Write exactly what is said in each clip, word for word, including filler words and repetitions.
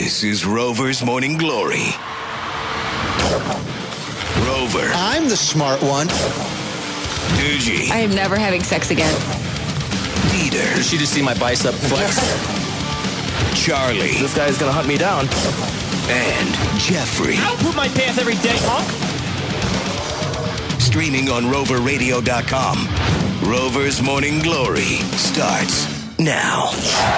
This is Rover's Morning Glory. Rover. I'm the smart one. Doogie. I am never having sex again. Dieter. Did she just see my bicep flex? Charlie. This guy's gonna hunt me down. And Jeffrey. I'll poop my pants every day, honk. Streaming on rover radio dot com. Rover's Morning Glory starts now.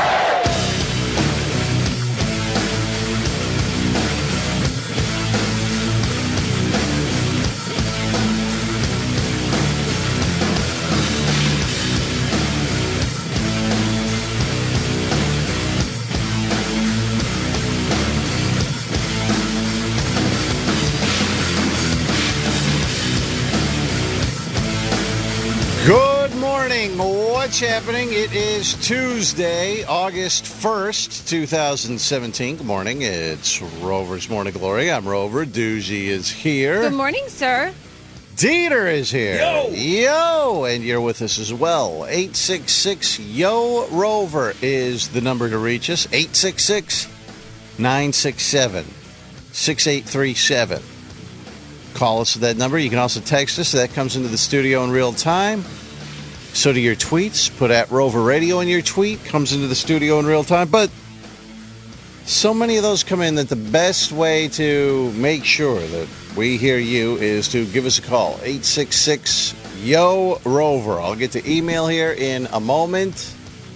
Good morning. What's happening? It is Tuesday, August first, twenty seventeen. Good morning. It's Rover's Morning Glory. I'm Rover. Doogie is here. Good morning, sir. Dieter is here. Yo! Yo! And you're with us as well. eight six six, Y O, Rover is the number to reach us. eight six six, nine six seven, six eight three seven. Call us at that number. You can also text us. That comes into the studio in real time. So do your tweets. Put at Rover Radio in your tweet. Comes into the studio in real time. But so many of those come in that the best way to make sure that we hear you is to give us a call. eight six six, Y O, Rover. I'll get to email here in a moment.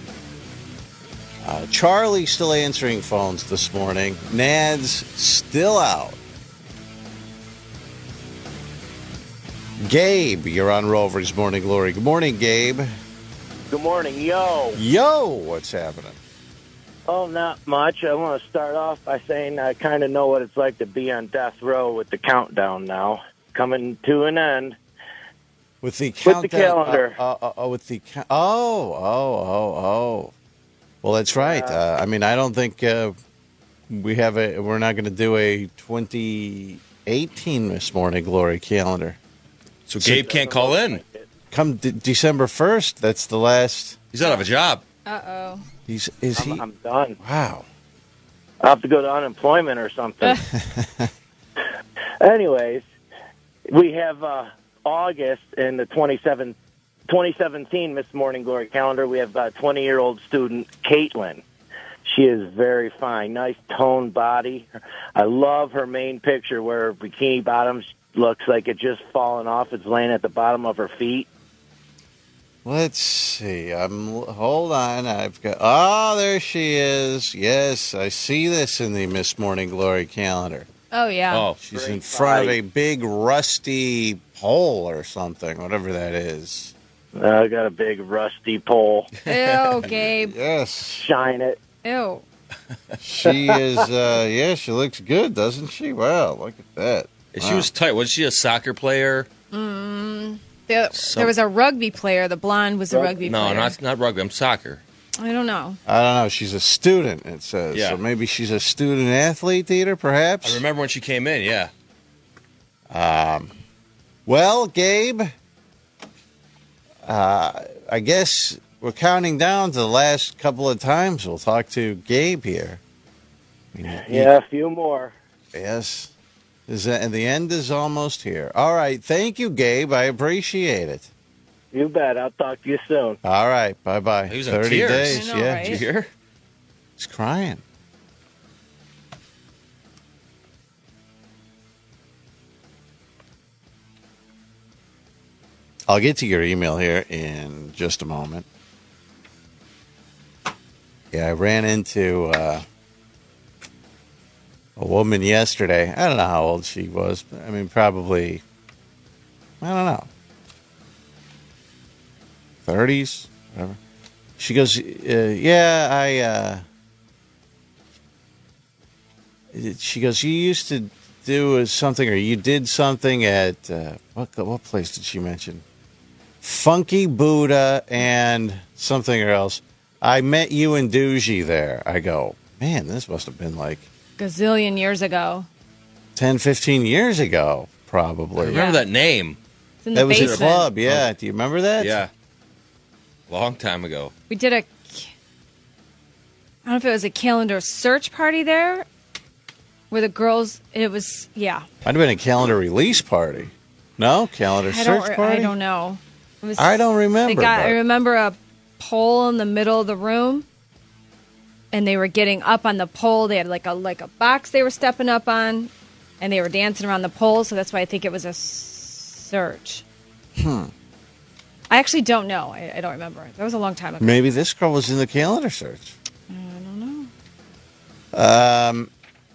Uh, Charlie's still answering phones this morning. Nad's still out. Gabe, you're on Rover's Morning Glory. Good morning, Gabe. Good morning, yo. Yo, what's happening? Oh, not much. I want to start off by saying I kind of know what it's like to be on death row with the countdown now. Coming to an end. With the With countdown, the calendar. Uh, uh, uh, with the ca- oh, oh, oh, oh. Well, that's right. Uh, I mean, I don't think uh, we have a. We're not going to do a twenty eighteen Miss Morning Glory calendar. So Gabe can't call in. Come de- December first. That's the last. He's out of a job. Uh-oh. He's is I'm, he? I'm done. Wow. I'll have to go to unemployment or something. Anyways, we have uh, August in the twenty-seven, twenty seventeen Miss Morning Glory calendar. We have a twenty-year-old student, Caitlin. She is very fine. Nice toned body. I love her main picture where her bikini bottoms looks like it just fallen off. It's laying at the bottom of her feet. Let's see. I'm hold on. I've got. Oh, there she is. Yes, I see this in the Miss Morning Glory calendar. Oh, yeah. Oh, She's Great in front of body. a big rusty pole or something, whatever that is. Uh, I got a big rusty pole. Ew, Gabe. Yes, Shine it. Ew. she is. Uh, yeah, she looks good, doesn't she? Wow, look at that. she Wow. was tight. Was she a soccer player? Mm, there, Some- there was a rugby player. The blonde was a Rug- rugby No, player. not not rugby. I'm soccer. I don't know. I don't know. She's a student. It says. Yeah. So maybe she's a student athlete, Dieter, perhaps. I remember when she came in. Yeah. Um, well, Gabe, uh, I guess we're counting down to the last couple of times we'll talk to Gabe here. I mean, he- Yeah, a few more. Yes. Is that, and the end is almost here. All right. Thank you, Gabe. I appreciate it. You bet. I'll talk to you soon. All right. Bye-bye. He was in thirty tears. days. I know, yeah. right? Did you hear? He's crying. I'll get to your email here in just a moment. Yeah, I ran into uh, a woman yesterday. I don't know how old she was. But I mean, probably, I don't know, thirties, whatever. She goes, uh, yeah, I, uh, she goes, you used to do something, or you did something at, uh, what, what place did she mention? Funky Buddha and something else. I met you and Doogie there. I go, man, this must have been like Gazillion years ago. ten, fifteen years ago, probably. I remember Yeah. that name. It's in the That was basement. a club, yeah. Do you remember that? Yeah. Long time ago. We did a, I don't know if it was a calendar search party there. where the girls, it was, yeah. Might have been a calendar release party. No? Calendar I search don't, party? I don't know. It was, I don't remember. They got, but- I remember a pole in the middle of the room, and they were getting up on the pole. They had like a like a box they were stepping up on, and they were dancing around the pole, so that's why I think it was a search. Hmm. I actually don't know. I, I don't remember. That was a long time ago. Maybe this girl was in the calendar search. I don't know. Um,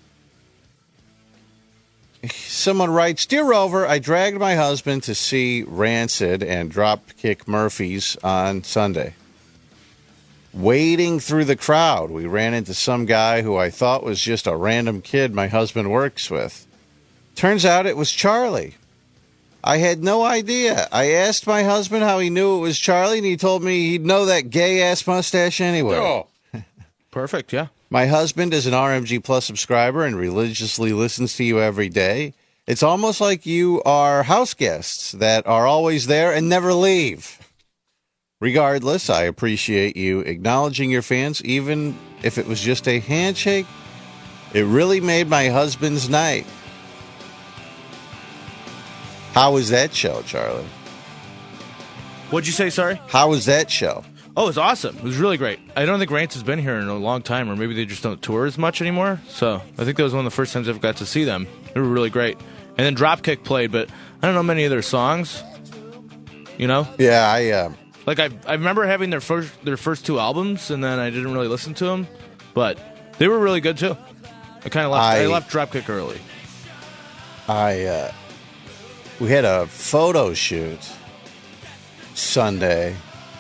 someone writes, Dear Rover, I dragged my husband to see Rancid and Dropkick Murphys on Sunday. Wading through the crowd, we ran into some guy who I thought was just a random kid my husband works with. Turns out it was Charlie. I had no idea. I asked my husband how he knew it was Charlie, and he told me he'd know that gay-ass mustache anyway. Oh. Perfect, yeah. My husband is an R M G Plus subscriber and religiously listens to you every day. It's almost like you are house guests that are always there and never leave. Regardless, I appreciate you acknowledging your fans, even if it was just a handshake. It really made my husband's night. How was that show, Charlie? What'd you say, sorry? How was that show? Oh, it was awesome. It was really great. I don't think Rance has been here in a long time, or maybe they just don't tour as much anymore. So I think that was one of the first times I ever got to see them. They were really great. And then Dropkick played, but I don't know many of their songs. You know? Yeah, I... Uh... Like, I I remember having their first their first two albums, and then I didn't really listen to them. But they were really good, too. I kind of left, I, I left Dropkick early. I... Uh... We had a photo shoot Sunday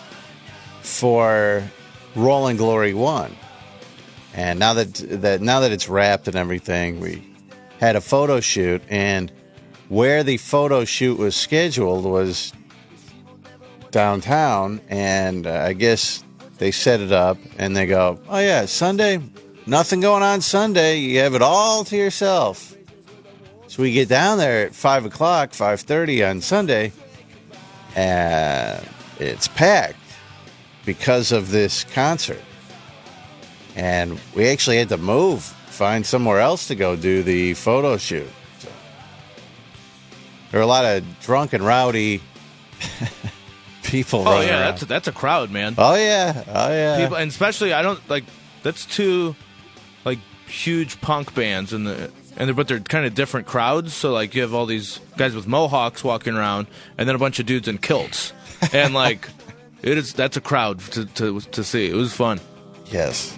for Rolling Glory One, and now that that now that it's wrapped and everything, we had a photo shoot, and where the photo shoot was scheduled was downtown, and uh, I guess they set it up, and they go, "Oh yeah, Sunday, nothing going on Sunday. You have it all to yourself." So we get down there at five o'clock, five thirty on Sunday, and it's packed because of this concert. And we actually had to move, find somewhere else to go do the photo shoot. So there were a lot of drunk and rowdy people. Oh running yeah, around. that's a, that's a crowd, man. Oh yeah, oh yeah. People, and especially I don't like that's two like huge punk bands in the. And they're, but they're kind of different crowds. So, like, you have all these guys with mohawks walking around, and then a bunch of dudes in kilts. And, like, it is that's a crowd to, to, to see. It was fun. Yes.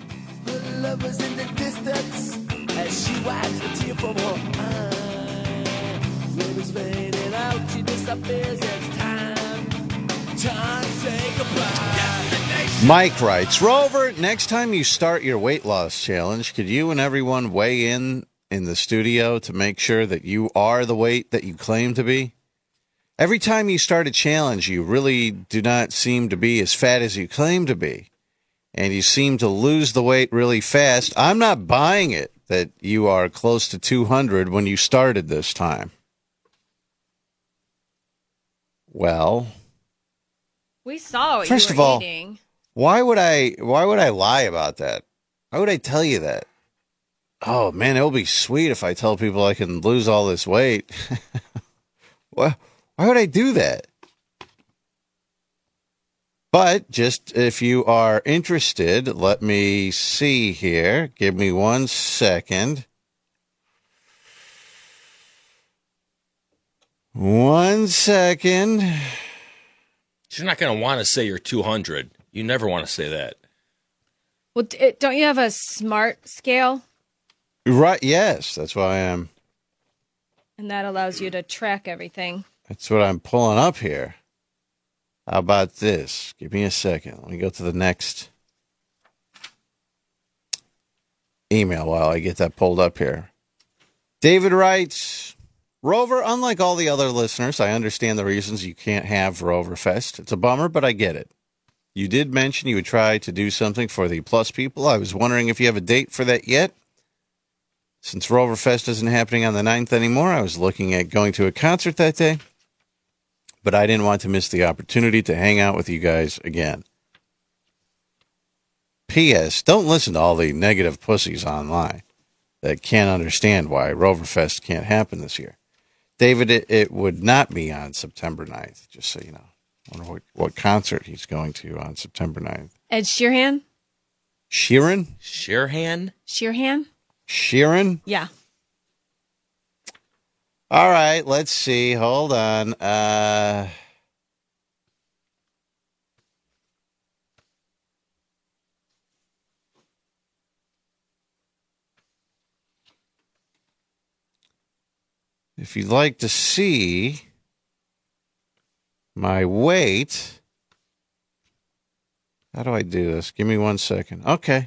Mike writes, Rover, next time you start your weight loss challenge, could you and everyone weigh in in the studio to make sure that you are the weight that you claim to be? Every time you start a challenge, you really do not seem to be as fat as you claim to be. And you seem to lose the weight really fast. I'm not buying it that you are close to two hundred when you started this time. Well, We saw what First you of were all, eating. why would I why would I lie about that? Why would I tell you that? Oh, man, it'll be sweet if I tell people I can lose all this weight. Why, why would I do that? But just if you are interested, let me see here. Give me one second. One second. You're not going to want to say you're two hundred. You never want to say that. Well, d- it, don't you have a smart scale? Right, yes, that's why I am. And that allows you to track everything. That's what I'm pulling up here. How about this? Give me a second. Let me go to the next email while I get that pulled up here. David writes, Rover, unlike all the other listeners, I understand the reasons you can't have Rover Fest. It's a bummer, but I get it. You did mention you would try to do something for the Plus people. I was wondering if you have a date for that yet. Since Rover Fest isn't happening on the ninth anymore, I was looking at going to a concert that day, but I didn't want to miss the opportunity to hang out with you guys again. P S. Don't listen to all the negative pussies online. that can't understand why Roverfest can't happen this year. David, it, it would not be on September ninth, just so you know. I wonder what, what concert he's going to on September ninth. Ed Sheeran? Sheeran? Sheerhan? Sheeran? Sheeran? Yeah. All right, let's see. Hold on. Uh, if you'd like to see my weight, how do I do this? Give me one second. Okay.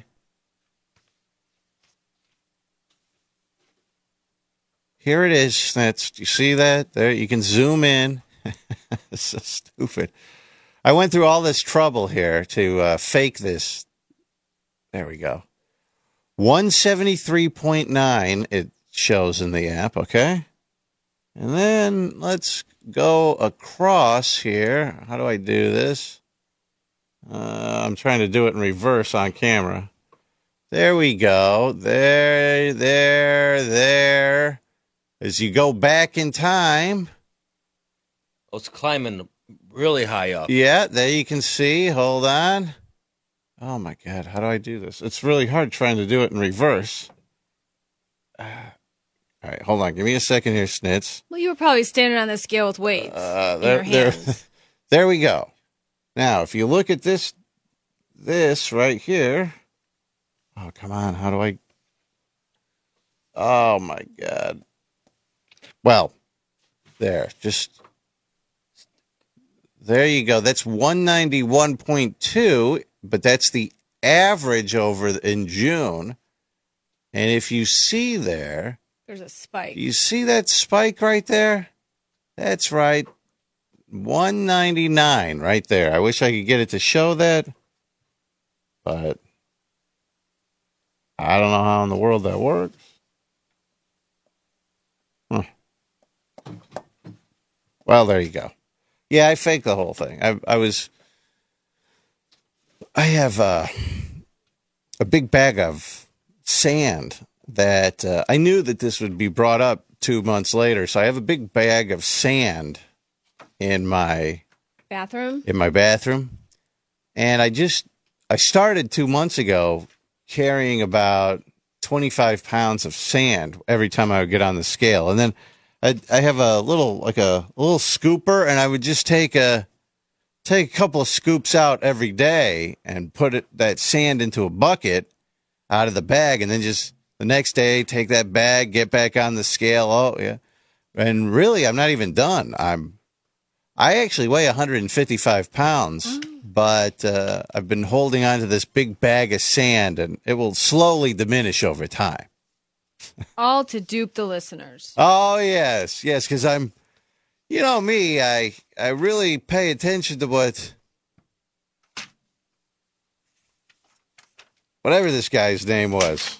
Here it is. That's, do you see that? There, you can zoom in. It's so stupid. I went through all this trouble here to uh, fake this. There we go. one seventy-three point nine it shows in the app, okay? And then let's go across here. How do I do this? Uh, I'm trying to do it in reverse on camera. There we go. There, there, there. As you go back in time. Oh, it's climbing really high up. Yeah, there you can see. Hold on. Oh, my God. How do I do this? It's really hard trying to do it in reverse. Uh, all right, hold on. Give me a second here, Snitz. Well, you were probably standing on the scale with weights Uh, in there, your there, hands. there we go. Now, if you look at this, this right here. Oh, come on. How do I? Oh, my God. Well, there. Just. There you go. That's one ninety-one point two, but that's the average over in June. And if you see there. There's a spike. You see that spike right there? That's right. one ninety-nine right there. I wish I could get it to show that, but I don't know how in the world that works. Huh. Well, there you go. Yeah, I faked the whole thing. I, I was, I have a, a big bag of sand that uh, I knew that this would be brought up two months later. So I have a big bag of sand in my Bathroom? in my bathroom. And I just, I started two months ago carrying about twenty-five pounds of sand every time I would get on the scale. And then I, I have a little, like a, a little scooper, and I would just take a, take a couple of scoops out every day and put it, that sand into a bucket out of the bag. And then just the next day, take that bag, get back on the scale. Oh, yeah. And really, I'm not even done. I'm, I actually weigh one hundred fifty-five pounds, oh. but uh, I've been holding on to this big bag of sand, and it will slowly diminish over time. All to dupe the listeners. Oh, yes. Yes, because I'm, you know me, I, I really pay attention to what, whatever this guy's name was.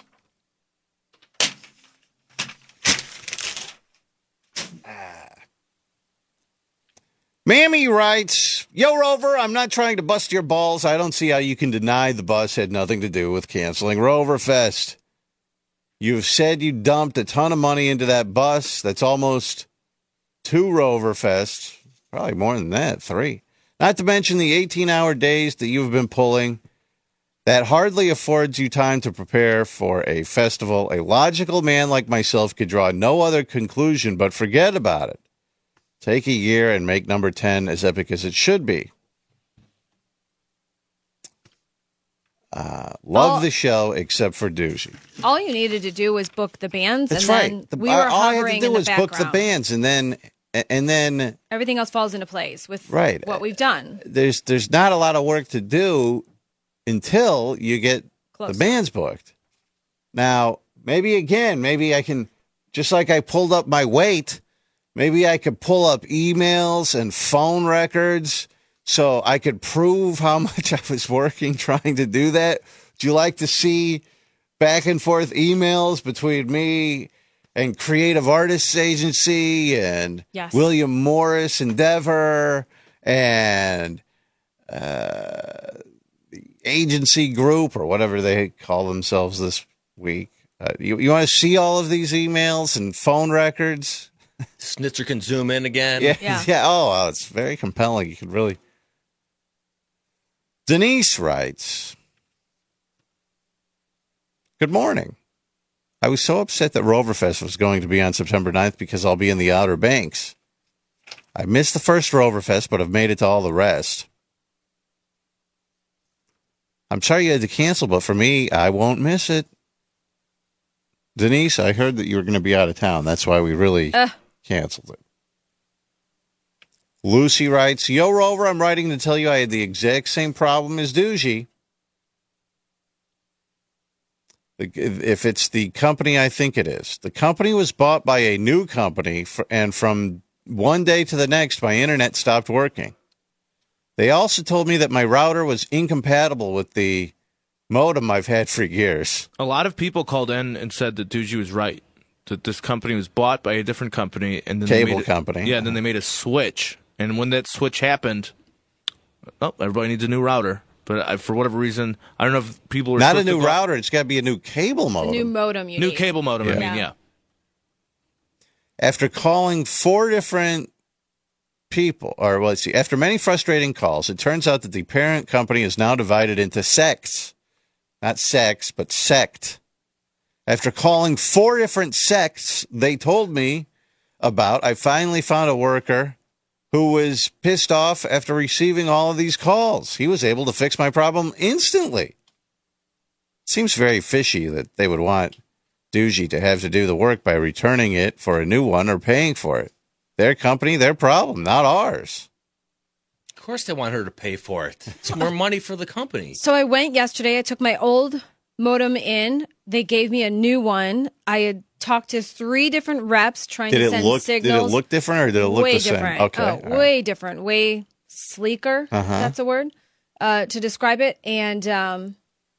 Mammy writes, Yo, Rover, I'm not trying to bust your balls. I don't see how you can deny the bus had nothing to do with canceling Roverfest. You've said you dumped a ton of money into that bus. That's almost two Roverfests. Probably more than that, three. Not to mention the eighteen-hour days that you've been pulling. That hardly affords you time to prepare for a festival. A logical man like myself could draw no other conclusion but forget about it. Take a year and make number ten as epic as it should be. Uh, love all, the show, except for Doozy. All you needed to do was book the bands. That's and right. Then The, we were all I hovering had to do in the was background. book the bands, and then and then everything else falls into place with right. what we've done. There's there's not a lot of work to do until you get Close. the bands booked. Now, maybe again, maybe I can, just like I pulled up my weight, maybe I could pull up emails and phone records so I could prove how much I was working trying to do that. Would you like to see back and forth emails between me and Creative Artists Agency and yes. William Morris Endeavor and uh, the agency group or whatever they call themselves this week? Uh, you you want to see all of these emails and phone records? Snitzer can zoom in again. Yeah, Yeah. yeah. Oh, wow, it's very compelling. You can really. Denise writes, "Good morning. I was so upset that Roverfest was going to be on September ninth because I'll be in the Outer Banks. I missed the first Roverfest, but I've made it to all the rest. I'm sorry you had to cancel, but for me, I won't miss it." Denise, I heard that you were going to be out of town. That's why we really Uh. canceled it. Lucy writes, "Yo, Rover, I'm writing to tell you I had the exact same problem as Doogie. If it's the company I think it is. The company was bought by a new company, for, and from one day to the next, my internet stopped working. They also told me that my router was incompatible with the modem I've had for years." A lot of people called in and said that Doogie was right, that this company was bought by a different company, and then they Cable made a, company. Yeah, and then they made a switch, and when that switch happened, oh, everybody needs a new router. But I, for whatever reason, I don't know if people were Not a supposed to new go- router. It's got to be a new cable A modem. new modem you new need. cable modem. I Yeah. mean, yeah. After calling four different people, or well, let's see, after many frustrating calls, it turns out that the parent company is now divided into sects. Not sex, but sect. After calling four different sects they told me about, I finally found a worker who was pissed off after receiving all of these calls. He was able to fix my problem instantly. Seems very fishy that they would want Doogie to have to do the work by returning it for a new one or paying for it. Their company, their problem, not ours. Of course they want her to pay for it. It's more money for the company. So I went yesterday. I took my old modem in. They gave me a new one. I had talked to three different reps trying Did to it send look? signals. Did it look different, or did it look way the same? different. Okay, Oh, all right. way different. Way sleeker. Uh-huh. That's a word uh, to describe it. And um,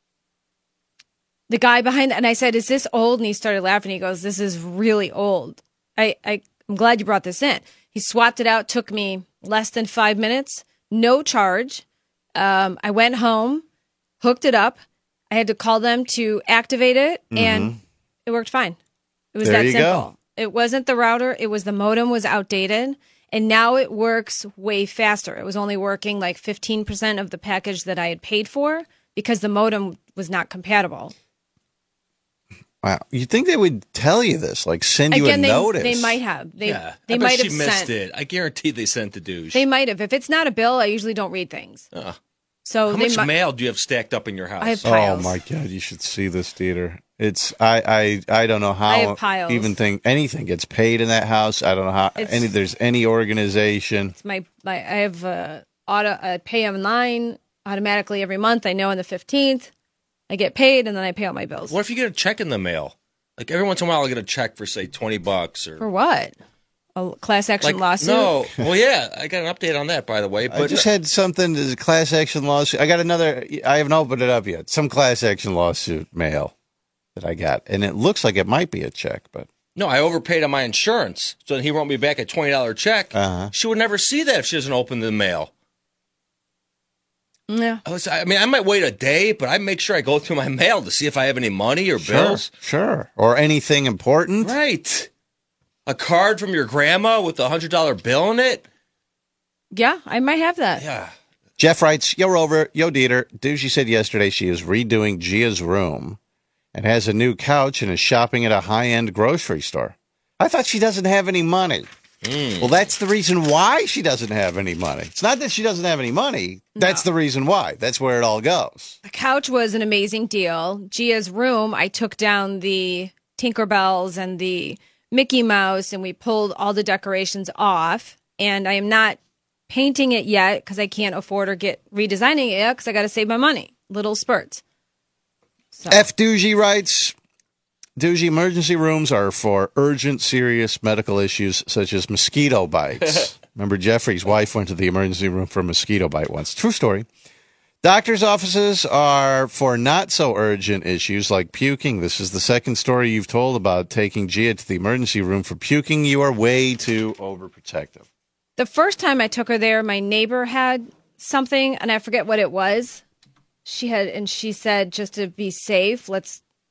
the guy behind, and I said, "Is this old?" And he started laughing. He goes, "This is really old. I, I I'm glad you brought this in." He swapped it out. Took me less than five minutes. No charge. Um, I went home, hooked it up. I had to call them to activate it, and it worked fine. It was There that you simple. go. It wasn't the router. It was the modem was outdated, and now it works way faster. It was only working like fifteen percent of the package that I had paid for because the modem was not compatible. Wow. You'd think they would tell you this, like send you Again, a they, notice. they might have. They yeah, they I bet might she have missed sent. it. I guarantee they sent the douche. They might have. If it's not a bill, I usually don't read things. Uh, So How they much might. mail do you have stacked up in your house? I have Oh piles. my God! You should see this theater. It's I I I don't know how I have piles. even think anything gets paid in that house. I don't know how It's- any there's any organization. It's my, my I have uh, auto I pay online automatically every month. I know on the fifteenth I get paid, and then I pay all my bills. What if you get a check in the mail? Like every once in a while, I'll get a check for say twenty bucks or For what? A class action like lawsuit? no. Well, yeah, I got an update on that by the way. But I just had something as a class action lawsuit. I got another. I haven't opened it up yet. Some class action lawsuit mail that I got, and it looks like it might be a check, but no, I overpaid on my insurance, so then he wrote me back a twenty dollar check. Uh-huh. She would never see that if she doesn't open the mail. Yeah. I, was, I mean, I might wait a day, but I make sure I go through my mail to see if I have any money or bills. sure, or anything important. Right. A card from your grandma with a hundred dollar bill in it. Yeah, I might have that. Yeah. Jeff writes, "Yo, Rover, yo, Dieter. Doogie said yesterday she is redoing Gia's room and has a new couch and is shopping at a high-end grocery store. I thought she doesn't have any money. Mm. Well, that's the reason why she doesn't have any money. It's not that she doesn't have any money. That's the reason why. That's where it all goes. The couch was an amazing deal. Gia's room, I took down the Tinkerbells and the Mickey Mouse, and we pulled all the decorations off. And I am not painting it yet because I can't afford or get redesigning it yet because I got to save my money. Little spurts. So. F. Doogie writes, Doogie, emergency rooms are for urgent, serious medical issues such as mosquito bites. Remember, Jeffrey's wife went to the emergency room for a mosquito bite once. True story. Doctors' offices are for not so urgent issues like puking. This is the second story you've told about taking Gia to the emergency room for puking. You are way too overprotective. The first time I took her there, my neighbor had something, and I forget what it was. She had, and she said, just to be safe, let's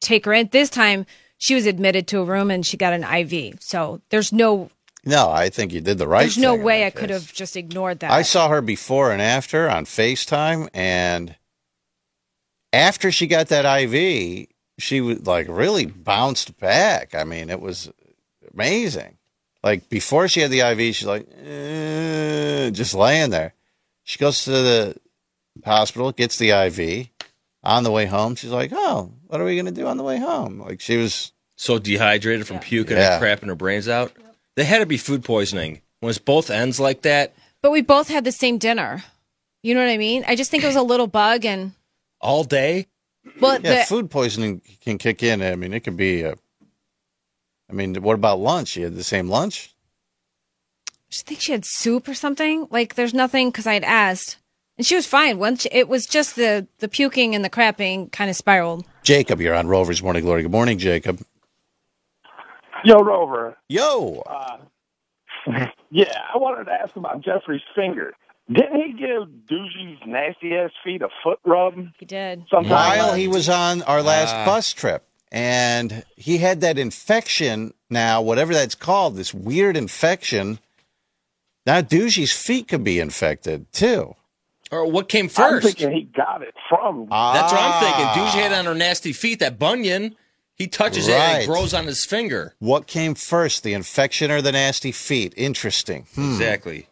take her in. This time, she was admitted to a room and she got an I V. So there's no No, I think you did the right there's thing. no in way that I could case. have just ignored that. I saw her before and after on FaceTime, and after she got that I V, she was like really bounced back. I mean, it was amazing. Like before she had the I V, she's like, eh, just laying there. She goes to the hospital, gets the I V. On the way home, she's like, oh, what are we going to do on the way home? Like she was So dehydrated from puking Yeah. and crapping her brains out. They had to be food poisoning. When it's both ends like that But we both had the same dinner. You know what I mean? I just think it was a little bug and all day. well Yeah, the, food poisoning can kick in. I mean, it could be a. I mean, what about lunch? You had the same lunch? I think she had soup or something. Like there's nothing because I had asked. And she was fine. Once it was just the, the puking and the crapping kind of spiraled. Jacob, you're on Rover's Morning Glory. Good morning, Jacob. Yo, Rover. Yo. Uh, yeah, I wanted to ask about Jeffrey's finger. Didn't he give Dougie's nasty ass feet a foot rub? He did. Sometime While last- he was on our last Ah. bus trip, and he had that infection now, whatever that's called, this weird infection. Now, Dougie's feet could be infected, too. Or what came I'm first? thinking he got it from. That's what I'm thinking. Ah. Douche had on her nasty feet, that bunion. He touches it and Right. it grows on his finger. What came first, the infection or the nasty feet? Interesting. Hmm. Exactly.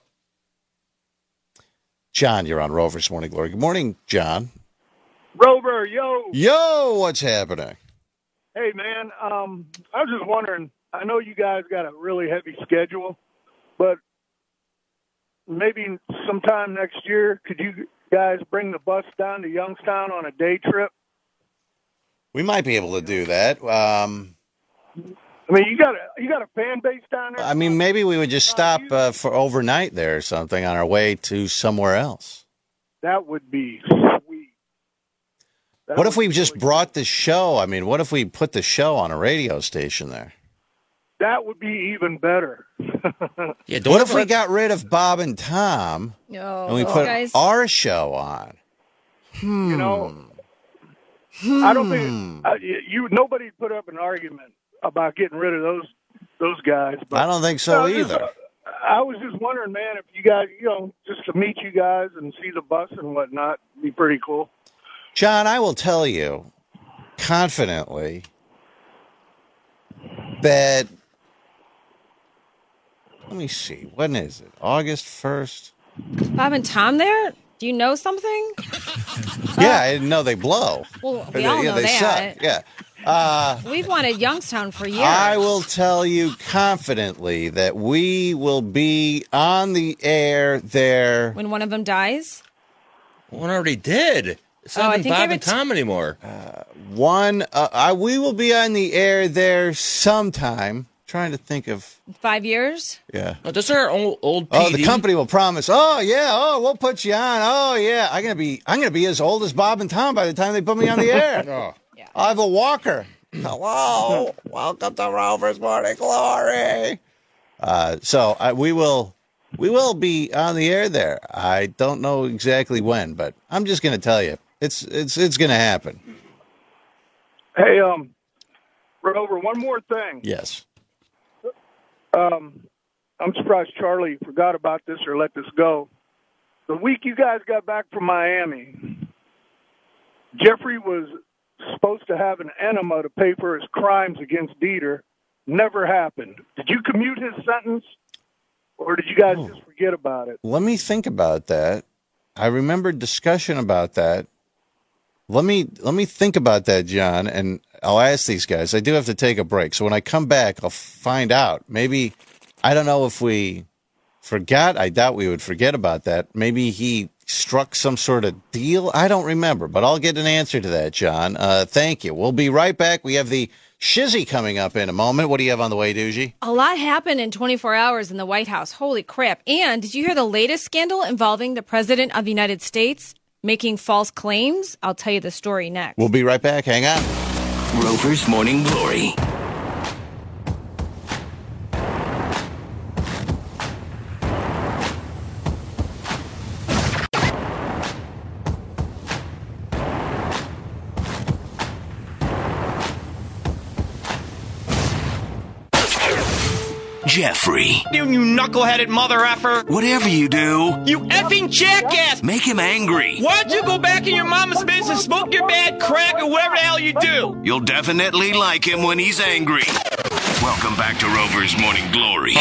John, you're on Rover's Morning Glory. Good morning, John. Rover, yo. Yo, what's happening? Hey, man. Um, I was just wondering, I know you guys got a really heavy schedule, but maybe sometime next year, could you guys bring the bus down to Youngstown on a day trip? We might be able to do that. Um, I mean, you got a you got a fan base down there. I mean, maybe we would just stop uh, for overnight there or something on our way to somewhere else. That would be sweet. That What if would we be just really- brought the show? I mean, what if we put the show on a radio station there? That would be even better. Yeah, don't What if we let- got rid of Bob and Tom No, and we those put guys. our show on? Hmm. You know, I don't think uh, you nobody put up an argument about getting rid of those those guys. But I don't think so I was just, either. uh, I was just wondering, man, if you guys, you know, just to meet you guys and see the bus and whatnot, be pretty cool. John, I will tell you confidently that, let me see, when is it? August first? Bob and Tom there? Do you know something? Yeah, I didn't know they blow. Well, we yeah, all know they that. suck. Yeah. Uh, We've wanted Youngstown for years. I will tell you confidently that we will be on the air there. When one of them dies? One already did. It's Oh, not I even think Bob every and t- Tom anymore. One, uh, I, we will be on the air there sometime. Trying to think of, Five years? yeah. Oh, those are our old, old Oh, P D. the company will promise. Oh yeah. Oh, we'll put you on. Oh yeah. I'm gonna be. I'm gonna be as old as Bob and Tom by the time they put me on the air. Oh. Yeah. I'll have a walker. Hello, welcome to Rover's Morning Glory. Uh, so uh, we will. We will be on the air there. I don't know exactly when, but I'm just gonna tell you, it's it's it's gonna happen. Hey, um, Rover, one more thing. Yes. Um, I'm surprised Charlie forgot about this or let this go. The week you guys got back from Miami, Jeffrey was supposed to have an enema to pay for his crimes against Dieter. Never happened. Did you commute his sentence, or did you guys Oh. just forget about it? Let me think about that. I remember discussion about that. Let me let me think about that, John, and I'll ask these guys. I do have to take a break, so when I come back, I'll find out. Maybe I don't know if we forgot. I doubt we would forget about that. Maybe he struck some sort of deal. I don't remember, but I'll get an answer to that, John. Uh, thank you. We'll be right back. We have the Shizzy coming up in a moment. What do you have on the way, Doogie? A lot happened in twenty-four hours in the White House. Holy crap. And did you hear the latest scandal involving the President of the United States making false claims? I'll tell you the story next. We'll be right back. Hang on. Rover's Morning Glory. Jeffrey. You, you knuckleheaded mother effer. Whatever you do, You effing jackass. make him angry. Why don't you go back in your mama's business and smoke your bad crack or whatever the hell you do? You'll definitely like him when he's angry. Welcome back to Rover's Morning Glory.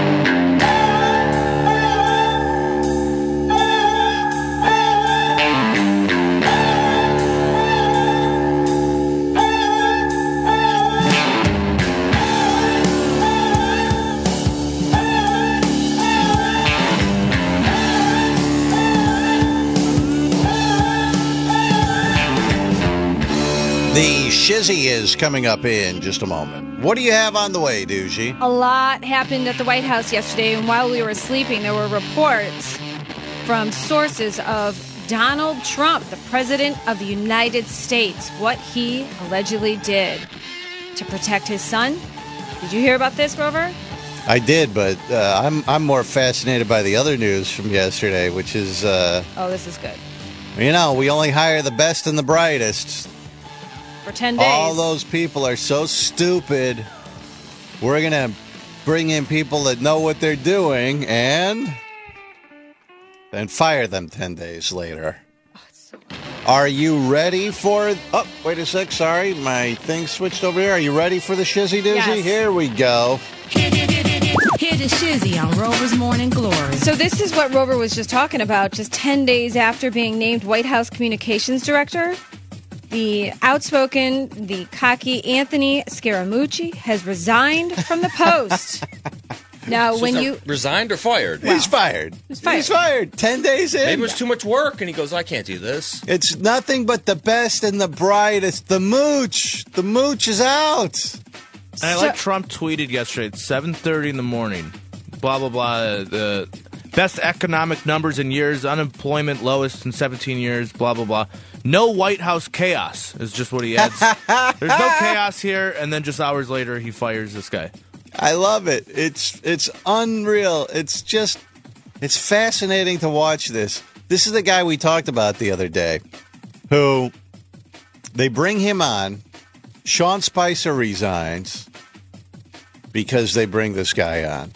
The shizzy is coming up in just a moment. What do you have on the way, Doogie? A lot happened at the White House yesterday, and while we were sleeping, there were reports from sources of Donald Trump, the President of the United States, what he allegedly did to protect his son. Did you hear about this, Rover? I did, but uh, I'm I'm more fascinated by the other news from yesterday, which is, uh, Oh, this is good. you know, we only hire the best and the brightest. For ten days. All those people are so stupid. We're going to bring in people that know what they're doing and then fire them ten days later. Are you ready for... Oh, wait a sec. Sorry. My thing switched over here. Are you ready for the shizzy doozy? Yes. Here we go. Hear the shizzy on Rover's Morning Glory. So this is what Rover was just talking about. Just ten days after being named White House Communications Director, the outspoken, the cocky Anthony Scaramucci has resigned from the post. Now, So when is that you... resigned or fired? He's fired. He's fired. He's fired. Ten days in. Maybe it was too much work, and he goes, "I can't do this." It's nothing but the best and the brightest. The mooch. The mooch is out. And I like Trump tweeted yesterday at seven thirty in the morning, blah, blah, blah, the best economic numbers in years, unemployment lowest in seventeen years, blah, blah, blah. No White House chaos is just what he adds. There's no chaos here, and then just hours later, he fires this guy. I love it. It's it's unreal. It's just, it's fascinating to watch this. This is the guy we talked about the other day, who they bring him on. Sean Spicer resigns because they bring this guy on.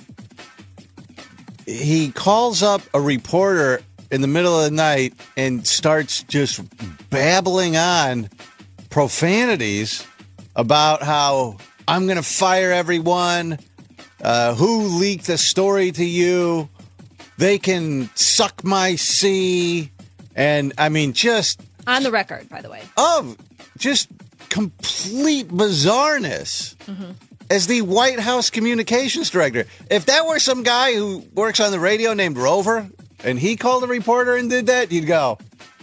He calls up a reporter in the middle of the night and starts just babbling on profanities about how I'm going to fire everyone. Uh, who leaked the story to you? They can suck my C. And I mean, just On the record, by the way. of just complete bizarreness. Mm-hmm. As the White House communications director. If that were some guy who works on the radio named Rover, and he called a reporter and did that, you'd go,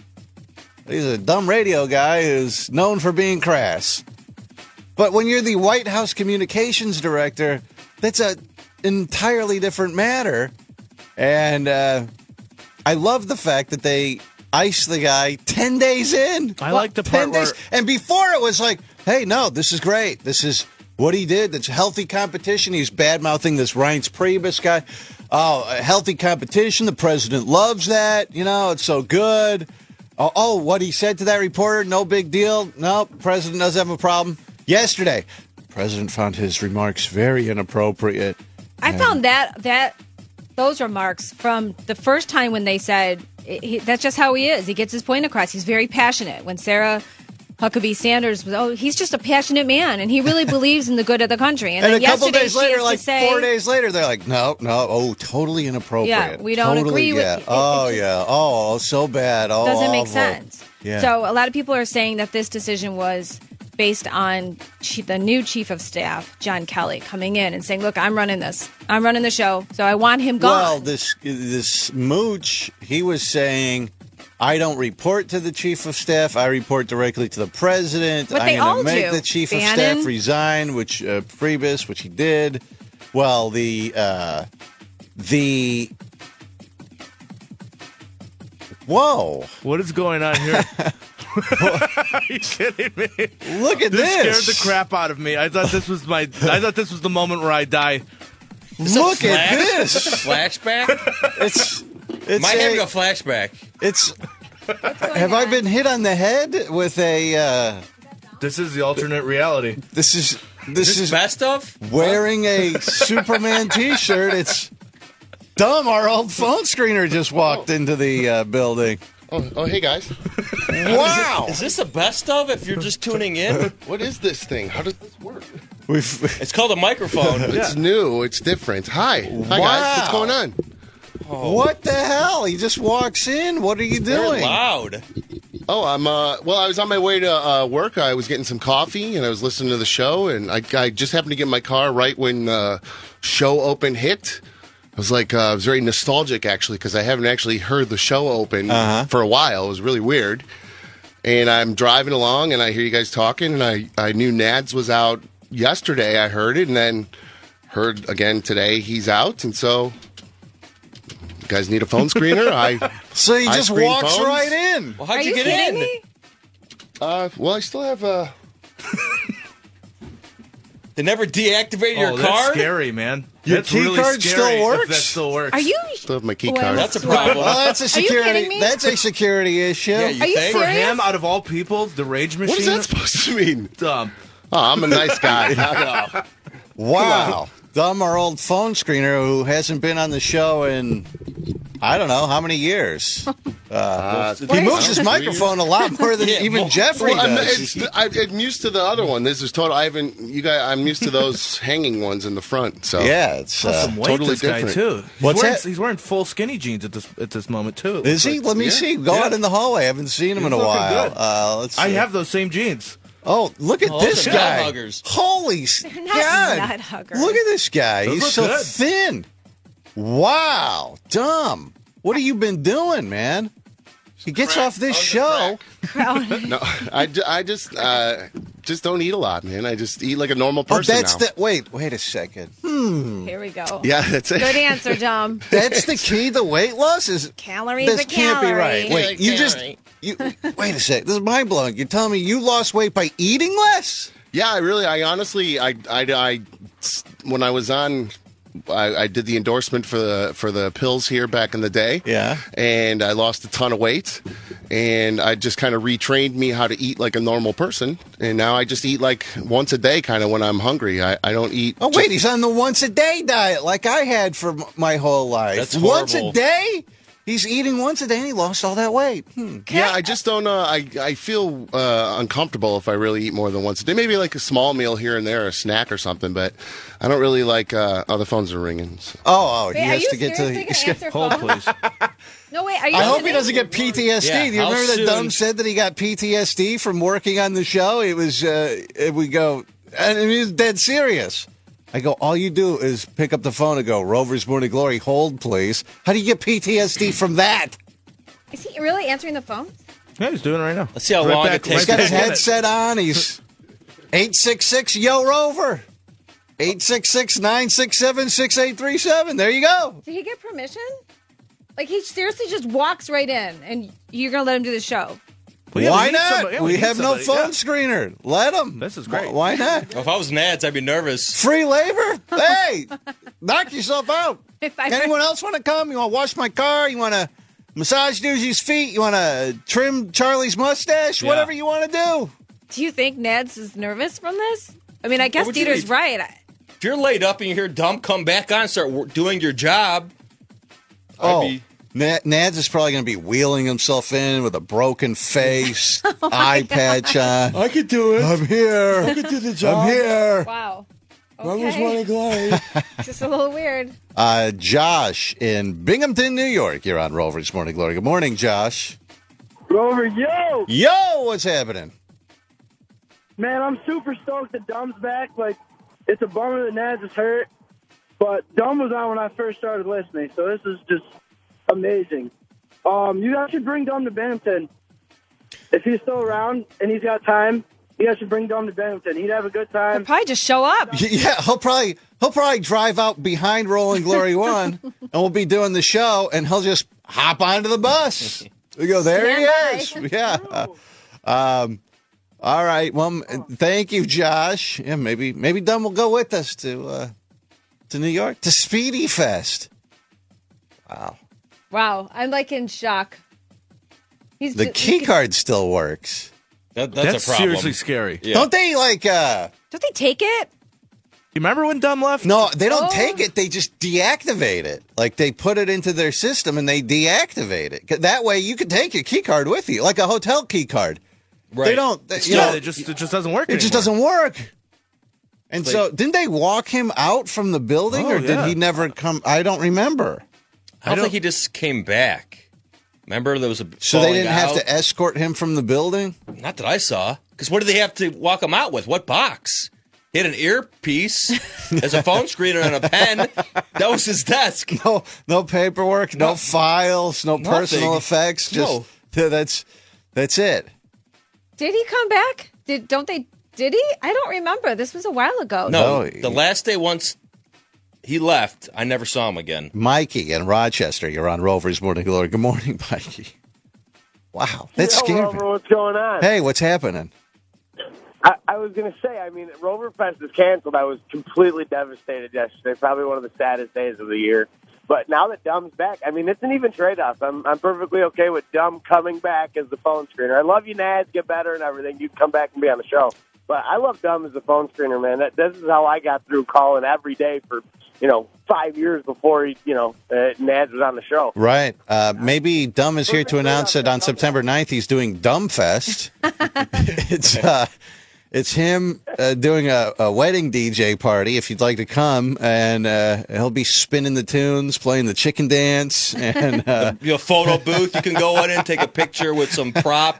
he's a dumb radio guy who's known for being crass. But when you're the White House communications director, that's an entirely different matter. And uh, I love the fact that they iced the guy ten days in. I like the part ten days. where- And before it was like, hey, no, this is great. This is what he did. That's healthy competition. He's bad-mouthing this Reince Priebus guy. Oh, a healthy competition. The president loves that. You know, it's so good. Oh, oh, what he said to that reporter, no big deal. No, president doesn't have a problem. Yesterday, the president found his remarks very inappropriate. I And- found that that those remarks from the first time when they said he, that's just how he is. He gets his point across. He's very passionate. When Sarah Huckabee Sanders was, oh, he's just a passionate man, and he really believes in the good of the country. And, And then a couple yesterday days she later, has like to say, four days later, they're like, no, no, oh, totally inappropriate. Yeah, we don't Totally, agree with- yeah. it- it Oh, just yeah. Oh, so bad. Oh, doesn't make awful. sense. Yeah. So a lot of people are saying that this decision was based on chi- the new chief of staff, John Kelly, coming in and saying, look, I'm running this. I'm running the show, so I want him gone. Well, this this mooch, he was saying, I don't report to the chief of staff. I report directly to the president. But I'm they all to make do. the chief of Bannon. staff resign, which uh, Priebus, which he did. Well, the uh, the whoa, What is going on here? Are you kidding me? look at This this! scared the crap out of me. I thought this was my. I thought this was the moment where I die. Look at Flash? this! Flashback? It's it's Am I having a- a flashback? it's. Have I been hit on the head with a? Uh, This is the alternate reality. this is This Is this is best of? wearing a Superman T-shirt. It's dumb. Our old phone screener just walked into the uh, building. Oh, oh, hey guys. Wow. Is this a best of if you're just tuning in? What is this thing? How does this work? We've, It's called a microphone. It's new. It's different. Hi. Hi, Wow. guys. What's going on? What the hell? He just walks in. What are you They're doing? loud. Oh, I'm, uh, well, I was on my way to uh, work. I was getting some coffee, and I was listening to the show, and I, I just happened to get in my car right when uh, show open hit. I was like, uh, I was very nostalgic, actually, because I haven't actually heard the show open Uh-huh. for a while. It was really weird. And I'm driving along, and I hear you guys talking, and I, I knew Nads was out yesterday. I heard it, and then heard again today he's out, and so... You guys need a phone screener? I So he I just screen walks phones. right in. Well, how'd Are you you get kidding in? me? Uh, well, I still have uh They never deactivated your oh, that's card? scary, man. Your that's key really card scary still if works? that still works. Are you? still have my key Well, card. That's a problem. Well, that's a Are you security. kidding me? That's a security issue. Yeah, you Are you think? For serious? him, out of all people, the rage machine. What is that supposed to mean? Dumb. Oh, I'm a nice guy. I know. Wow. Dumb, our old phone screener who hasn't been on the show in, I don't know, how many years. Uh, he What moves is- his microphone a lot more than Yeah, even well- Jeffrey Well, I'm, does. it's, I, I'm used to the other one. This is total. I haven't. You guys. I'm used to those hanging ones in the front. So Yeah, it's Plus uh, some weight, totally this guy, different. too. He's What's wearing, that? He's wearing full skinny jeans at this at this moment, too. is he? Let me yeah. see. Go Yeah. out in the hallway. I haven't seen him He's in a looking while. good. Uh, let's see. I have those same jeans. Oh, look at Oh, this those are guy. nut huggers. Holy s- Not God. nut hugger. Look at this guy. Those He's look so good. thin. Wow. Dumb. What have you been doing, man? He gets off this show. no, I, ju- I just uh, just don't eat a lot, man. I just eat like a normal Oh, person that's now. the. Wait, wait a second. Here we go. Yeah, that's it. Good answer, Dom. That's the key to weight loss? Is Calories This a can't be calorie. right. Wait, you just. You, wait a sec. This is mind blowing. You're telling me you lost weight by eating less? Yeah, I really, I honestly, I, I, I when I was on, I, I did the endorsement for the for the pills here back in the day. Yeah. And I lost a ton of weight, and I just kind of retrained me how to eat like a normal person, and now I just eat like once a day, kind of when I'm hungry. I, I don't eat. Oh, just- wait. He's on the once a day diet like I had for m- my whole life. That's once a horrible. day? He's eating once a day and he lost all that weight. Hmm. Yeah, I just don't. Uh, I I feel uh, uncomfortable if I really eat more than once a day. Maybe like a small meal here and there, a snack or something. But I don't really like. Uh, oh, the phones are ringing. So. Oh, oh, Wait, he are has you to get to seriously the. gonna answer Hold, phones? please. No, wait. Are you? I hope he kidding? doesn't get P T S D. Yeah, Do you how remember that soon- Dumb said that he got P T S D from working on the show? It was, uh, we go, and he was dead serious. I go, all you do is pick up the phone and go, Rover's Morning Glory, hold please. How do you get P T S D from that? Is he really answering the phone? Yeah, he's doing it right now. Let's see how Right long back- it takes. He's got his back in it. headset on. He's eight six six, yo, Rover. eight six six, nine six seven, six eight three seven. There you go. Did he get permission? Like he seriously just walks right in, and you're gonna let him do the show? Well, yeah, Why we need not? somebody- yeah, we need have no somebody, phone yeah. screener. Let him. This is great. Why not? If I was Nads, I'd be nervous. Free labor? Hey, knock yourself out. If I Anyone else want to come? You want to wash my car? You want to massage Doogie's feet? You want to trim Charlie's mustache? Yeah. Whatever you want to do. Do you think Ned's is nervous from this? I mean, I guess would you Dieter's be? right. I- If you're laid up and you hear Dumb come back on and start wor- doing your job, I'd Oh, be. Na- Nads is probably going to be wheeling himself in with a broken face, Oh eye patch on. I could do it. I'm here. I could do the job. I'm here. Wow. Rover's Okay. Morning Glory. Just a little weird. Uh, Josh in Binghamton, New York. You're on Rover's Morning Glory. Good morning, Josh. Rover, yo! Yo, what's happening? Man, I'm super stoked that Dumb's back. Like, it's a bummer that Nads is hurt, but Dumb was on when I first started listening, so this is just amazing. Um, you guys should bring Dumb to Binghamton. If he's still around and he's got time, you guys should bring Dumb to Binghamton. He'd have a good He'll time. probably just show up. Yeah, he'll probably he'll probably drive out behind Rolling Glory One, and we'll be doing the show, and he'll just hop onto the bus. We go, there Stand he is. Yeah. Um. All right. Well, thank you, Josh. Yeah, maybe maybe Dumb will go with us to uh, to New York to Speedy Fest. Wow. Wow, I'm like in shock. He's The just- key card still works. That, that's, That's a problem. seriously scary. Yeah. Don't they like? uh Don't they take it? You remember when Dumb left? No, they don't Oh. take it. They just deactivate it. Like they put it into their system and they deactivate it. 'Cause that way you can take your key card with you, like a hotel key card. Right. They don't. They, you Yeah, know, it just it just doesn't work. it just doesn't work. And so, didn't they walk him out from the building, Oh, or did yeah. he never come? I don't remember. I don't, think he just came back. Remember, there was a So they falling didn't have out? to escort him from the building? Not that I saw. Because what did they have to walk him out with? What box? He had an earpiece as a phone screener and a pen. That was his desk. No, no paperwork, no, No- files, no Nothing. personal effects. Just No. that's that's it. Did he come back? Did don't they? Did he? I don't remember. This was a while ago. No, No, the last day once he left, I never saw him again. Mikey in Rochester, you're on Rover's Morning Glory. Good morning, Mikey. Wow, that Yo, scared Rover, me. what's going on? Hey, what's happening? I, I was going to say, I mean, Roverfest is canceled. I was completely devastated yesterday. Probably one of the saddest days of the year. But now that Dumb's back, I mean, it's an even trade-off. I'm I'm perfectly okay with Dumb coming back as the phone screener. I love you, Nads. Get better and everything. You come back and be on the show. But I love Dumb as the phone screener, man. That, this is how I got through calling every day for, you know, five years before, he, you know, uh, Nads was on the show. Right. Uh, maybe Dumb is here to announce that on September ninth he's doing Dumb Fest. it's uh, it's him uh, doing a, a wedding D J party. If you'd like to come, and uh, he'll be spinning the tunes, playing the chicken dance, and uh, You know, photo booth. You can go in and take a picture with some prop.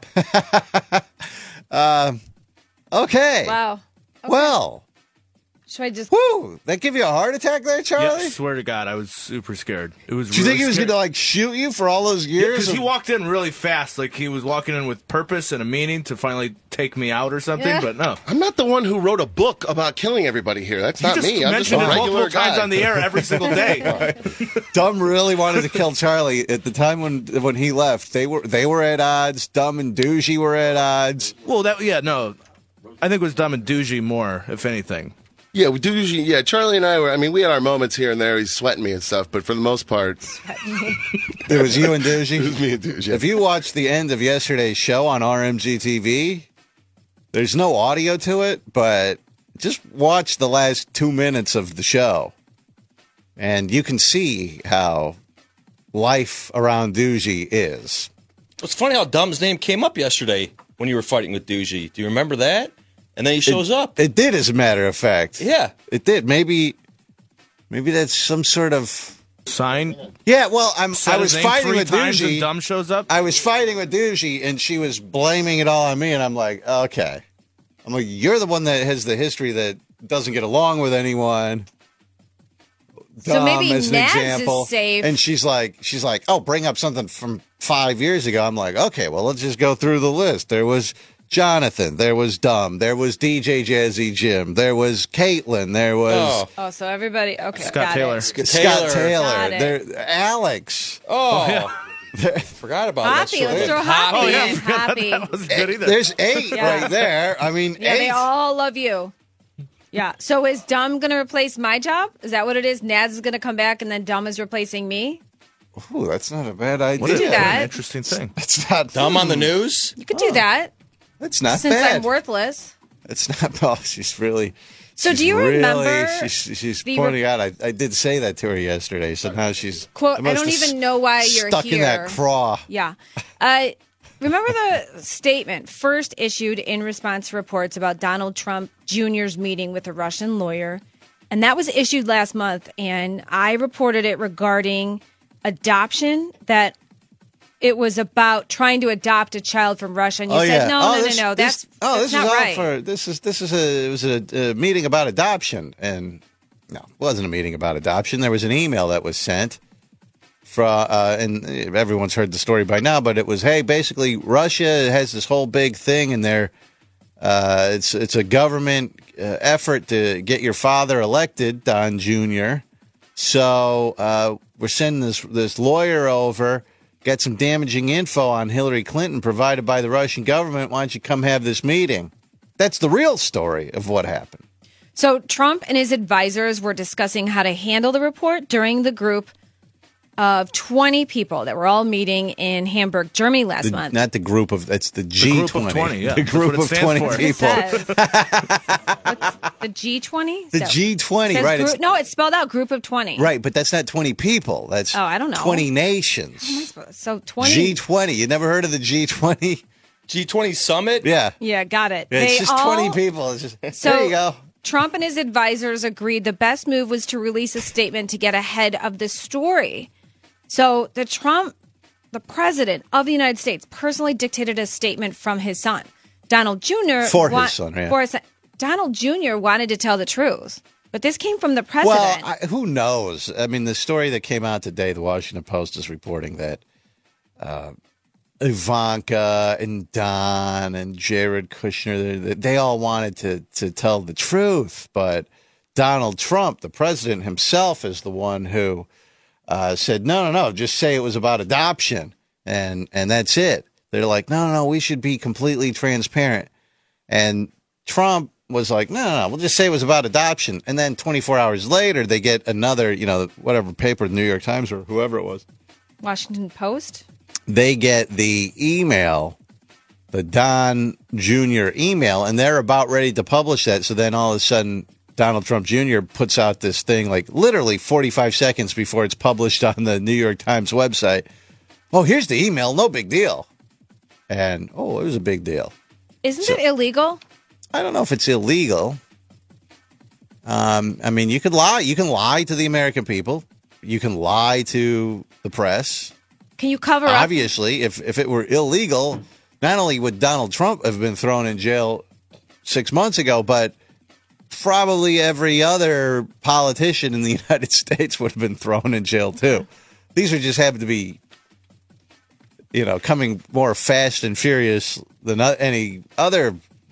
uh, okay. Wow. Okay. Well, Should I just? whoo! That give you a heart attack there, Yeah, Charlie? swear to God, I was super scared. It was. Do you really think he was scary. going to like shoot you for all those years? Because he of- walked in really fast, like he was walking in with purpose and a meaning to finally take me out or something. Yeah. But no, I'm not the one who wrote a book about killing everybody here. That's you not just me. I'm just a mentioned it regular multiple times guy. on the air every single day. Dumb really wanted to kill Charlie at the time when when he left. They were they were at odds. Dumb and Dougie were at odds. Well, that yeah, no, I think it was Dumb and Dougie more, if anything. Yeah, we do usually. Yeah, Charlie and I were. I mean, we had our moments here and there. He's sweating me and stuff, but for the most part, It was you and Dougie. it was me and Dougie. If you watched the end of yesterday's show on R M G T V, there's no audio to it, but just watch the last two minutes of the show, and you can see how life around Dougie is. It's funny how Dumb's name came up yesterday when you were fighting with Dougie. Do you remember that? And then he shows it, up. It did, as a matter of fact. Yeah. It did. Maybe, maybe that's some sort of sign. Yeah. Well, I'm. Said I was his name fighting three with times Dougie. and Dumb shows up. I was fighting with Dougie, and she was blaming it all on me, and I'm like, okay. I'm like, you're the one that has the history that doesn't get along with anyone. So Dumb maybe as an Naz is example. safe. And she's like, she's like, oh, bring up something from five years ago. I'm like, okay, well, let's just go through the list. There was Jonathan, there was Dumb, there was D J Jazzy Jim, there was Caitlin, there was Oh. Oh, so everybody. Okay, Scott got Taylor. It. Scott Taylor. Taylor, Got it. there, Alex. Oh, forgot about Hoppy, that. let's throw Hoppy. Hoppy Oh, yeah, I in. forgot Hoppy. that wasn't good either. There's eight Yeah. right there. I mean, Yeah, eight. they all love you. Yeah. So is Dumb going to replace my job? Is that what it is? Naz is going to come back and then Dumb is replacing me? Ooh, that's not a bad idea. What is do what that. an interesting thing. That's not Dumb on the news? You could do that That's not since bad. I'm worthless. It's not. Oh, she's really. So she's do you really, remember She's, she's the pointing out. I, I did say that to her yesterday. Somehow she's. Quote, I must don't have even know why you're stuck here. in that craw. Yeah. Uh, remember the statement first issued in response to reports about Donald Trump Junior's meeting with a Russian lawyer? And that was issued last month. And I reported it regarding adoption, that it was about trying to adopt a child from Russia. And you oh said, yeah. no, oh, no, this, no, no. This, That's, oh, that's this not is all right. for this is this is a it was a, a meeting about adoption, and no, it wasn't a meeting about adoption. There was an email that was sent from, uh, and everyone's heard the story by now, but it was, hey, basically Russia has this whole big thing, and they're uh, it's it's a government uh, effort to get your father elected, Don Junior So uh, we're sending this this lawyer over. Got some damaging info on Hillary Clinton provided by the Russian government. Why don't you come have this meeting? That's the real story of what happened. So Trump and his advisors were discussing how to handle the report during the group of twenty people that were all meeting in Hamburg, Germany last The- month. not the group of, that's the G twenty. group of twenty, yeah. The That's group what it of stands twenty for. It people. says. What's The G twenty? The G twenty, Says right? group- It's- no, it's spelled out group of twenty. Right, but that's not twenty people. That's Oh, I don't know. twenty nations. How am I supposed- So twenty. G twenty. You never heard of the G twenty? G twenty summit? Yeah. Yeah, got it. Yeah, it's They just all- twenty people. It's just, So there you go. Trump and his advisors agreed the best move was to release a statement to get ahead of the story. So the Trump, the president of the United States, personally dictated a statement from his son, Donald Junior For his son, yeah. For his son. Donald Junior wanted to tell the truth, but this came from the president. Well, I, who knows? I mean, the story that came out today, the Washington Post is reporting that uh, Ivanka and Don and Jared Kushner, they, they all wanted to, to tell the truth, but Donald Trump, the president himself, is the one who uh, said, no, no, no, just say it was about adoption, and and that's it. They're like, no, no, no, we should be completely transparent. And Trump was like, no, no, no, we'll just say it was about adoption. And then twenty-four hours later, they get another, you know, whatever paper, the New York Times or whoever it was. Washington Post? They get the email, the Don Junior email, and they're about ready to publish that. So then all of a sudden, Donald Trump Junior puts out this thing like literally forty-five seconds before it's published on the New York Times website. Oh, here's the email. No big deal. And, oh, it was a big deal. Isn't So- it illegal? I don't know if it's illegal. Um, I mean, you could lie. You can lie to the American people. You can lie to the press. Can you cover up? Obviously, if, if it were illegal, not only would Donald Trump have been thrown in jail six months ago, but probably every other politician in the United States would have been thrown in jail too. These are just happen to be, you know, coming more fast and furious than o- any other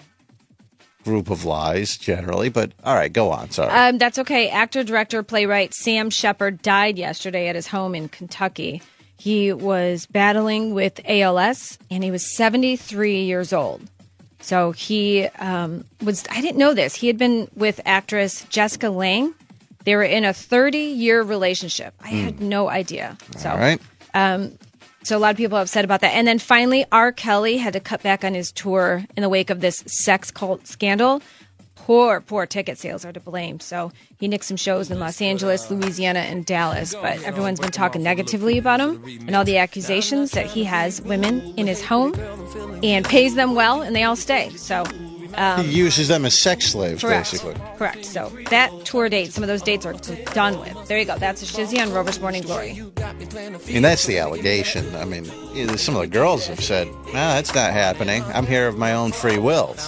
group of lies generally. But all right, go on. Sorry. Um, that's okay. Actor, director, playwright Sam Shepard died yesterday at his home in Kentucky. He was battling with A L S, and he was seventy-three years old. So he um, was, I didn't know this. He had been with actress Jessica Lange. They were in a thirty-year relationship. I had no idea. So, all right. Um, so a lot of people are upset about that. And then finally, R. Kelly had to cut back on his tour in the wake of this sex cult scandal. Poor, poor ticket sales are to blame. So he nixed some shows in Los Angeles, Louisiana, and Dallas. But everyone's been talking negatively about him and all the accusations that he has women in his home and pays them well, and they all stay. So um, He uses them as sex slaves, correct, basically. correct. So that tour date, some of those dates are done with. There you go. That's a Shizzy on Rover's Morning Glory. And that's the allegation. I mean, you know, some of the girls have said, "No, that's not happening. I'm here of my own free will." So.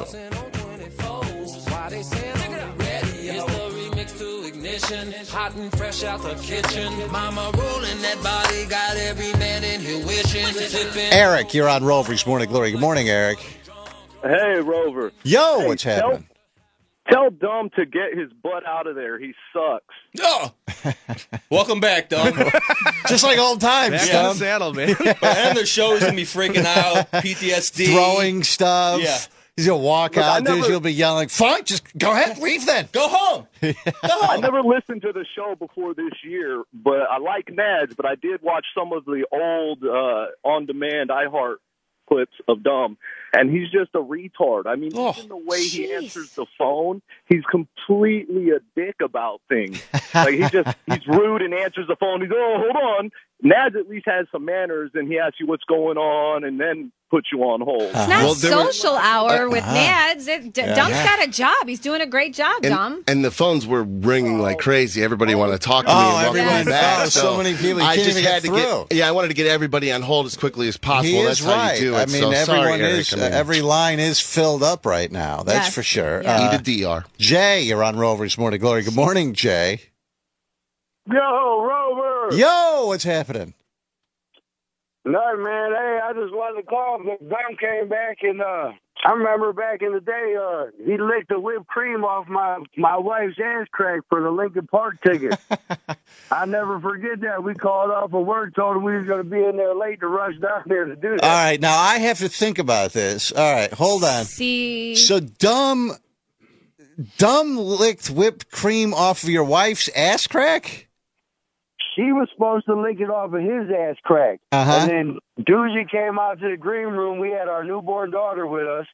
Hot and fresh out the kitchen. Mama rolling that body, got every man in here wishing. Eric, you're on Rover's Morning Glory. Good morning, Eric. Hey, Rover. Yo, Hey, what's tell- happening? Tell Dumb to get his butt out of there. He sucks. Oh, welcome back, Dumb. Just like old times, Back Dumb. on the saddle, man. By the end of the show, he's going to be freaking out, P T S D. Throwing stuff. Yeah. He's going to walk Look, I out, dude. never- You'll be yelling, fine, just go ahead, leave then. Go home. I never listened to the show before this year, but I like Nads, but I did watch some of the old uh, on-demand iHeart clips of Dumb, and he's just a retard. I mean, Oh, even the way he jeez. answers the phone, he's completely a dick about things. Like, he just, he's rude and answers the phone. He's, oh, hold on. Nads at least has some manners, and he asks you what's going on, and then puts you on hold. It's not Well, there were- social hour with Uh-huh. Nads. It, D- Yeah. Dumb's Yeah. got a job. He's doing a great job, Dumb. And, and the phones were ringing like crazy. Everybody wanted to talk to me Oh, and welcome everyone- me back. oh, so many people, you I can't just even had get to through. get. Yeah, I wanted to get everybody on hold as quickly as possible. He That's is how right. you do it. I mean, so everyone sorry, Eric. is, I mean, every line is filled up right now. That's Yes. for sure. Yeah. Uh, need a D R. Jay, you're on Rover's Morning Glory. Good morning, Jay. Yo, Rover. Yo, what's happening? Nothing, man. Hey, I just wanted to call because Dom came back, and uh, I remember back in the day, uh, he licked the whipped cream off my, my wife's ass crack for the Lincoln Park ticket. I never forget that. We called off of work, told him we was going to be in there late to rush down there to do that. All right, now I have to think about this. All right, hold on. See, So dumb, dumb licked whipped cream off of your wife's ass crack? She was supposed to lick it off of his ass crack. Uh-huh. And then Doogie came out to the green room. We had our newborn daughter with us.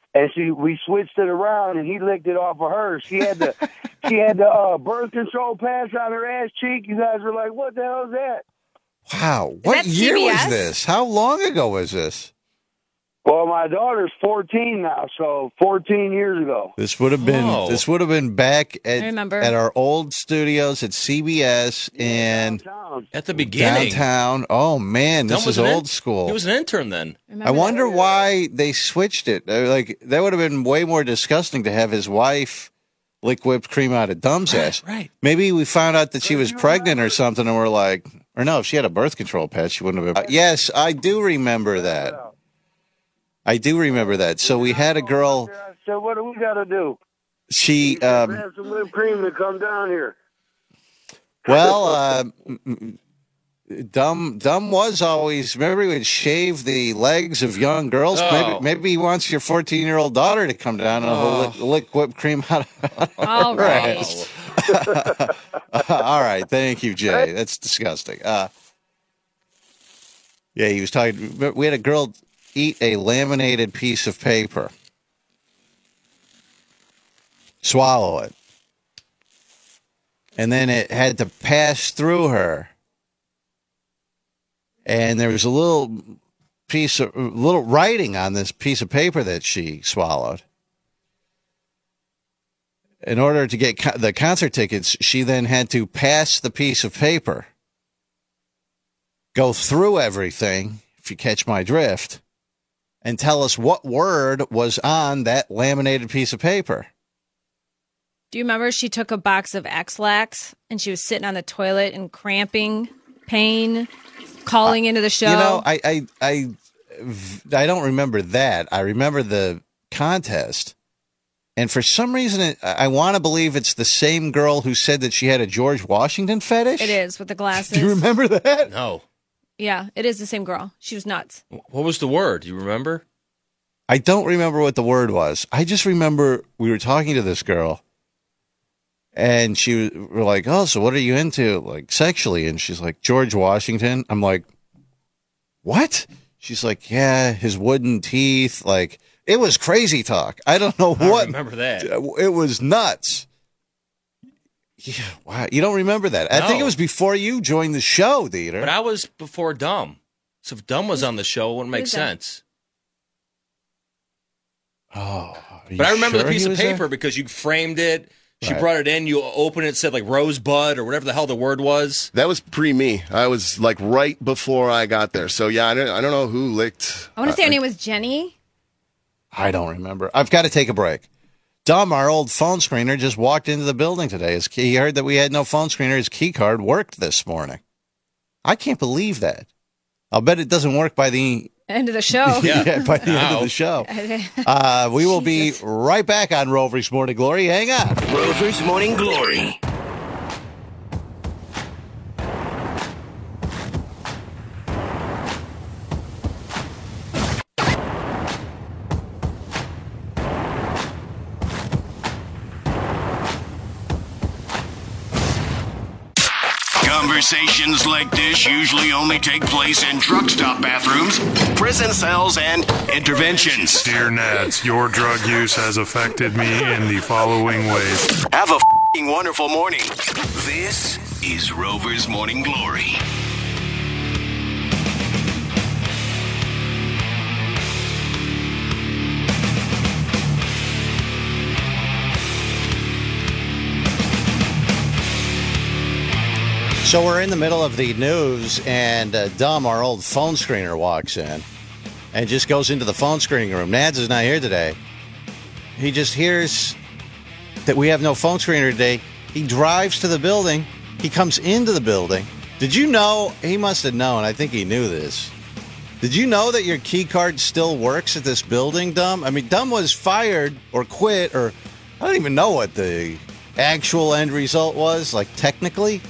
and she we switched it around, and he licked it off of her. She had the she had the uh, birth control patch on her ass cheek. You guys were like, "What the hell is that?" Wow. What year C B S? was this? How long ago was this? Well, my daughter's fourteen now, so fourteen years ago. This would have been Oh. this would have been back at I remember. at our old studios at C B S in At the beginning. downtown. Oh man, Dumb this was is an in- old school. He was an intern then. I wonder why they switched it. Uh, Like that would have been way more disgusting to have his wife lick whipped cream out of Dumb's ass. Right. Maybe we found out that she was pregnant or something, and we're like, or no, if she had a birth control patch, she wouldn't have been. Uh, yes, I do remember that. I do remember that. So we had a girl. I said, "What do we got to do?" She, um, Have some whipped cream to come down here. well, uh, m- m- Dumb, Dumb was always. Remember, he would shave the legs of young girls. Oh. Maybe, maybe he wants your fourteen-year-old daughter to come down and Oh. lick, lick whipped cream out of All her right. ass. All right, thank you, Jay. That's disgusting. Uh, yeah, he was talking. We had a girl eat a laminated piece of paper, swallow it, and then it had to pass through her. And there was a little piece of little writing on this piece of paper that she swallowed. In order to get co- the concert tickets, she then had to pass the piece of paper, go through everything, if you catch my drift, and tell us what word was on that laminated piece of paper. Do you remember she took a box of X-Lax and she was sitting on the toilet and cramping, pain, calling into the show? You know, I, I, I, I don't remember that. I remember the contest. And for some reason, it, I want to believe it's the same girl who said that she had a George Washington fetish. It is, with the glasses. Do you remember that? No. Yeah, it is the same girl. She was nuts. What was the word? Do you remember? I don't remember what the word was. I just remember we were talking to this girl, and she was, we're like, "Oh, so what are you into, like sexually?" And she's like, "George Washington." I'm like, "What?" She's like, "Yeah, his wooden teeth." Like, it was crazy talk. I don't know I what. remember that. It was nuts. Yeah, wow. You don't remember that? I think No. it was before you joined the show, Dieter. But I was before Dumb. So if Dumb was on the show, it wouldn't make Who's that? sense. Oh, are you But I remember sure the piece he of was there? paper because you framed it. She Right. brought it in. You open it, it said like Rosebud or whatever the hell the word was. That was pre me. I was like right before I got there. So yeah, I don't, I don't know who licked. I want to say uh, her name was Jenny. I don't remember. I've got to take a break. Dumb, our old phone screener, just walked into the building today. His key, he heard that we had no phone screener. His key card worked this morning. I can't believe that. I'll bet it doesn't work by the End of the show. yeah, by the end of the show. Uh, we will be right back on Rover's Morning Glory. Hang on. Rover's Morning Glory. Conversations like this usually only take place in truck stop bathrooms, prison cells, and interventions. Dear Nads, your drug use has affected me in the following ways. Have a f***ing wonderful morning. This is Rover's Morning Glory. So we're in the middle of the news, and uh, Dumb, our old phone screener, walks in and just goes into the phone screening room. Nads is not here today. He just hears that we have no phone screener today. He drives to the building. He comes into the building. Did you know? He must have known. I think he knew this. Did you know that your key card still works at this building, Dumb? I mean, Dumb was fired or quit, or I don't even know what the actual end result was, like technically.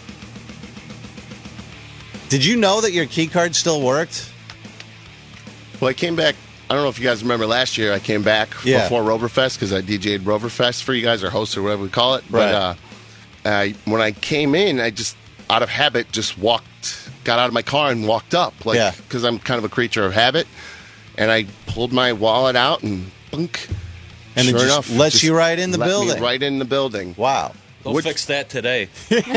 Did you know that your key card still worked? Well, I came back. I don't know if you guys remember last year. I came back Yeah. before Roverfest because I D J'd Roverfest for you guys, or hosted, or whatever we call it. Right. But uh, I, when I came in, I just, out of habit, just walked, got out of my car and walked up, like Yeah. because I'm kind of a creature of habit. And I pulled my wallet out and bunk, And sure it just enough, lets just you right in the let me building. right in the building. Wow. They'll Which- fix that today.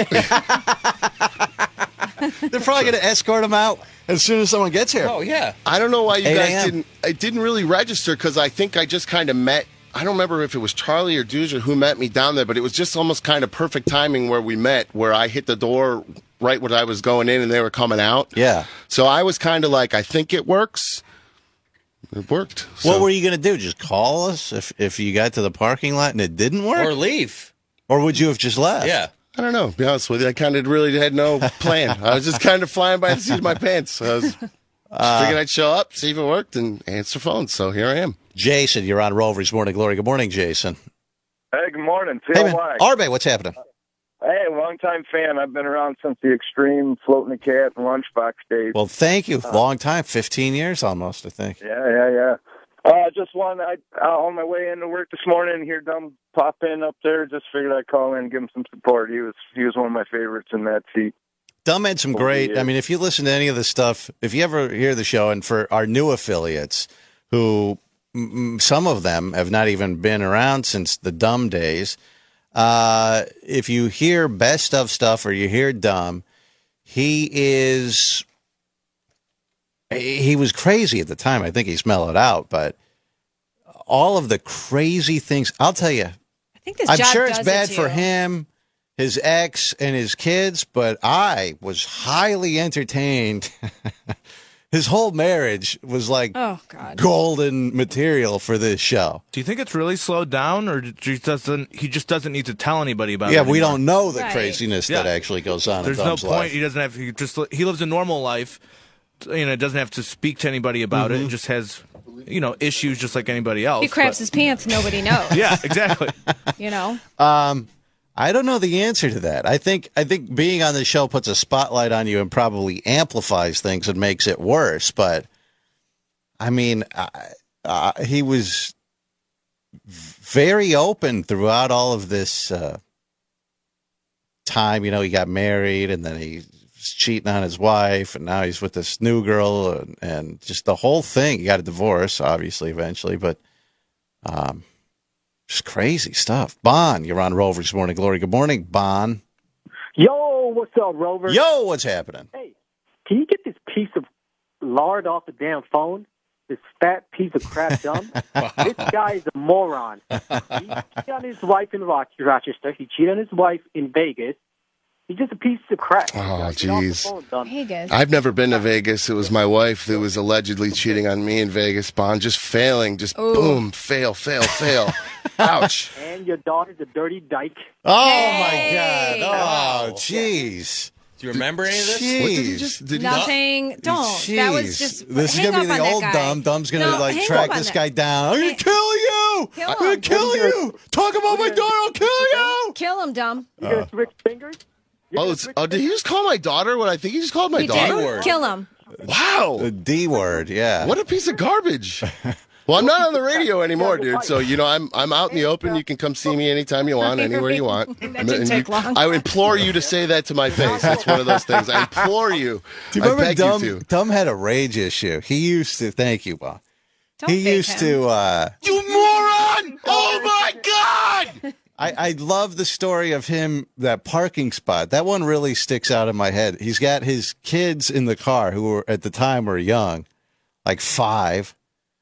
They're probably going to escort him out as soon as someone gets here. Oh, yeah. I don't know why you eight guys a.m. didn't. It didn't really register because I think I just kind of met. I don't remember if it was Charlie or Doozer who met me down there, but it was just almost kind of perfect timing where we met, where I hit the door right when I was going in and they were coming out. Yeah. So I was kind of like, I think it works. It worked. So. What were you going to do? Just call us if, if you got to the parking lot and it didn't work? Or leave. Or would you have just left? Yeah. I don't know. To be honest with you, I kind of really had no plan. I was just kind of flying by the seat of my pants. I was Uh, figuring I'd show up, see if it worked, and answer phones. So here I am. Jason, you're on Rover's Morning Glory. Good morning, Jason. Hey, good morning. Hey, man. T L Y. Arbe, what's happening? Hey, long-time fan. I've been around since the Extreme, Floating a Cat, and Lunchbox days. Well, thank you. Uh, Long time, fifteen years almost, I think. Yeah, yeah, yeah. Uh, just one, I, uh, on my way into work this morning, hear Dumb pop in up there. Just figured I'd call in and give him some support. He was he was one of my favorites in that seat. Dumb had some great, yeah. I mean, if you listen to any of the stuff, if you ever hear the show, and for our new affiliates who, m- some of them have not even been around since the Dumb days, uh, if you hear best of stuff or you hear Dumb, he is, he was crazy at the time. I think he's mellowed out, but all of the crazy things, I'll tell you, I think this I'm job sure it's does bad it to for you. him, his ex, and his kids, but I was highly entertained. His whole marriage was like Oh, God. golden material for this show. Do you think it's really slowed down, or just doesn't he just doesn't need to tell anybody about it? Yeah, we anymore? don't know the Right. craziness that Yeah. actually goes on There's in no Dumb's point. life. He doesn't have. He just he lives a normal life. You know, doesn't have to speak to anybody about Mm-hmm. it. Just has, you know, issues just like anybody else. He craps but- his pants, nobody knows. Yeah, exactly. You know? Um, I don't know the answer to that. I think I think being on the show puts a spotlight on you and probably amplifies things and makes it worse. But I mean, I, uh, he was very open throughout all of this uh, time. You know, he got married and then he was cheating on his wife, and now he's with this new girl, and, and just the whole thing. He got a divorce, obviously, eventually, but um, just crazy stuff. Bon, you're on Rover's Morning Glory. Good morning, Bon. Yo, what's up, Rover? Yo, what's happening? Hey, can you get this piece of lard off the damn phone? This fat piece of crap dumb. This guy is a moron. He cheated on his wife in Roch- Rochester. He cheated on his wife in Vegas. He's just a piece of crap. Oh, Get off the jeez. phone, dumb. Vegas. I've never been to Vegas. It was my wife that was allegedly cheating on me in Vegas. Bond just failing, just Ooh. boom, fail, fail, fail. Ouch. And your daughter's a dirty dyke. Oh, Hey. my God. Oh, jeez. Do you remember any of this? Jeez. What did he just? Did he? Nothing. Don't. That was Jeez. just. This is hang going to be up the on that old guy. dumb. Dumb's going to No, like hang track up on this that. guy down. I'm going Hey. to kill you. Kill I'm going him. to kill you. Talk about my daughter. I'll kill you. Kill him, dumb. You gonna switch fingers? You Oh, gonna it's, switch oh, did he just call my daughter what I think he just called my He daughter? did. Kill him. Wow. The D word, yeah. What a piece of garbage. Well, I'm not on the radio anymore, dude. So, you know, I'm I'm out in the open. You can come see me anytime you want, anywhere you want. That And didn't you- take long. I implore you to say that to my face. That's one of those things. I implore you. Do you I remember beg Dumb? you to. Dumb had a rage issue. He used to, thank you, Bob. Don't He fake used him. to, uh, You moron! Oh, my God! I, I love the story of him, that parking spot. That one really sticks out in my head. He's got his kids in the car who were at the time were young, like five.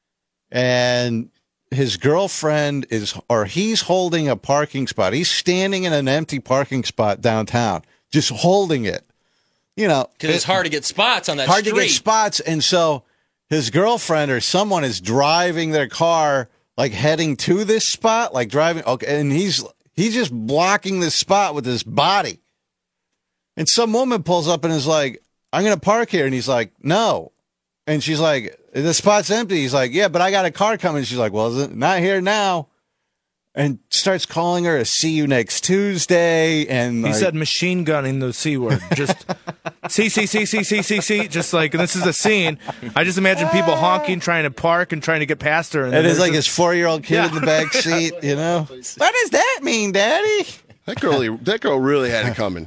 And his girlfriend is, or he's holding a parking spot. He's standing in an empty parking spot downtown, just holding it. You know, Because it's hard to get spots on that hard street. to get spots. And so his girlfriend or someone is driving their car, like heading to this spot, like driving. Okay. And he's, he's just blocking this spot with his body. And some woman pulls up and is like, I'm going to park here. And he's like, no. And she's like, the spot's empty. He's like, yeah, but I got a car coming. She's like, well, is it not here now? And starts calling her a see you next Tuesday. And He like, said machine gunning the C word. Just see, see, see, see, see, see, see. Just like, and this is a scene. I just imagine people honking, trying to park and trying to get past her. And, and then it's there's like just- his four-year-old kid Yeah. in the back seat, you know? What does that mean, Daddy? That girl, that girl really had it coming.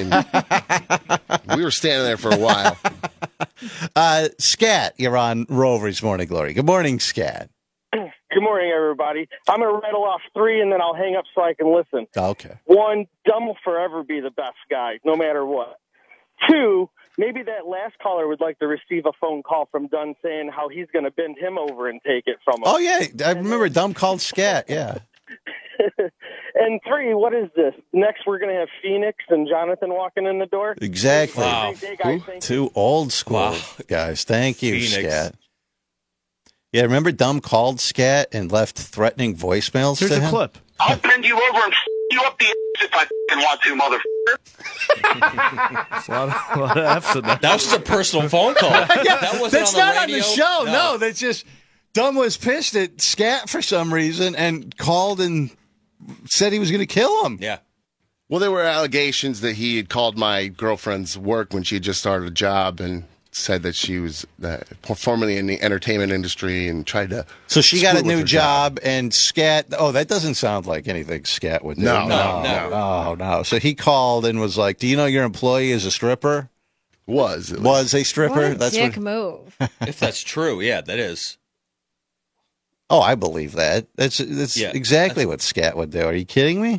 I mean, we were standing there for a while. Uh, Scat, you're on Rover's Morning Glory. Good morning, Scat. Hey, Good morning, everybody. I'm going to rattle off three, and then I'll hang up so I can listen. Okay. One, Dumb will forever be the best guy, no matter what. Two, maybe that last caller would like to receive a phone call from Dunn saying how he's going to bend him over and take it from him. Oh, yeah. I remember Dumb called Scat, yeah. And three, what is this? Next, we're going to have Phoenix and Jonathan walking in the door. Exactly. Wow. Day, guys. Thank Two old school Wow. guys. Thank you, Phoenix. Scat. Yeah, remember Dumb called Scat and left threatening voicemails Here's to a him? clip. I'll bend you over and f- you up the ass if I f***ing want to, motherfucker. It's a lot of, a lot of F's in that. That was just a personal phone call. Yeah, that wasn't that's on the not on radio. the show. No. No. that's just Dumb was pissed at Scat for some reason and called and said he was going to kill him. Yeah. Well, there were allegations that he had called my girlfriend's work when she had just started a job and said that she was uh, formerly in the entertainment industry and tried to. So she got a screw with new her job, and Scat. Oh, that doesn't sound like anything Scat would do. No, no, no, no, no. So he called and was like, "Do you know your employee is a stripper?" Was it Was a stripper? What a That's dick what. move. If that's true, yeah, that is. Oh, I believe that. That's that's Yeah, exactly what Scat would do. Are you kidding me?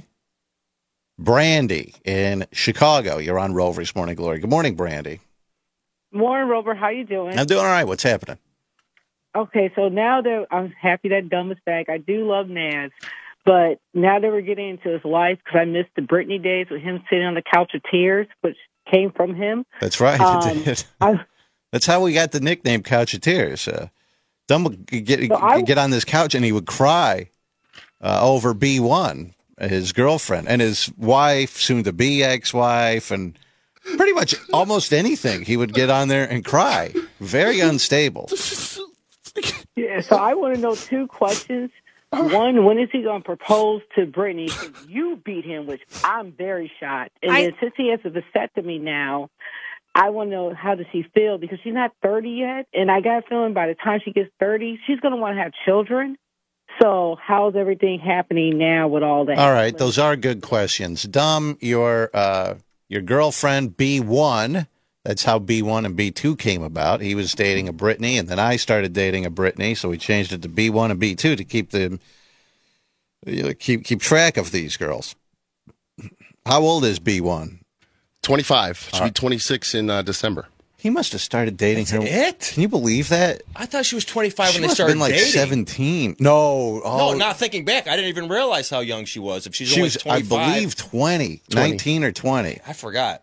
Brandy in Chicago. You're on Rover's Morning Glory. Good morning, Brandy. Morning, Rover. How you doing? I'm doing all right. What's happening? Okay, so now that I'm happy that Dumb is back, I do love Naz, but now that we're getting into his life, because I missed the Britney days with him sitting on the couch of tears, which came from him. That's right. Um, it did. I, That's how we got the nickname Couch of Tears. Uh, Dumb would get So I- get on this couch and he would cry uh, over B one, his girlfriend, and his wife, soon to be ex-wife, and pretty much almost anything. He would get on there and cry. Very unstable. yeah, so I want to know two questions. One, when is he going to propose to Britney? 'Cause you beat him, which I'm very shocked. And I- then since he has a vasectomy now, I want to know, how does he feel? Because she's not thirty yet, and I got a feeling by the time she gets thirty, she's going to want to have children. So how's everything happening now with all that? All right, those are good questions. Dumb, your uh, your girlfriend B one. That's how B one and B two came about. He was dating a Britney, and then I started dating a Britney, so we changed it to B one and B two to keep the you know, keep keep track of these girls. How old is B one? twenty-five. She'll be twenty-six in uh, December. He must have started dating her. It? Can you believe that? I thought she was twenty-five She when they must have started been like dating. seventeen. No, oh, No, not thinking back. I didn't even realize how young she was. If she's she only was, I twenty-five. believe, twenty, twenty. nineteen or twenty. I forgot.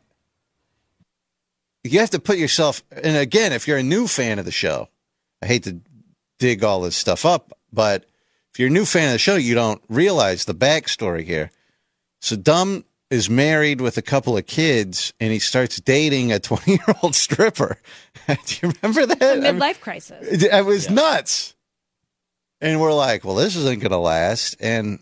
You have to put yourself, and again, if you're a new fan of the show, I hate to dig all this stuff up, but if you're a new fan of the show, you don't realize the backstory here. So Dumb is married with a couple of kids, and he starts dating a twenty-year-old stripper. Do you remember that? It's a midlife crisis. It, it was nuts. And we're like, well, this isn't going to last. And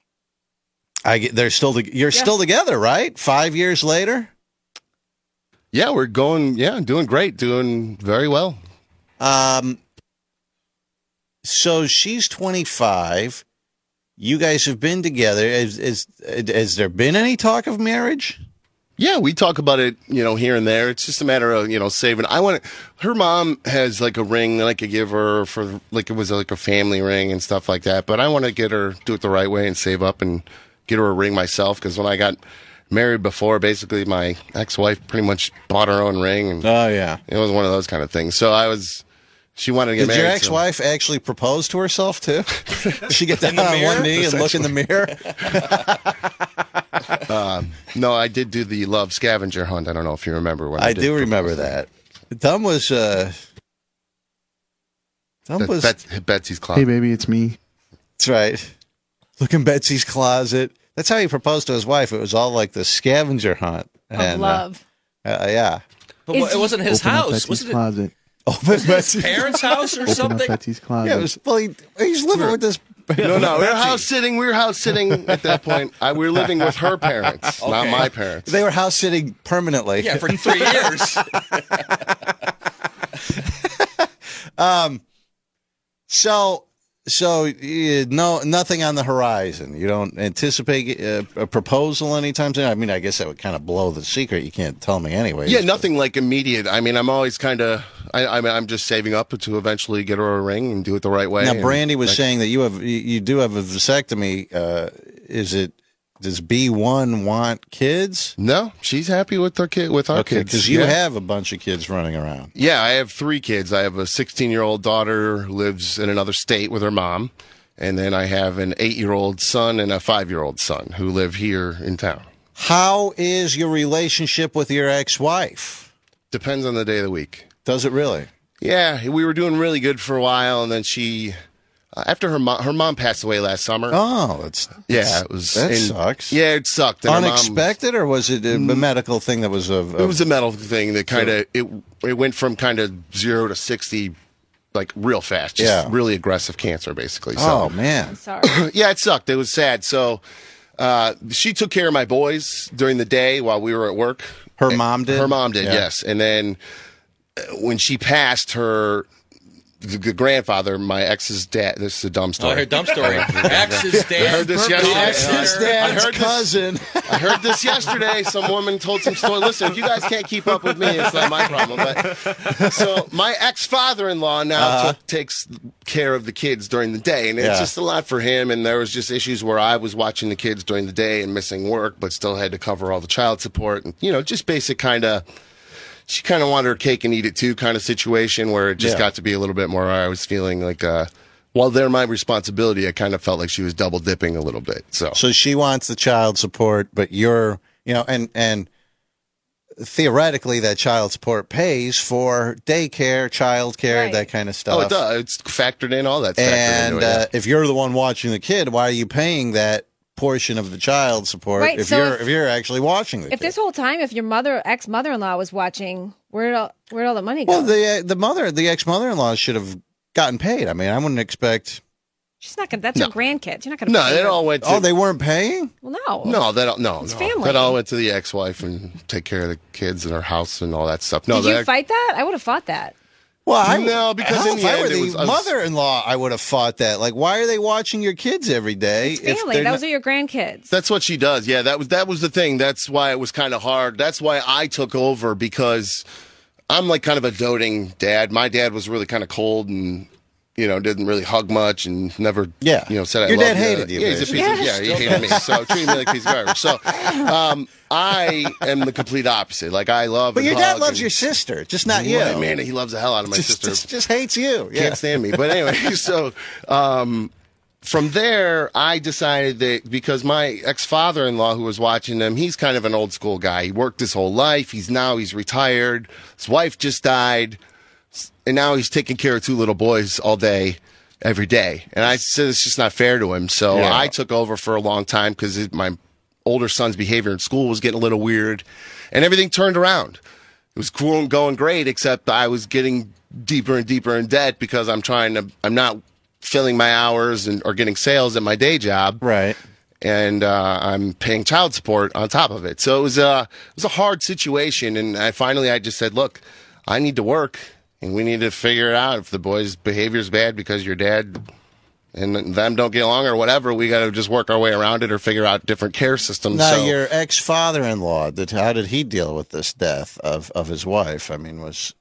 I get, they're still, to, you're Yeah. still together, right? Five years later? Yeah, we're going, yeah, doing great, doing very well. Um, so she's twenty-five. You guys have been together. Is, is, has there been any talk of marriage? Yeah, we talk about it, you know, here and there. It's just a matter of, you know, saving. I want to, her mom has like a ring that I could give her for, like, it was like a family ring and stuff like that. But I want to get her, do it the right way and save up and get her a ring myself. Because when I got married before, basically my ex-wife pretty much bought her own ring. And Oh, yeah. it was one of those kind of things. So I was, she wanted to get Did married. your so- ex-wife actually propose to herself, too? Did she get down the on mirror? one knee and look in the mirror? Um, no, I did do the love scavenger hunt. I don't know if you remember when I, I did do propose. remember that. Dumb was, uh, Dumb That's was, Bet- Betsy's closet. baby, it's me. that's right. Look in Betsy's closet. That's how he proposed to his wife. It was all like the scavenger hunt. Of And, uh, love. Uh, yeah. But it wasn't his Open up house. Betsy's Wasn't it closet. Open his Betsy's parents' house or Open something? up Betsy's closet. Yeah, it was, well, he, he's living with this. No, no, we were Betsy. house sitting. We were house sitting at that point. I, we were living with her parents, not Okay. my parents. They were house sitting permanently. Yeah, for three years. Um. So, so uh, no, nothing on the horizon. You don't anticipate uh, a proposal anytime soon. I mean, I guess that would kind of blow the secret. You can't tell me anyway. Yeah, nothing like immediate. I mean, I'm always kind of, I, I mean, I'm just saving up to eventually get her a ring and do it the right way. Now, and, Brandy was like, saying that you have you, you do have a vasectomy. Uh, is it does B one want kids? No, she's happy with her kid with our okay, kids because you yeah. have a bunch of kids running around. Yeah, I have three kids. I have a sixteen-year-old daughter who lives in another state with her mom, and then I have an eight-year-old son and a five-year-old son who live here in town. How is your relationship with your ex-wife? Depends on the day of the week. Does it really? Yeah, we were doing really good for a while, and then she, uh, after her mom, her mom passed away last summer. Oh, that's yeah, it was. that and- sucks. Yeah, it sucked. And her mom- Unexpected, or was it a, a medical thing that was of? It was a medical thing that kind of it. It went from kind of zero to sixty, like real fast. Just Yeah. really aggressive cancer, basically. So. Oh man, sorry. Yeah, it sucked. It was sad. So uh, she took care of my boys during the day while we were at work. Her mom did? Her mom did, Yeah. yes. And then uh, when she passed, her the, the grandfather, my ex's dad. This is a dumb story. Oh, I heard dumb story. Ex's dad. I heard this yesterday. Ex's dad's I heard this- cousin. I heard this yesterday. Some woman told some story. Listen, if you guys can't keep up with me, it's not my problem. But so my ex-father-in-law now Uh-huh. took, takes care of the kids during the day, and it's Yeah. just a lot for him. And there was just issues where I was watching the kids during the day and missing work, but still had to cover all the child support, and you know, just basic kind of. She kind of wanted her cake and eat it too kind of situation where it just Yeah. got to be a little bit more. I was feeling like, uh, while they're my responsibility, I kind of felt like she was double dipping a little bit. So. So she wants the child support, but you're, you know, and and theoretically that child support pays for daycare, childcare, Right. that kind of stuff. Oh, it does. It's factored in. All that's factored And into it. uh, if you're the one watching the kid, why are you paying that portion of the child support Right, if so you're if- if you're actually watching the If kid? this whole time, if your mother, ex mother in law was watching, where'd all, where'd all the money go? Well, the uh, the mother, the ex mother in law should have gotten paid. I mean, I wouldn't expect. She's not gonna. That's No. her grandkids. You're not gonna. No, pay it her. all went to. Oh, they weren't paying. Well, no. no, that all, no, It's no. family. That all went to the ex-wife and take care of the kids and her house and all that stuff. No, Did you that, fight that? I would have fought that. Well, I No, because hell, in if the I end were it the was- I was- mother-in-law, I would have fought that. Like, why are they watching your kids every day? if Family. they're Those not- are your grandkids. That's what she does. Yeah, that was that was the thing. That's why it was kind of hard. That's why I took over because I'm like kind of a doting dad. My dad was really kind of cold and you know didn't really hug much and never Yeah. you know said I Your love dad you. hated you, Yeah, he's a piece basically. of, yeah, he hated me. So treated me like a piece of garbage. So um, I am the complete opposite. Like I love. But and your dad hug loves and- your sister, just not you. Yeah, man, he loves the hell out of my just, sister. just just hates you. Yeah. Can't stand me. But anyway, so um, from there, I decided that because my ex father in law, who was watching them, he's kind of an old school guy. He worked his whole life. He's now he's retired. His wife just died, and now he's taking care of two little boys all day, every day. And I said it's just not fair to him. So Yeah. I took over for a long time because my older son's behavior in school was getting a little weird, and everything turned around. It was cool and going great, except I was getting deeper and deeper in debt because I'm trying to, I'm not filling my hours and or getting sales at my day job. Right. And uh, I'm paying child support on top of it. So it was a, it was a hard situation. And I finally, I just said, look, I need to work and we need to figure it out. If the boy's behavior is bad because your dad and them don't get along or whatever, we got to just work our way around it or figure out different care systems. Now, so, your ex-father-in-law, did, how did he deal with this death of, of his wife? I mean, was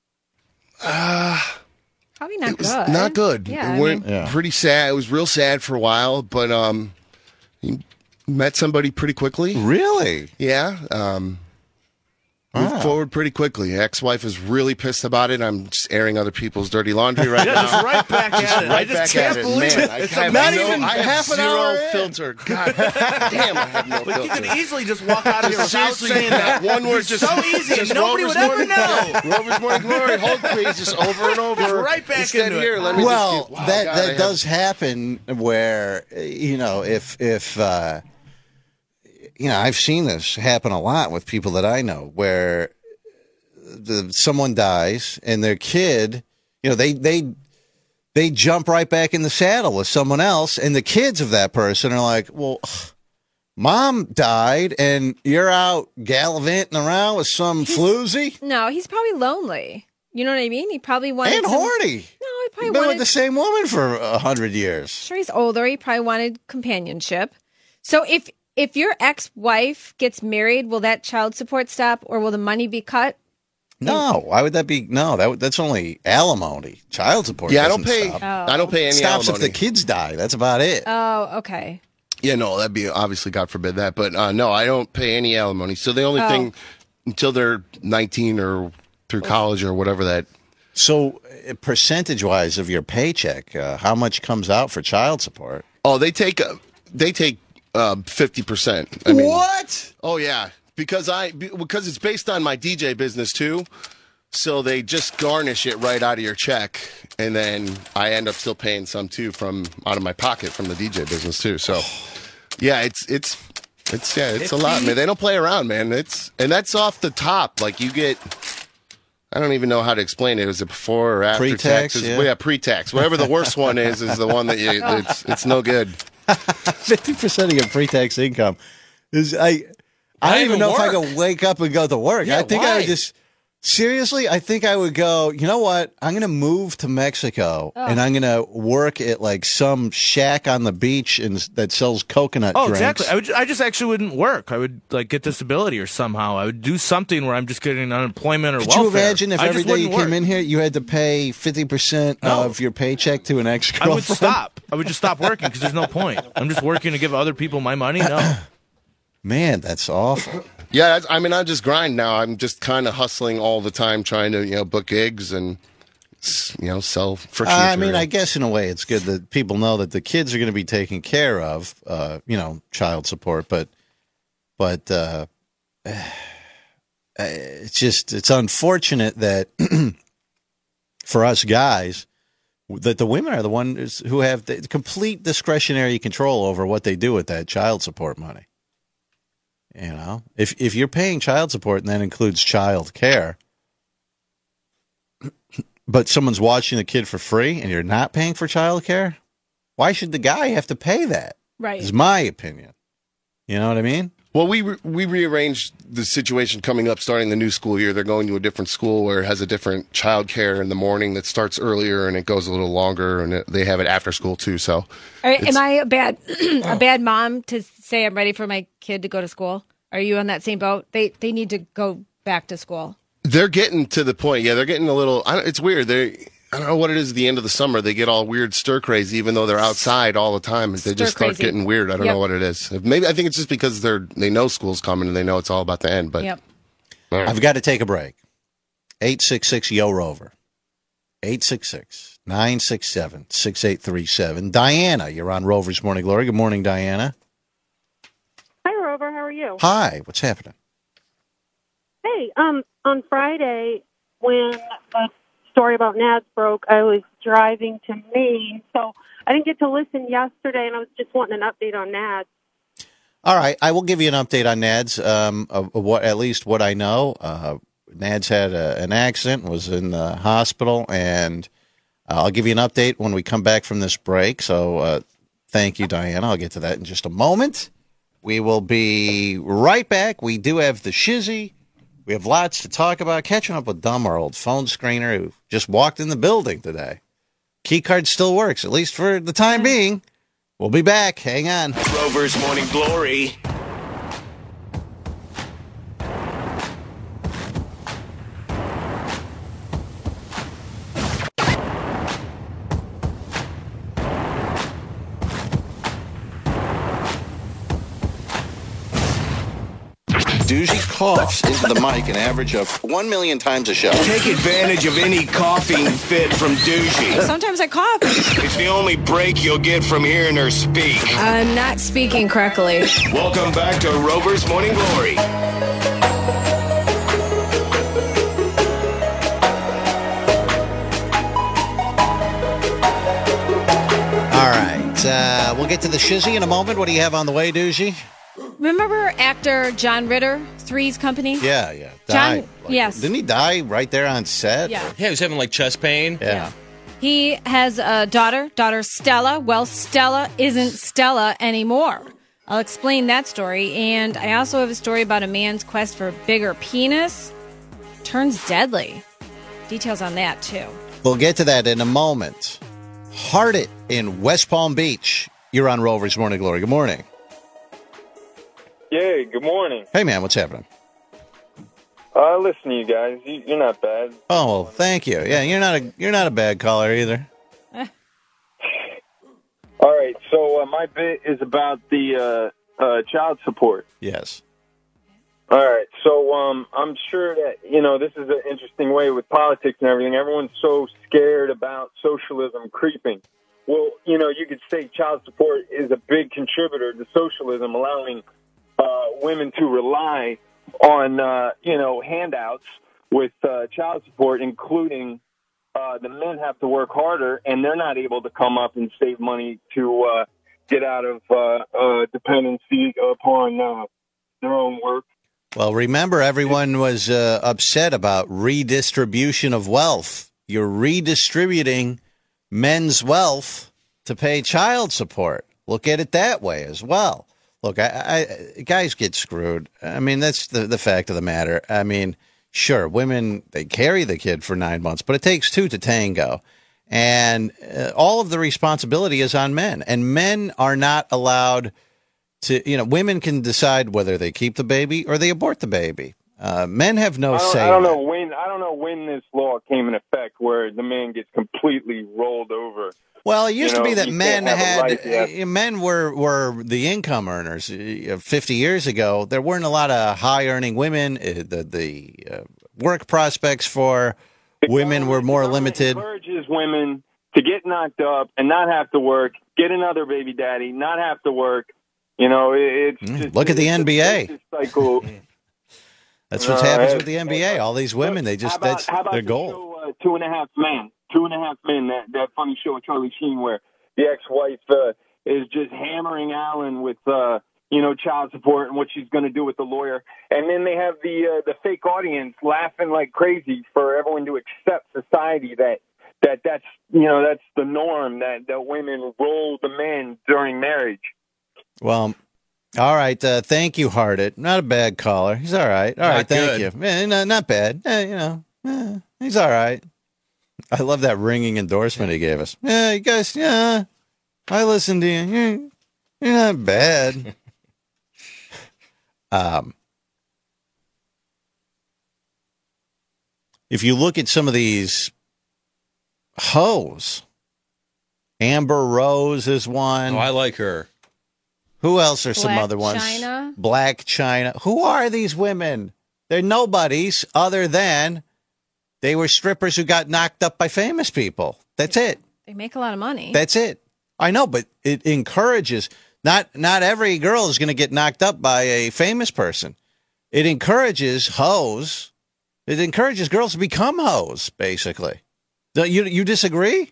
uh, Probably not it was good. not good. Yeah, it I went mean- Yeah. pretty sad. It was real sad for a while, but um, he met somebody pretty quickly. really? Yeah. Um, moved Wow. forward pretty quickly. Ex-wife is really pissed about it. I'm just airing other people's dirty laundry right Yeah, now. just right back at it. I Right just back can't at it. believe Man, it. I It's have not no- even I have half an zero hour in. filter. God damn, I have no Like you filter. could easily just walk out of here without Seriously, saying that that. one word It's just so easy, just and nobody Rover's would ever Morning- know. Rover's Morning Glory, hold please, just over and over. Just right back Instead into it. here, let me Well, just get, wow, that God, I that have- does happen where, uh, you know, if if uh, you know, I've seen this happen a lot with people that I know, where the someone dies and their kid, you know, they they they jump right back in the saddle with someone else, and the kids of that person are like, well, mom died, and you're out gallivanting around with some floozy No, he's probably lonely. You know what I mean? He probably wanted and some- horny. No, he probably You've been wanted. with the same woman for a hundred years. Sure, he's older. He probably wanted companionship. So if if your ex-wife gets married, will that child support stop, or will the money be cut? No, why would that be? No, that would- that's only alimony. Child support. Yeah, I don't doesn't pay. stop. I don't pay any Stops alimony. if the kids die. That's about it. Oh, okay. Yeah, no, that'd be obviously God forbid that, but uh, no, I don't pay any alimony. So the only Oh. thing until they're nineteen or through college or whatever that. So, percentage wise of your paycheck, uh, how much comes out for child support? Oh, they take uh, they take fifty percent. I mean, What? Oh yeah, because I because it's based on my D J business too. So they just garnish it right out of your check, and then I end up still paying some too from out of my pocket from the D J business too. So, yeah, it's it's it's yeah, it's a lot, man. They don't play around, man. It's and that's off the top. Like you get, I don't even know how to explain it. Is it before or after Pre-tax, taxes? yeah. Well, yeah, pre-tax. Whatever the worst one is, is the one that you. It's it's no good. Fifty percent of your pre-tax income is I. I Not don't even even know if I work. could wake up and go to work. Yeah, I think I why? would just seriously. I think I would go. You know what? I'm going to move to Mexico Oh. and I'm going to work at like some shack on the beach and that sells coconut Oh, drinks. exactly. I would. I just actually wouldn't work. I would like get disability or somehow. I would do something where I'm just getting unemployment or Could welfare. you imagine if I every just day you wouldn't came work. in here, you had to pay fifty percent No. of your paycheck to an I ex-girlfriend? would stop. I would just stop working because there's no point. I'm just working to give other people my money. No. Man, that's awful. Yeah, that's- I mean, I just grind now. I'm just kind of hustling all the time, trying to you know book gigs and s- you know sell friction. I mean, material. I guess in a way it's good that people know that the kids are going to be taken care of, uh, you know, child support, but, but, uh, it's just, it's unfortunate that for us guys, that the women are the ones who have the complete discretionary control over what they do with that child support money. You know, if, if you're paying child support and that includes child care, but someone's watching the kid for free and you're not paying for child care, why should the guy have to pay that? Right. Is my opinion. You know what I mean? Well, we re- we rearranged the situation coming up, starting the new school year. They're going to a different school where it has a different child care in the morning that starts earlier and it goes a little longer, and it, they have it after school too. So, Are, it's- am I a bad a bad mom to say I'm ready for my kid to go to school? Are you on that same boat? They they need to go back to school. they're getting to the point. Yeah, they're getting a little. I don't, it's weird. They. I don't know what it is. At the end of the summer, they get all weird, stir crazy, even though they're outside all the time. They just start Stir-crazy. getting weird. I don't Yep. know what it is. Maybe I think it's just because they're they know school's coming and they know it's all about the end. But Yep. all right. I've got to take a break. eight six six Yo Rover. eight six six, nine six seven, six eight three seven. Diana, you're on Rover's Morning Glory. Good morning, Diana. Hi, Rover. How are you? Hi, what's happening? Hey, um, on Friday, when the story about Nads broke, I was driving to Maine, so I didn't get to listen yesterday, and I was just wanting an update on Nads. All right, I will give you an update on Nads. Um, of, of what at least what I know. Uh, Nads had a, an accident, was in the hospital, and uh, I'll give you an update when we come back from this break. So, uh, thank you, Diana. I'll get to that in just a moment. We will be right back. We do have the shizzy. We have lots to talk about. Catching up with Dumb, our old phone screener who just walked in the building today. Key card still works, at least for the time being. We'll be back. Hang on. Rover's Morning Glory. Doozy coughs into the mic an average of one million times a show. Take advantage of any coughing fit from Douchey. Sometimes I cough. It's the only break you'll get from hearing her speak. I'm not speaking correctly. Welcome back to Rover's Morning Glory. All right. Uh, we'll get to the shizzy in a moment. What do you have on the way, Doozy? Remember actor John Ritter, Three's Company? Yeah, yeah. John- Died. yes. Didn't he die right there on set? Yeah. Yeah, he was having like chest pain. Yeah. He has a daughter, daughter Stella. Well, Stella isn't Stella anymore. I'll explain that story. And I also have a story about a man's quest for a bigger penis. Turns deadly. Details on that, too. We'll get to that in a moment. Heart It in West Palm Beach. You're on Rover's Morning Glory. Good morning. Yay, good morning. Hey, man, what's happening? I listen to you guys. You, you're not bad. Oh, well, thank you. Yeah, you're not a you're not a bad caller either. All right, so uh, my bit is about the uh, uh, child support. Yes. All right, so um, I'm sure that, you know, this is an interesting way with politics and everything. Everyone's so scared about socialism creeping. Well, you know, you could say child support is a big contributor to socialism, allowing uh, women to rely on, uh, you know, handouts with uh, child support, including uh, the men have to work harder, and they're not able to come up and save money to uh, get out of uh, uh, dependency upon uh, their own work. Well, remember, everyone was uh, upset about redistribution of wealth. You're redistributing men's wealth to pay child support. Look at it that way as well. Look, I, I, guys get screwed. I mean, that's the, the fact of the matter. I mean, sure, women, they carry the kid for nine months, but it takes two to tango. And uh, all of the responsibility is on men. And men are not allowed to, you know, women can decide whether they keep the baby or they abort the baby. Uh, men have no I don't, say. I don't in know when. I don't know when this law came in effect, where the man gets completely rolled over. Well, it used You know, to be that you men can't have a had life, yeah. uh, men were were the income earners. Uh, Fifty years ago, there weren't a lot of high earning women. Uh, the the uh, work prospects for women were more limited. Encourages women to get knocked up and not have to work, get another baby daddy, not have to work. You know, it, it's just, Look at the it's N B A. a vicious cycle. That's what Uh, happens hey, with the N B A. All these women, they just How about, that's how about their the goal. Show, uh, Two and a Half Men? Two and a Half Men. That that funny show with Charlie Sheen, where the ex-wife uh, is just hammering Alan with uh, you know child support and what she's going to do with the lawyer, and then they have the uh, the fake audience laughing like crazy for everyone to accept society that that that's you know that's the norm, that that women roll the men during marriage. Well, all right. Uh, thank you, Hardit. Not a bad caller. He's all right. All Not right. Thank good. you. Eh, no, not bad. Eh, you know, eh, he's all right. I love that ringing endorsement he gave us. Yeah, you guys. Yeah, I listened to you. You're, you're not bad. um, if you look at some of these hoes, Amber Rose is one. Oh, I like her. Who else are some Black other ones? China. Black China. Who are these women? They're nobodies other than they were strippers who got knocked up by famous people. That's it. They make a lot of money. That's it. I know, but it encourages. Not not every girl is going to get knocked up by a famous person. It encourages hoes. It encourages girls to become hoes, basically. Don't you you disagree?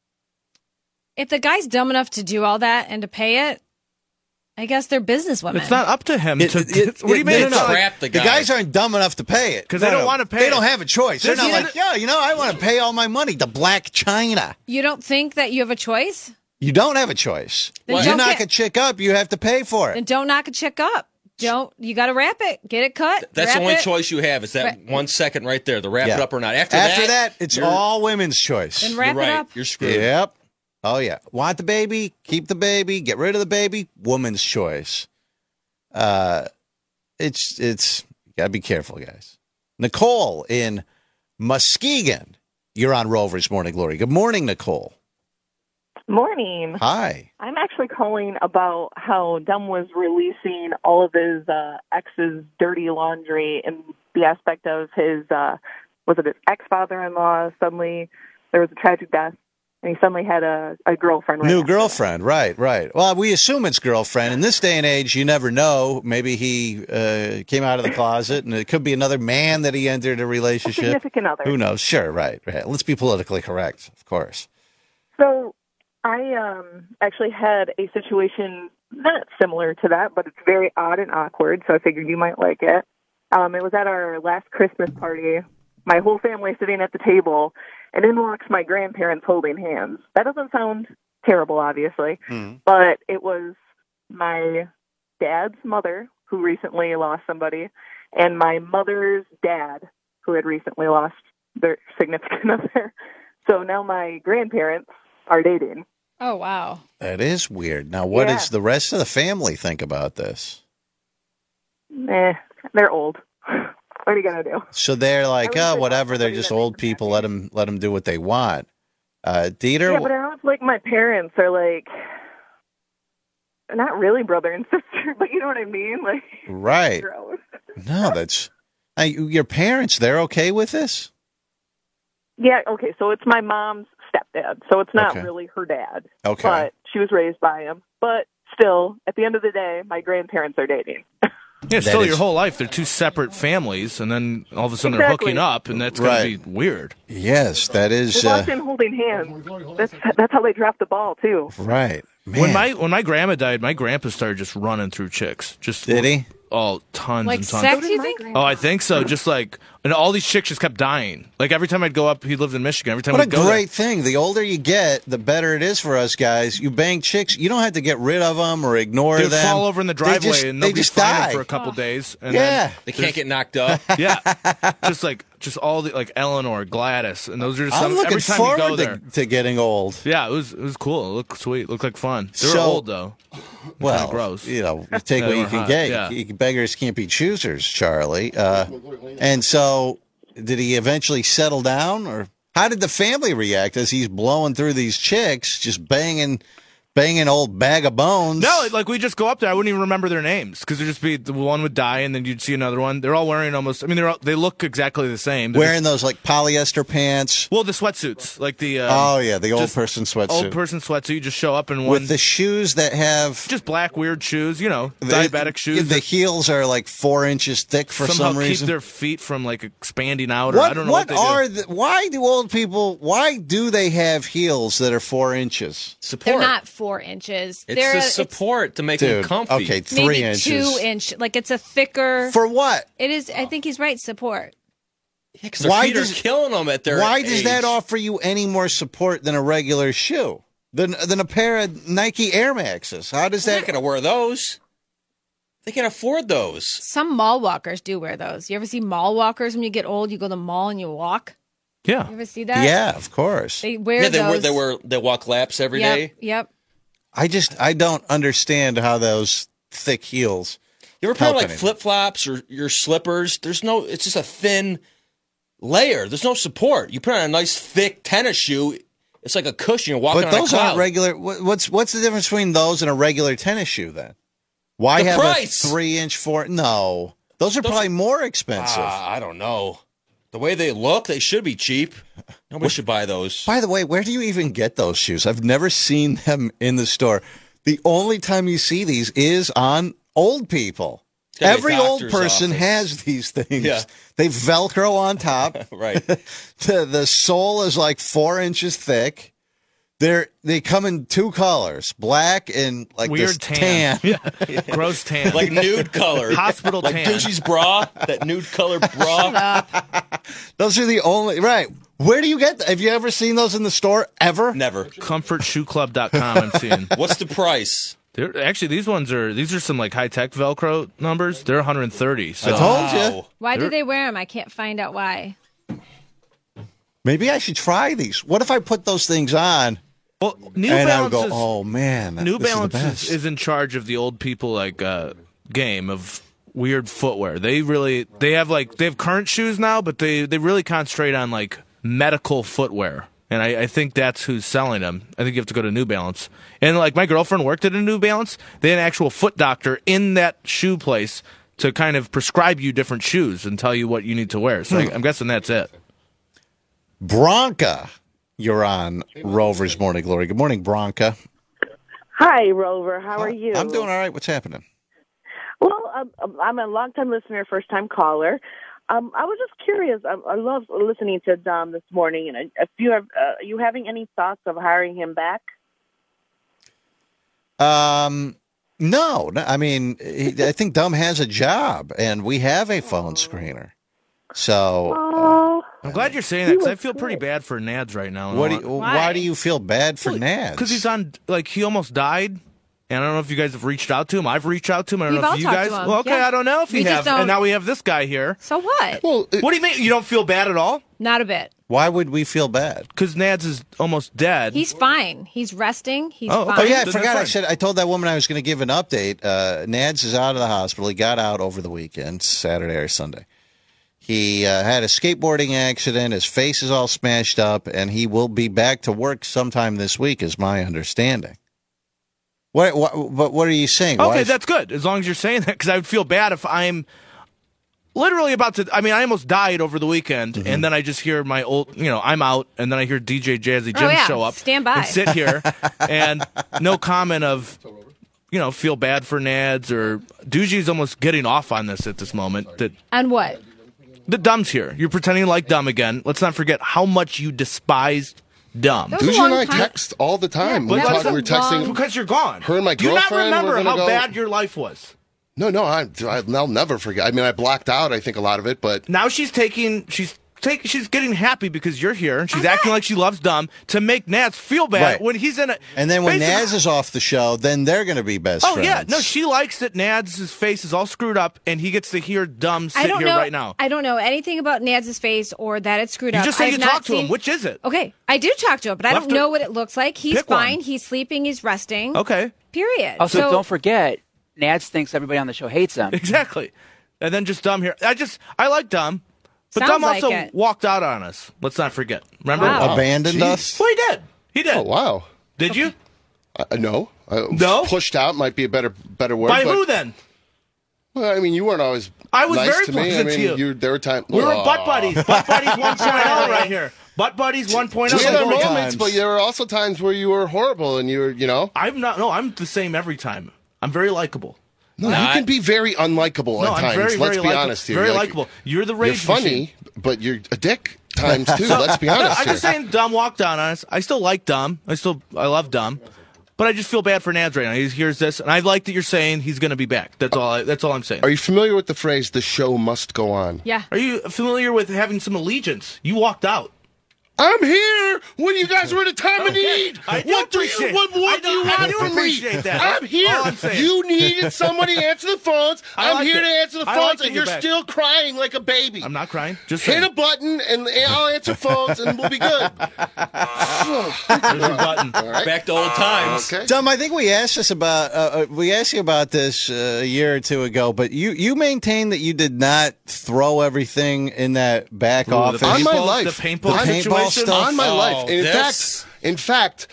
If the guy's dumb enough to do all that and to pay it, I guess they're businesswomen. It's not up to him It- to. it- it- what do you mean? no, It's no, not no. like- The guys aren't dumb enough to pay it 'Cause they don't wanna pay They it. don't have a choice. They're This not is- like, yeah, you know, I want to pay all my money to Black China. You don't think that you have a choice? You don't have a choice. Then You don't knock get- a chick up, you have to pay for it. Then don't knock a chick up. Don't. You got to wrap it. Get it cut. That's wrap the only it. choice you have. Is that Right. one second right there, the wrap Yeah. it up or not. After, After that, that, it's you're- all women's choice. Then wrap you're it right. up. You're screwed. Yep. Oh, yeah. Want the baby? Keep the baby. Get rid of the baby? Woman's choice. Uh, it's, it's, you got to be careful, guys. Nicole in Muskegon. You're on Rover's Morning Glory. Good morning, Nicole. Morning. Hi. I'm actually calling about how Dumb was releasing all of his uh, ex's dirty laundry in the aspect of his, uh, was it his ex-father-in-law? Suddenly there was a tragic death, and he suddenly had a, a girlfriend. Right New after. girlfriend, right, right. Well, we assume it's girlfriend. In this day and age, you never know. Maybe he uh, came out of the closet, and it could be another man that he entered a relationship. significant other. Who knows? Sure, right, right. Let's be politically correct, of course. So I um, actually had a situation not similar to that, but it's very odd and awkward, so I figured you might like it. Um, it was at our last Christmas party. My whole family sitting at the table, and in walks my grandparents holding hands. That doesn't sound terrible, obviously, but it was my dad's mother, who recently lost somebody, and my mother's dad, who had recently lost their significant other. So now my grandparents are dating. Oh, wow. That is weird. Now, what does Yeah. the rest of the family think about this? Eh, they're old. What are you gonna do? So they're like, I oh, was whatever. They're just old people. Let them let them do what they want. Uh, Dieter, Yeah, but I don't like my parents are like, not really brother and sister, but you know what I mean? Like, right? gross. No, that's I, your parents. They're okay with this. Yeah, okay, so it's my mom's stepdad, so it's not Okay. really her dad. Okay. But she was raised by him. But still, at the end of the day, my grandparents are dating. Yeah, That still is- your whole life. They're two separate families, and then all of a sudden they're Exactly. hooking up, and that's going Right. to be weird. Yes, that is They uh, walked in holding hands. That's that's how they dropped the ball too. right. Man. When my when my grandma died, my grandpa started just running through chicks. Just Did he? Oh, tons Like and tons. sex, you think? Oh, I think so. Just like, and all these chicks just kept dying. Like every time I'd go up, he lived in Michigan. Every time What a we'd go there- great thing. The older you get, the better it is for us guys. You bang chicks, you don't have to get rid of them or ignore They them. fall over in the They driveway just- and they nobody's just finding die. for a couple days. And Yeah. then They can't get knocked up. Yeah, just like just all the like Eleanor, Gladys, and those are just I'm some. looking every time you go forward there. to, to getting old. Yeah, it was it was cool. It looked sweet. It looked like fun. They were So- old though. Well, Kinda gross. you know, you take Yeah, what they you were can hot, get. yeah. You- beggars can't be choosers, Charlie. Uh, and so, did he eventually settle down, or how did the family react as he's blowing through these chicks, just banging, banging old bag of bones? No, like we just go up there. I wouldn't even remember their names because there'd just be the one would die and then you'd see another one. They're all wearing almost. I mean, they're all, they look exactly the same. They're Wearing those like polyester pants. just- well, the sweatsuits, like the. Um, Oh yeah, the old just person sweatsuit. Old person sweatsuit. You just show up in one with the shoes that have just black weird shoes. You know, the- diabetic shoes. The that heels are like four inches thick for somehow some keep reason. their feet from like expanding out. Or What, I don't know what what, they are do. the, why do old people, why do they have heels that are four inches? They're Support. not four inches. It's They're the it's support to make Dude, them comfy. okay, three maybe inches. two inch. Like it's a thicker. For what? It is. I think he's right. Support. Yeah, 'cause their Why feet does- are killing them at their Why age. does that offer you any more support than a regular shoe? Than, than a pair of Nike Air Maxes? How does They're that? not going to wear those. They can afford those. Some mall walkers do wear those. You ever see mall walkers when you get old? You go to the mall and you walk. Yeah. You ever see that? Yeah, of course. They wear yeah, they those. wear, they wear they walk laps every yep, day. Yep. I just, I don't understand how those thick heels. You ever put on help like anything. flip flops or your slippers? There's no. It's just a thin layer. There's no support. You put on a nice thick tennis shoe. It's like a cushion. You're walking But on those a cloud. aren't regular. what- What's what's the difference between those and a regular tennis shoe then? Why The have price. a three inch four? No, those are Those probably are- more expensive. Ah, I don't know. The way they look, they should be cheap. Nobody should buy those. By the way, where do you even get those shoes? I've never seen them in the store. The only time you see these is on old people. gotta be a Every old doctor's person office. has these things. Yeah. They Velcro on top. Right. the the sole is like four inches thick. They're they come in two colors, black and like Weird this tan. tan. Yeah. Gross tan. Like nude color. Hospital like tan. Gucci's bra, that nude color bra. Those are the only right. Where do you get? Have you ever seen those in the store ever? Never. comfort shoe club dot com I'm seeing. What's the price? They're, actually, these ones are these are some like high tech Velcro numbers. They're one hundred thirty. So. I told you. Why do They're- they wear them? I can't find out why. Maybe I should try these. What if I put those things on Well, New and I Balance would go, is, "Oh man, New this Balance is, the is, best." is in charge of the old people like uh, game of weird footwear. They really they have like they have current shoes now, but they they really concentrate on like medical footwear. And I, I think that's who's selling them. I think you have to go to New Balance. And like my girlfriend worked at a New Balance. They had an actual foot doctor in that shoe place to kind of prescribe you different shoes and tell you what you need to wear. So I, I'm guessing that's it. Bronca, you're on Rover's Morning Glory. Good morning, Bronca. Hi, Rover. How are you? I'm doing all right. What's happening? Well, um, I'm a long-time listener, first-time caller. Um, I was just curious. I, I love listening to Dom this morning. And if you have, uh, are you having any thoughts of hiring him back? Um, no, no, I mean, he, I think Dumb has a job, and we have a phone screener. So, Oh, I'm glad you're saying that because I feel pretty bad for Nads right now. what? Do you, why? do you feel bad for Nads? Because he's on, like, he almost died. And I don't know if you guys have reached out to him. I've reached out to him. I don't We've know all if you talked guys. to him, Well, okay, yeah. I don't know if We you just have. don't- And now we have this guy here. So what? Well, What do you mean? You don't feel bad at all? Not a bit. Why would we feel bad? Because Nads is almost dead. He's fine. He's resting. He's Oh, fine. oh, yeah, I Then forgot. that's I fine. said I told that woman I was going to give an update. Uh, Nads is out of the hospital. He got out over the weekend, Saturday or Sunday. He uh, had a skateboarding accident. His face is all smashed up, and he will be back to work sometime this week, is my understanding. What? what but what are you saying? Okay, Why is- that's good. As long as you're saying that, because I would feel bad if I'm literally about to. I mean, I almost died over the weekend, Mm-hmm. and then I just hear my old, you know, I'm out, and then I hear D J Jazzy Jim Oh, yeah. show up, Stand by. and sit here, and no comment of, you know, feel bad for Nads or Doogie's almost getting off on this at this moment. That On what? the Dumb's here. You're pretending like Dumb again. Let's not forget how much you despised Dumb. That was a Duji and long I time. text all the time. Yeah, we, that talk, was a we were texting. long- Because you're gone. Her and my Do you not girlfriend remember were gonna how go- bad your life was? No, no, I, I, I'll never forget. I mean, I blacked out, I think, a lot of it, but Now she's taking, she's take, she's getting happy because you're here, and she's acting like she loves Dumb to make Nads feel bad Right. when he's in a. And then when basically- Naz is off the show, then they're going to be best Oh friends. yeah, no, she likes that Nads' face is all screwed up, and he gets to hear Dumb I sit don't here know. right now. I don't know anything about Nads' face or that it's screwed You up. just said I've you not talked to him. seen- Which is it? Okay, I do talk to him, but I Left don't or- know what it looks like. He's Pick one. fine. He's sleeping. He's resting. Okay, Period. Also, so don't forget, Nads thinks everybody on the show hates him. exactly. And then just Dumb here. I just I like Dumb, but Sounds Dumb like also it. walked out on us. Let's not forget. Remember? Wow. Abandoned Jeez. us. Well, he did. He did. oh wow. Did you? Uh, no, uh, No? pushed out might be a better better word. By but, who then? Well, I mean, you weren't always. I was nice very to me. I pleasant mean, to you. There were times We were Aw. butt buddies. Butt buddies one point oh right here. Butt buddies one point oh. We had our Like moments, times. but there were also times where you were horrible, and you were, you know. I'm not. No, I'm the same every time. I'm very likable. No, you can be very unlikable No, at I'm times. very, Let's very be likable. honest here. Very Like, likable. You're the You're rage funny, machine. but you're a dick times too. Let's be honest I'm here. just saying, Dumb walked down on us. I still like Dumb. I still, I love Dumb, but I just feel bad for Nads right now. He hears this, and I like that you're saying he's going to be back. That's all. I, that's all I'm saying. Are you familiar with the phrase "the show must go on"? yeah. Are you familiar with having some allegiance? You walked out. I'm here when you guys were in a time of need. I do what do appreciate- you what, I what do- do you I want do from me? appreciate that. I'm here. All I'm saying. You needed somebody to answer the phones. I I'm like here it. to answer the I phones, like that and you're you're back. still crying like a baby. I'm not crying. Just Hit saying. a button, and I'll answer phones, and we'll be good. There's your button. Back to old times. Okay. Tom, I think we asked this about uh, uh, we asked you about this uh, a year or two ago, but you you maintain that you did not throw everything in that back Ooh, the office. On my paintball- life. the paintball The paintball situation. stuff? On my Oh, life. And in this- fact, in fact,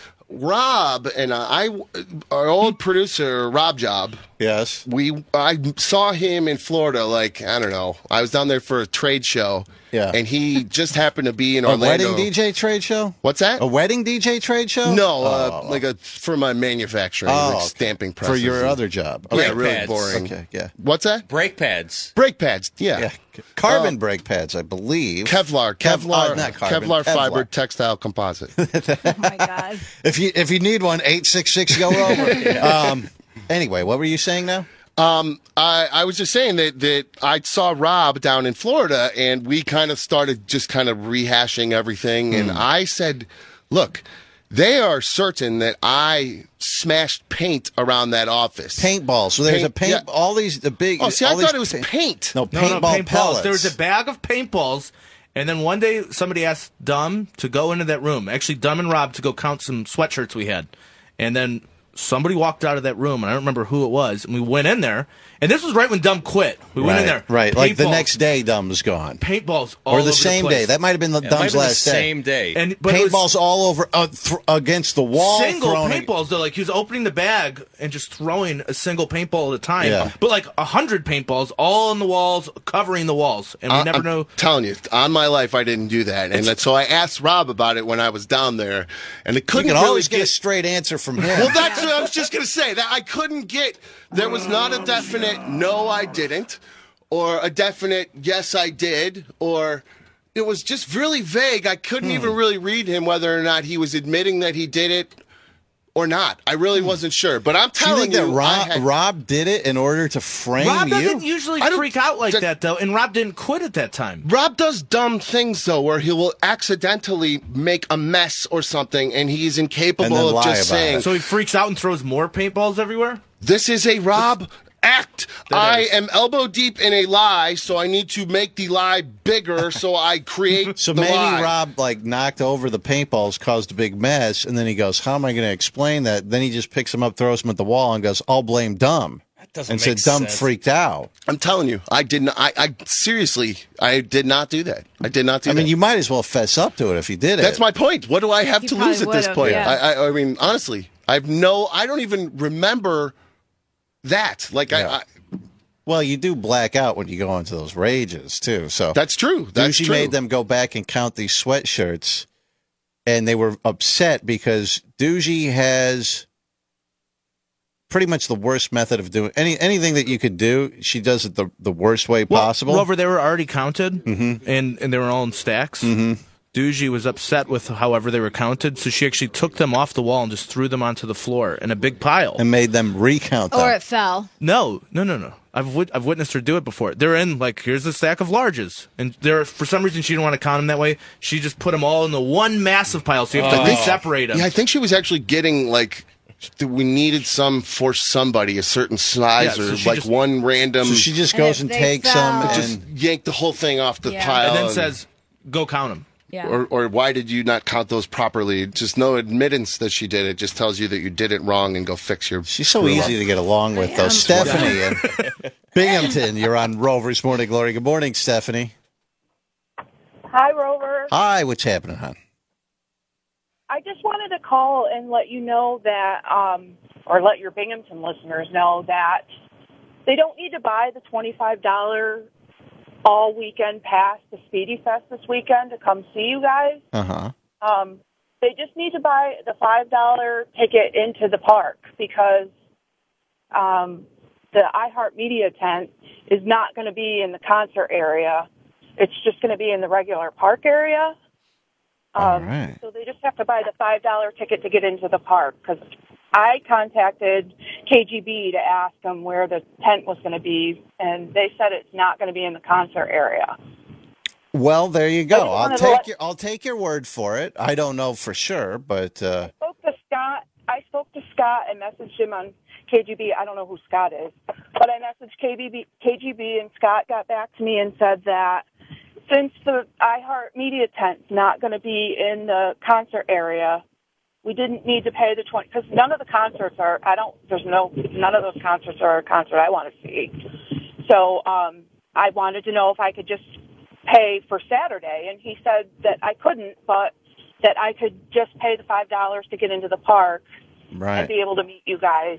Rob and I, our old producer Rob Job, Yes. we I saw him in Florida. Like I don't know, I was down there for a trade show. Yeah. and he just happened to be in A Orlando. wedding D J trade show? What's that? A wedding D J trade show? No, uh, Oh. like a for my manufacturing, Oh, like okay. stamping For presses. your and- other job. Yeah, Brake really pads. boring. Okay, yeah. What's that? Brake pads. Brake pads. Yeah. Yeah. Carbon Uh, brake pads, I believe. Kevlar, Kev- Kevlar, uh, not carbon, Kevlar, Kevlar. fiber textile composite. Oh my God. If you if you need one, eight six six go over. um, anyway, what were you saying now? Um, I, I was just saying that, that I saw Rob down in Florida, and we kind of started just kind of rehashing everything. And I said, look, they are certain that I smashed paint around that office. Paintball. So there's Paint- a paint. yeah. All these the big. Oh, see, I all these thought it was pa- paint. No, No, paintball no, paintballs. pellets. There was a bag of paintballs, and then one day somebody asked Dumb to go into that room. Actually, Dumb and Rob to go count some sweatshirts we had, and then somebody walked out of that room, and I don't remember who it was. And we went in there, and this was right when Dumb quit. We went in there, Right, like the Paintballs- next day, Dumb's gone. paintballs, all Or over the same place. day. That might have been the Yeah, it might Dumb's have been last the day. same day. And but it was Paintballs all over uh, th- against the wall. single thrown paintballs. Though, like he was opening the bag and just throwing a single paintball at a time. Yeah. But like a hundred paintballs, all on the walls, covering the walls, and we I- never I'm know. telling you, on my life, I didn't do that. And that- so I asked Rob about it when I was down there, and it You couldn't can really always get a get straight answer from him. Well, that's what I was just going to say. That I couldn't get. There was not a definite no, I didn't, or a definite yes, I did, or it was just really vague. I couldn't Hmm. even really read him whether or not he was admitting that he did it or not. I really wasn't sure. But I'm Do you telling think you, that Rob, I had- Rob did it in order to frame Rob you? doesn't usually I don't- freak out like that- that though, and Rob didn't quit at that time. Rob does dumb things though, where he will accidentally make a mess or something, and he's And incapable then of lie just about saying, it. So he freaks out and throws more paintballs everywhere. "This is a Rob act. That I is. am elbow deep in a lie, so I need to make the lie bigger, so I create So the maybe lie." Rob like knocked over the paintballs, caused a big mess, and then he goes, "How am I going to explain that?" Then he just picks them up, throws them at the wall, and goes, "I'll blame Dumb." Doesn't and make said Dumb sense. freaked out. I'm telling you, I did not. I, I seriously, I did not do that. I did not do I that. mean, you might as well fess up to it if you did it. That's my point. What do I have You to lose at probably this would've, point? yeah. I, I, I mean, honestly, I have no. I don't even remember that. Like Yeah. I, I. Well, you do black out when you go into those rages too. So That's true. That's Doogie true. made them go back and count these sweatshirts, and they were upset because Doogie has pretty much the worst method of doing any anything that you could do. She does it the the worst way Well, possible. Rover, they were already counted, Mm-hmm. and, and they were all in stacks. Mm-hmm. Doogie was upset with however they were counted, so she actually took them off the wall and just threw them onto the floor in a big pile. And made them recount them. Or it fell. No, no, no, no. I've wit- I've witnessed her do it before. They're in like here's a stack of larges, and there for some reason she didn't want to count them that way. She just put them all into one massive pile, so you have I to think- separate them. Yeah, I think she was actually getting like that we needed some for somebody a certain size Yeah, so or she like just- one random. So she just goes and, takes them and and just yank the whole thing off the Yeah. pile, and then says, "Go count them." Yeah. Or, or why did you not count those properly? Just no admittance that she did it. Just tells you that you did it wrong and go fix your. she's so easy to get along with, though. Stephanie in Binghamton, you're on Rover's Morning Glory. Good morning, Stephanie. Hi, Rover. Hi, what's happening, hon? I just wanted to call and let you know that, um, or let your Binghamton listeners know that they don't need to buy the twenty-five dollars all weekend pass to Speedy Fest this weekend to come see you guys. Uh huh. Um, they just need to buy the five dollars ticket into the park because um, the iHeartMedia tent is not going to be in the concert area. It's just going to be in the regular park area. Um, All right. So they just have to buy the five dollars ticket to get into the park because I contacted K G B to ask them where the tent was going to be, and they said it's not going to be in the concert area. Well, there you I go. just I'll wanted to take let- your I'll take your word for it. I don't know for sure, but uh, I spoke to Scott. I spoke to Scott and messaged him on K G B. I don't know who Scott is, but I messaged K B B, K G B, and Scott got back to me and said that since the iHeartMedia tent's not going to be in the concert area, we didn't need to pay the twenty because none of the concerts are. I don't. There's no. None of those concerts are a concert I want to see. So um, I wanted to know if I could just pay for Saturday, and he said that I couldn't, but that I could just pay the five dollars to get into the park right. and be able to meet you guys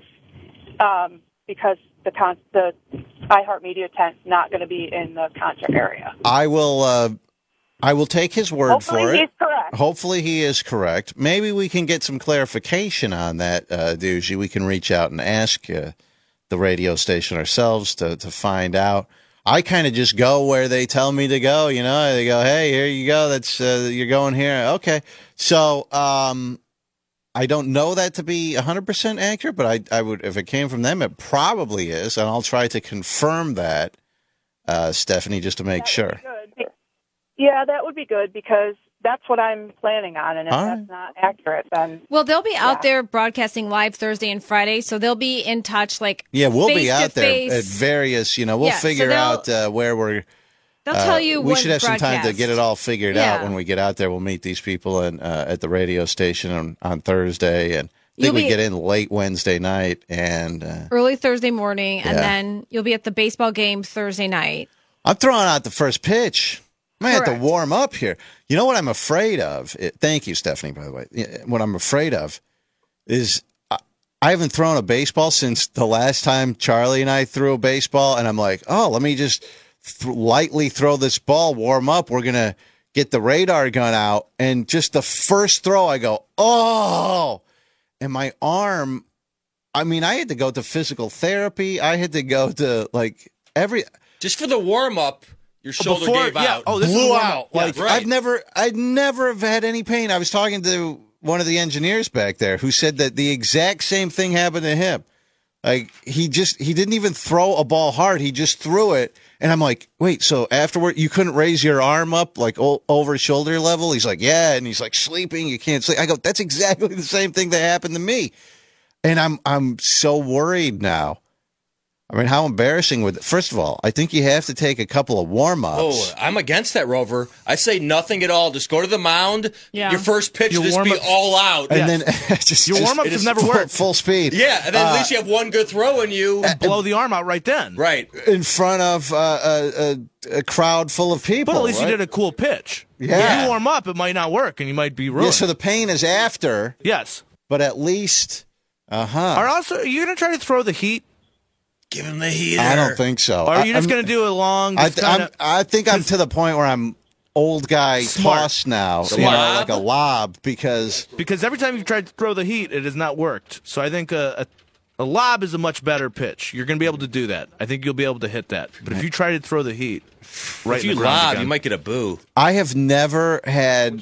um, because the con- the iHeartMedia tent's not going to be in the concert area. I will. Uh, I will take his word Hopefully for it. he's correct. Hopefully he is correct. Maybe we can get some clarification on that, uh, Doogie. We can reach out and ask uh, the radio station ourselves to, to find out. I kind of just go where they tell me to go. You know, they go, "Hey, here you go. That's uh, you're going here." Okay, so um, I don't know that to be one hundred percent accurate, but I, I would, if it came from them, it probably is, and I'll try to confirm that, uh, Stephanie, just to make That sure. would be good. Yeah, that would be good because that's what I'm planning on, and if All that's right. not accurate, then Well, they'll be out Yeah. there broadcasting live Thursday and Friday, so they'll be in touch like Yeah, we'll face be to out there face. at various, you know, we'll Yeah, so figure they'll- out uh, where we're. They'll uh, tell you We when should have some time to broadcast. get it all figured Yeah. out when we get out there. We'll meet these people and uh, at the radio station on, on Thursday, and I You'll think we be- get in late Wednesday night. And uh, early Thursday morning, and Yeah. then you'll be at the baseball game Thursday night. I'm throwing out the first pitch. I might have to Correct. warm up here. You know what I'm afraid of? It, thank you, Stephanie, by the way. Yeah, what I'm afraid of is I, I haven't thrown a baseball since the last time Charlie and I threw a baseball, and I'm like, oh, let me just th- lightly throw this ball, warm up. We're going to get the radar gun out. And just the first throw, I go, oh, and my arm, I mean, I had to go to physical therapy. I had to go to like every... Just for the warm up, your shoulder Before- gave yeah, out. Oh, this blew out. Yeah, Like right. I've never, I'd never have had any pain. I was talking to one of the engineers back there who said that the exact same thing happened to him. Like he just, he didn't even throw a ball hard. He just threw it, and I'm like, wait, so afterward you couldn't raise your arm up like o- over shoulder level? He's like, yeah, and he's like sleeping. You can't sleep. I go, that's exactly the same thing that happened to me, and I'm, I'm so worried now I mean, how embarrassing would... First of all, I think you have to take a couple of warm-ups. Oh, I'm against that, Rover. I say nothing at all. Just go to the mound. Yeah. Your first pitch, Your just be warm-ups- all out. And Yes. then just, Your just- warm-ups it have is never full, worked. full speed. Yeah, and then Uh, at least you have one good throw in you. Blow the arm out right then. Right. in front of uh, a, a, a crowd full of people. But at least right? you did a cool pitch. Yeah. If you warm up, it might not work, and you might be ruined. Yeah, so the pain is after. Yes. But at least, uh-huh. Are also, are you going to try to throw the heat? Give him the heater. I don't think so. Or are you I, just I'm- going to do a long... I, just th- kinda- I'm, I think I'm to the point where I'm old guy Smart. toss now, you Smart. know, like a lob, because Because every time you've tried to throw the heat, it has not worked. So I think a, a, a lob is a much better pitch. You're going to be able to do that. I think you'll be able to hit that. But if you try to throw the heat right If in you the ground lob, again- you might get a boo. I have never had,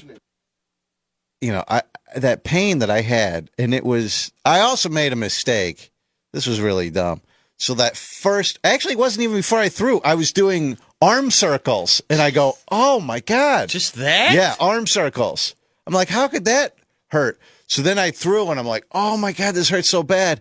you know, I that pain that I had, and it was, I also made a mistake. This was really dumb. So that first, actually, it wasn't even before I threw. I was doing arm circles, and I go, oh my God. Just that? Yeah, arm circles. I'm like, how could that hurt? So then I threw, and I'm like, oh my God, this hurts so bad.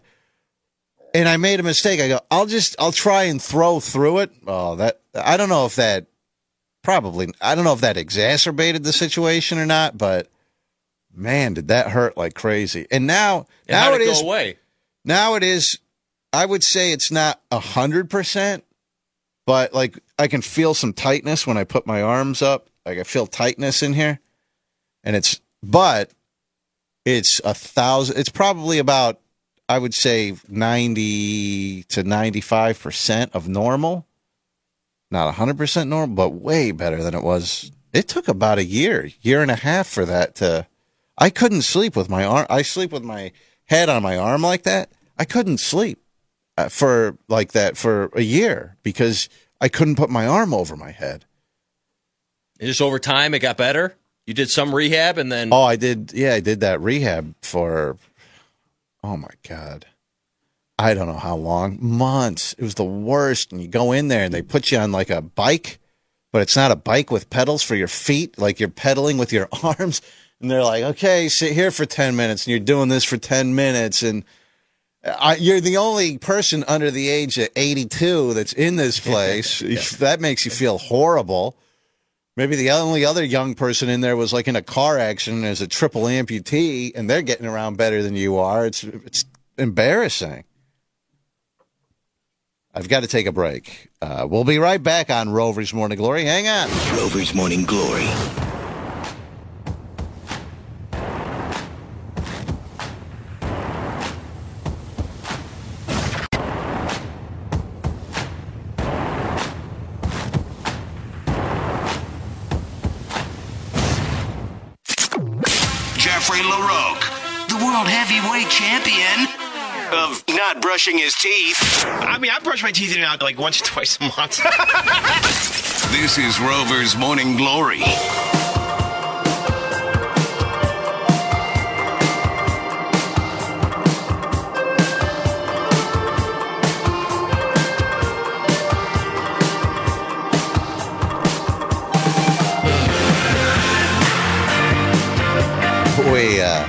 And I made a mistake. I go, I'll just, I'll try and throw through it. Oh, that, I don't know if that, probably, I don't know if that exacerbated the situation or not, but man, did that hurt like crazy. And now, And now how'd it it go is, away? now it is, I would say it's not a hundred percent, but like I can feel some tightness when I put my arms up. Like I feel tightness in here, and it's, but it's a thousand, it's probably about, I would say ninety to ninety-five percent of normal. Not a hundred percent normal, but way better than it was. It took about a year, year and a half for that to, I couldn't sleep with my arm. I sleep with my head on my arm like that. I couldn't sleep uh, for like that for a year because I couldn't put my arm over my head. And just over time, it got better? You did some rehab and then... Oh, I did. Yeah, I did that rehab for, oh my God. I don't know how long. Months. It was the worst. And you go in there and they put you on like a bike, but it's not a bike with pedals for your feet. Like you're pedaling with your arms. And they're like, okay, sit here for ten minutes. And you're doing this for ten minutes. And I, you're the only person under the age of eighty-two that's in this place. Yeah. That makes you feel horrible. Maybe the only other young person in there was like in a car accident as a triple amputee, and they're getting around better than you are. It's it's embarrassing. I've got to take a break. Uh, we'll be right back on Rover's Morning Glory. Hang on. Rover's Morning Glory. Jeffrey LaRoque, the world heavyweight champion of not brushing his teeth. I mean, I brush my teeth in and out like once or twice a month. This is Rover's Morning Glory. We uh,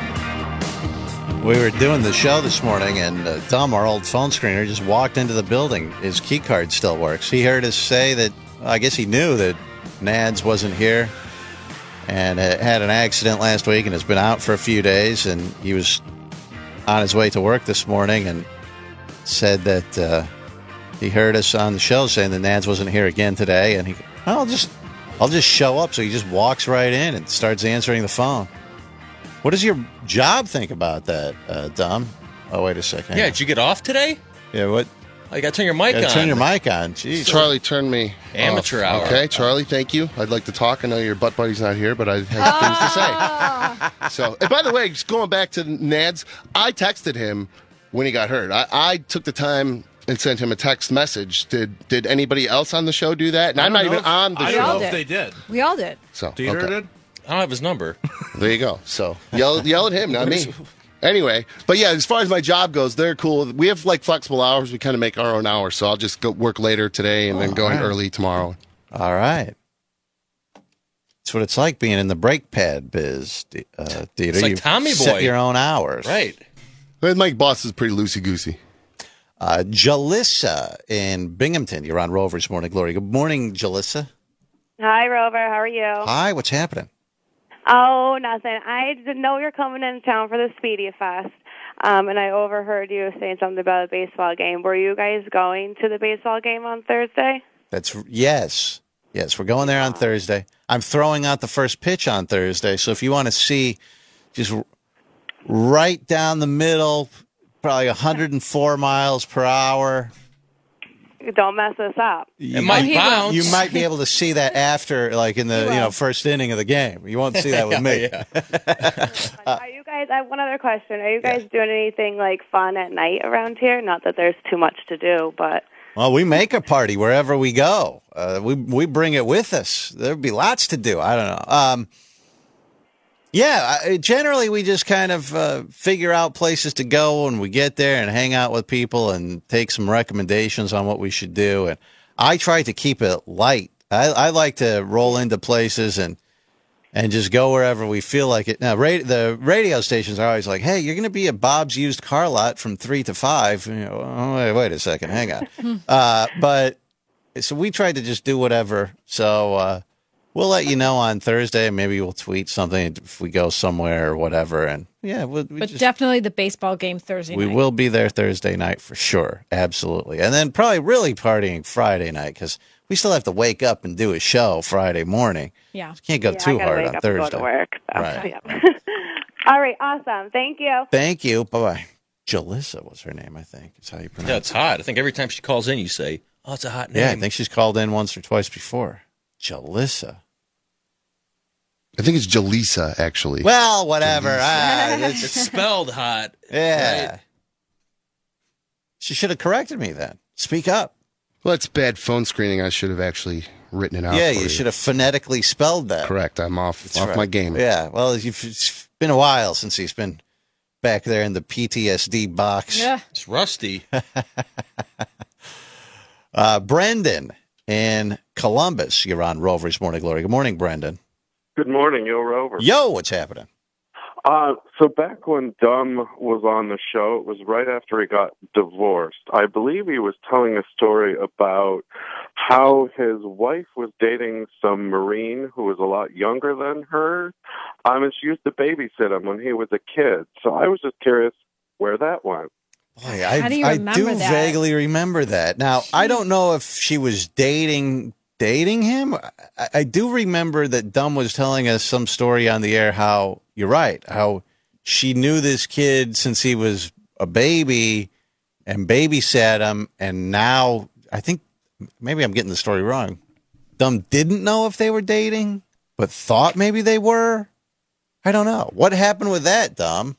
we were doing the show this morning, and uh, Tom, our old phone screener, just walked into the building. His key card still works. He heard us say that. Well, I guess he knew that Nads wasn't here, and uh, had an accident last week, and has been out for a few days. And he was on his way to work this morning, and said that uh, he heard us on the show saying that Nads wasn't here again today, and he, I'll just, I'll just show up. So he just walks right in and starts answering the phone. What does your job think about that, uh, Dom? Oh, wait a second. Yeah, did you get off today? Yeah, what? Oh, you got to turn your mic Gotta on. Turn your mic on. Jeez. Charlie, turn me Amateur off. hour. Okay, Charlie, thank you. I'd like to talk. I know your butt buddy's not here, but I have things to say. So, and by the way, just going back to Nads, I texted him when he got hurt. I, I took the time and sent him a text message. Did did anybody else on the show do that? And I'm not even if, on the I show. don't know if they did. We all did. So, Dieter okay. did? I don't have his number. There you go. So yell, yell at him, not me. Anyway, but yeah, as far as my job goes, they're cool. We have like flexible hours. We kind of make our own hours. So I'll just go work later today and Oh, then go in right. early tomorrow. All right. That's what it's like being in the brake pad biz, D- uh, Dieter. It's like you Tommy set Boy. your own hours. Right. But my boss is pretty loosey goosey. Uh, Jalissa in Binghamton. You're on Rover's Morning Glory. Good morning, Jalissa. Hi, Rover. How are you? Hi, what's happening? Oh, nothing. I didn't know you were coming into town for the Speedy Fest, um, and I overheard you saying something about a baseball game. Were you guys going to the baseball game on Thursday? That's yes. Yes, we're going there on Thursday. I'm throwing out the first pitch on Thursday, so if you want to see just right down the middle, probably one hundred four miles per hour. Don't mess us up. You might bounce. You might be able to see that after, like in the you know first inning of the game. You won't see that with me. Are you guys? I have one other question. Are you guys doing anything like fun at night around here? Not that there's too much to do, but Well, we make a party wherever we go. Uh, we we bring it with us. There'd be lots to do. I don't know. Um, yeah, I, generally we just kind of uh, figure out places to go when we get there and hang out with people and take some recommendations on what we should do. And I try to keep it light. I, I like to roll into places and and just go wherever we feel like it. Now, ra- the radio stations are always like, "Hey, you're going to be at Bob's Used Car Lot from three to five." You know, oh, wait, wait a second, hang on. uh, but so we tried to just do whatever. So uh, we'll let you know on Thursday. Maybe we'll tweet something if we go somewhere or whatever. And yeah, we'll, we But just, definitely the baseball game Thursday we night. will be there Thursday night for sure, absolutely. And then probably really partying Friday night because we still have to wake up and do a show Friday morning. Yeah. Can't go Yeah, I too gotta hard wake on up Thursday. and go to work. So, Right. yeah. All right, awesome. Thank you. Thank you. Bye bye. Jalissa was her name, I think. Is how you pronounce Yeah, it's hot. I think every time she calls in, you say, "Oh, it's a hot it. name." Yeah, I think she's called in once or twice before. Jalissa. I think it's Jalisa, actually. Well, whatever. Ah, It's spelled hot. yeah. Right? She should have corrected me then. Speak up. Well, it's bad phone screening. I should have actually written it out. Yeah, for you should have phonetically spelled that. Correct. I'm off That's off right. my game. Yeah. Well, you've, it's been a while since he's been back there in the P T S D box. Yeah. It's rusty. Uh, Brendan in Columbus. You're on Rover's Morning Glory. Good morning, Brendan. Good morning, Yo Rover. Yo, what's happening? Uh, so back when Dumb was on the show, it was right after he got divorced. I believe he was telling a story about how his wife was dating some Marine who was a lot younger than her. Um, and she used to babysit him when he was a kid. So I was just curious where that went. Boy, I, How do you I remember do that? vaguely remember that. Now, I don't know if she was dating dating him. I, I do remember that Dumb was telling us some story on the air how, you're right, how she knew this kid since he was a baby and babysat him, and now, I think, maybe I'm getting the story wrong. Dumb didn't know if they were dating, but thought maybe they were? I don't know. What happened with that, Dumb?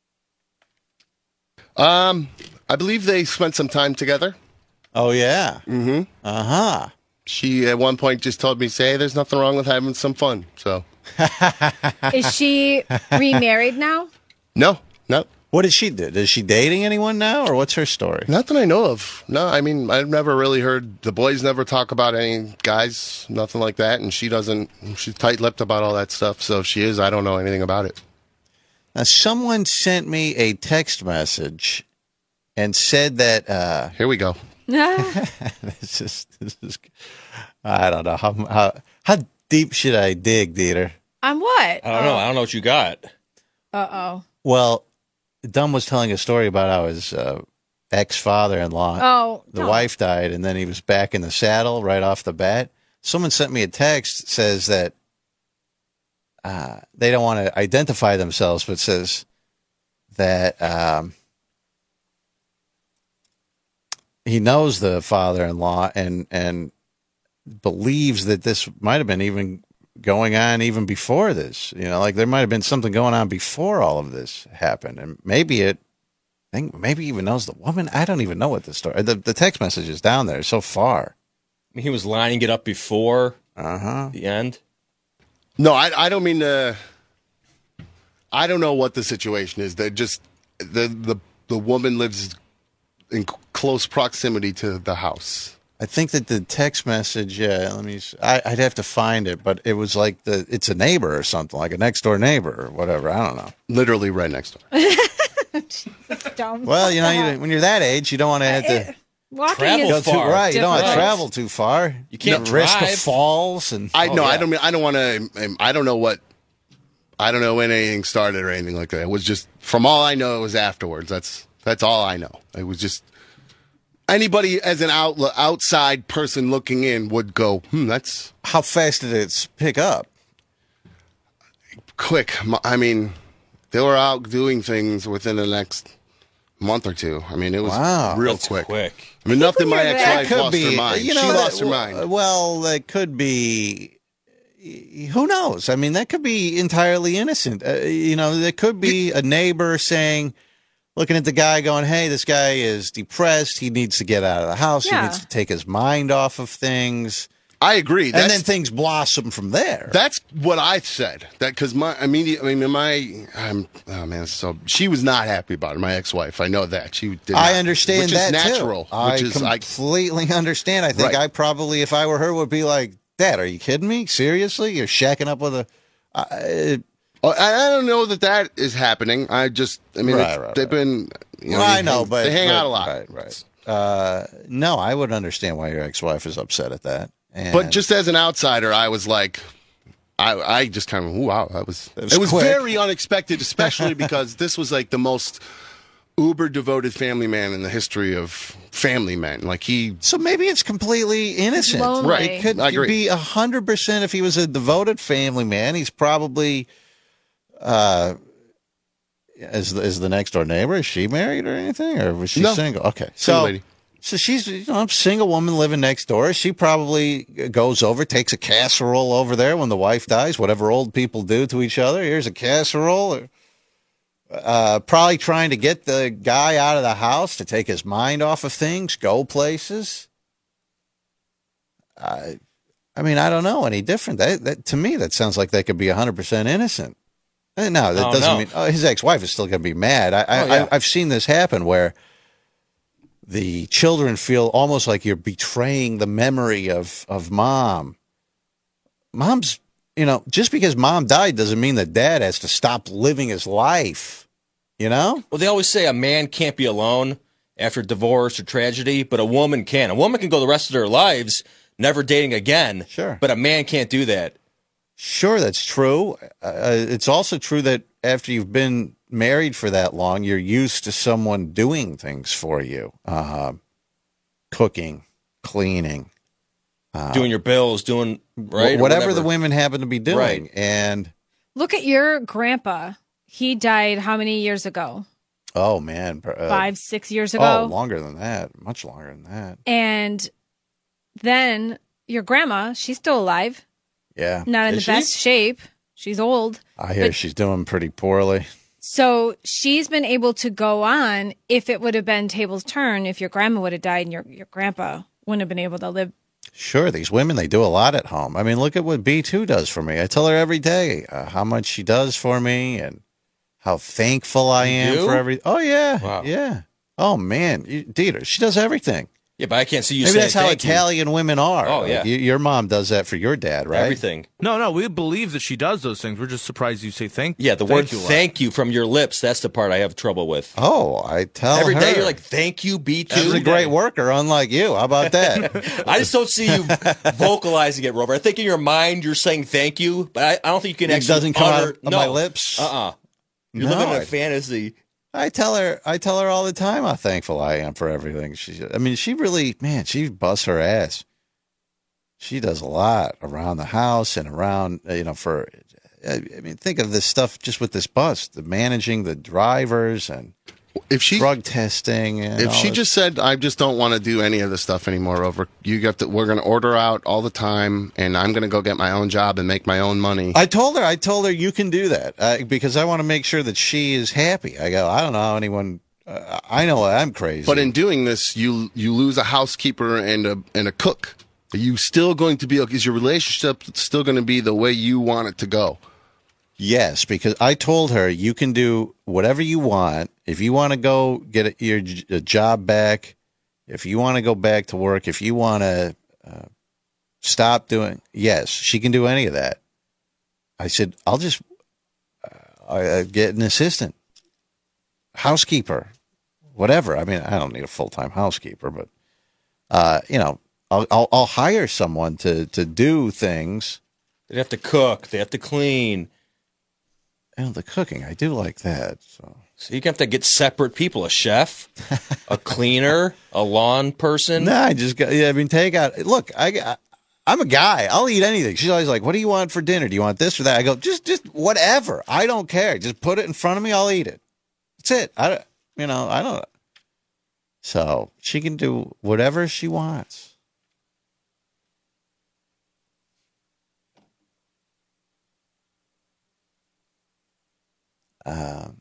Um, I believe they spent some time together. Oh, yeah. Mm-hmm. Uh-huh. She, at one point, just told me, say, there's nothing wrong with having some fun. So, Is she remarried now? no, no. What did she do? Is she dating anyone now, or what's her story? Not that I know of. No, I mean, I've never really heard, the boys never talk about any guys, nothing like that. And she doesn't, she's tight-lipped about all that stuff. So if she is, I don't know anything about it. Now, someone sent me a text message and said that. Uh, Here we go. this is this is. I don't know how how how deep should I dig, Dieter? On what? I don't know. I don't know what you got. Uh oh. Well, Dumb was telling a story about how his uh, ex-father-in-law, Oh, the no. wife died, and then he was back in the saddle right off the bat. Someone sent me a text says that uh, they don't want to identify themselves, but says that um, he knows the father-in-law and and believes that this might have been even going on even before this. You know, like there might have been something going on before all of this happened, and maybe it. I think maybe even knows the woman. I don't even know what the story. The the text message is down there so far. He was lining it up before uh-huh. the end. No, I, I don't mean to. I don't know what the situation is. That just the the the woman lives in c- close proximity to the house. I think that the text message. Yeah, let me. I, I'd have to find it, but it was like the. It's a neighbor or something, like a next door neighbor or whatever. I don't know. Literally right next door. It's dumb. Well, you know, you, when you're that age, you don't want to have to Walking Travel is go too far. right. You don't want to difficult. travel too far. You can't No risk of drive. falls and. I Oh, know. I yeah. don't. I don't want to. I don't know what. I don't know when anything started or anything like that. It was just from all I know. It was afterwards. That's that's all I know. It was just anybody as an out, outside person looking in would go, hmm, that's How fast did it pick up? quick. I mean, they were out doing things within the next month or two. I mean, it was Wow. real That's quick. quick. I mean, nothing. My you're That ex-wife could lost be. her mind. You know, she that- lost her mind. Well, that could be. Who knows? I mean, that could be entirely innocent. Uh, you know, there could be a neighbor saying, looking at the guy, going, "Hey, this guy is depressed. He needs to get out of the house. Yeah. He needs to take his mind off of things." I agree. And That's, then things blossom from there. That's what I said. That because my immediate, I mean, my, I'm, oh man, so she was not happy about it. My ex-wife, I know that she did. I not, understand which that is natural. too. I Which is I, completely understand. I think Right. I probably, if I were her, would be like, "Dad, are you kidding me? Seriously? You're shacking up with a." Uh, Oh, I, I don't know that that is happening. I just, I mean, Right, it's- right, they've been, you know, well, they I know, hang, but they hang but- out a lot. Right, right. Uh, no, I would understand why your ex-wife is upset at that. And But just as an outsider, I was like, I, I just kind of, ooh, wow, that was, That was it was quick. very unexpected, especially because this was like the most uber devoted family man in the history of family men. Like he, so maybe it's completely innocent. Lonely. Right. It could I agree. be a hundred percent if he was a devoted family man. He's probably, uh, is the, is the next door neighbor? Is she married or anything, or was she No. single? Okay, Single so lady. so she's you know a single woman living next door. She probably goes over, takes a casserole over there when the wife dies. Whatever old people do to each other. Here's a casserole. Or, uh, probably trying to get the guy out of the house to take his mind off of things, go places. I, I mean, I don't know any different. That, that to me, that sounds like that could be a hundred percent innocent. Eh, No, that Oh, doesn't no. mean oh, his ex-wife is still going to be mad. I, I, Oh, yeah. I, I've seen this happen where the children feel almost like you're betraying the memory of of mom. Mom's, you know, just because mom died doesn't mean that dad has to stop living his life. You know? Well, they always say a man can't be alone after divorce or tragedy, but a woman can. A woman can go the rest of their lives never dating again. Sure. But a man can't do that. Sure, that's true. Uh, it's also true that after you've been married for that long, you're used to someone doing things for you, uh, cooking, cleaning, uh, Doing your bills, doing right, wh- or whatever, the women happen to be doing. Right. And Look at your grandpa. He died how many years ago? oh man, uh, Five, six years ago. Oh, longer than that, much longer than that. And then your grandma, she's still alive, Yeah, not in Is the she? best shape. She's old. I hear but- she's doing pretty poorly. So she's been able to go on. If it would have been table's turn, if your grandma would have died and your, your grandpa wouldn't have been able to live. Sure, these women, they do a lot at home. I mean, look at what B two does for me. I tell her every day uh, how much she does for me and how thankful I You am do? for every. Oh, yeah. Wow. Yeah. Oh, man. You, Dieter, she does everything. Yeah, but I can't see you Maybe saying that's how thank you. Italian women are. Oh, Like, yeah. you- your mom does that for your dad, right? Everything. No, no, we believe that she does those things. We're just surprised you say thank. Yeah, the thank word you a lot. thank you from your lips, that's the part I have trouble with. Oh, I tell Every her. day you're like, thank you, B two. She's a great worker, unlike you. How about that? I just don't see you vocalizing it, Robert. I think in your mind you're saying thank you, but I, I don't think you can It actually doesn't come out utter- of no. my lips? Uh-uh. You're No, living in a I- fantasy. I tell her, I tell her all the time how thankful I am for everything. She, I mean, she really, man, she busts her ass. She does a lot around the house and around, you know, for, I mean, think of this stuff just with this bus, the managing the drivers and if she drug testing. And if all she this- just said, I just don't want to do any of this stuff anymore, over, you got to, we're going to order out all the time and I'm going to go get my own job and make my own money. I told her, I told her you can do that uh, because I want to make sure that she is happy. I go, I don't know how anyone, uh, I know I'm crazy. But in doing this, you you lose a housekeeper and a and a cook. Are you still going to be? Is your relationship still going to be the way you want it to go? Yes, because I told her you can do whatever you want. If you want to go get a, your j- a job back, if you want to go back to work, if you want to uh, stop doing, yes, she can do any of that. I said, I'll just uh, I, I get an assistant. housekeeper, whatever. I mean, I don't need a full-time housekeeper, but, uh, you know, I'll, I'll, I'll hire someone to, to do things. They have to cook. They have to clean. And the cooking, I do like that. So, so you have to get separate people: a chef, a cleaner, a lawn person. No, I just got. Yeah, I mean, take out. Look, I, I'm a guy. I'll eat anything. She's always like, "What do you want for dinner? Do you want this or that?" I go, "Just, just whatever. I don't care. Just put it in front of me. I'll eat it. That's it. I, don't- you know, I don't." So she can do whatever she wants. Um,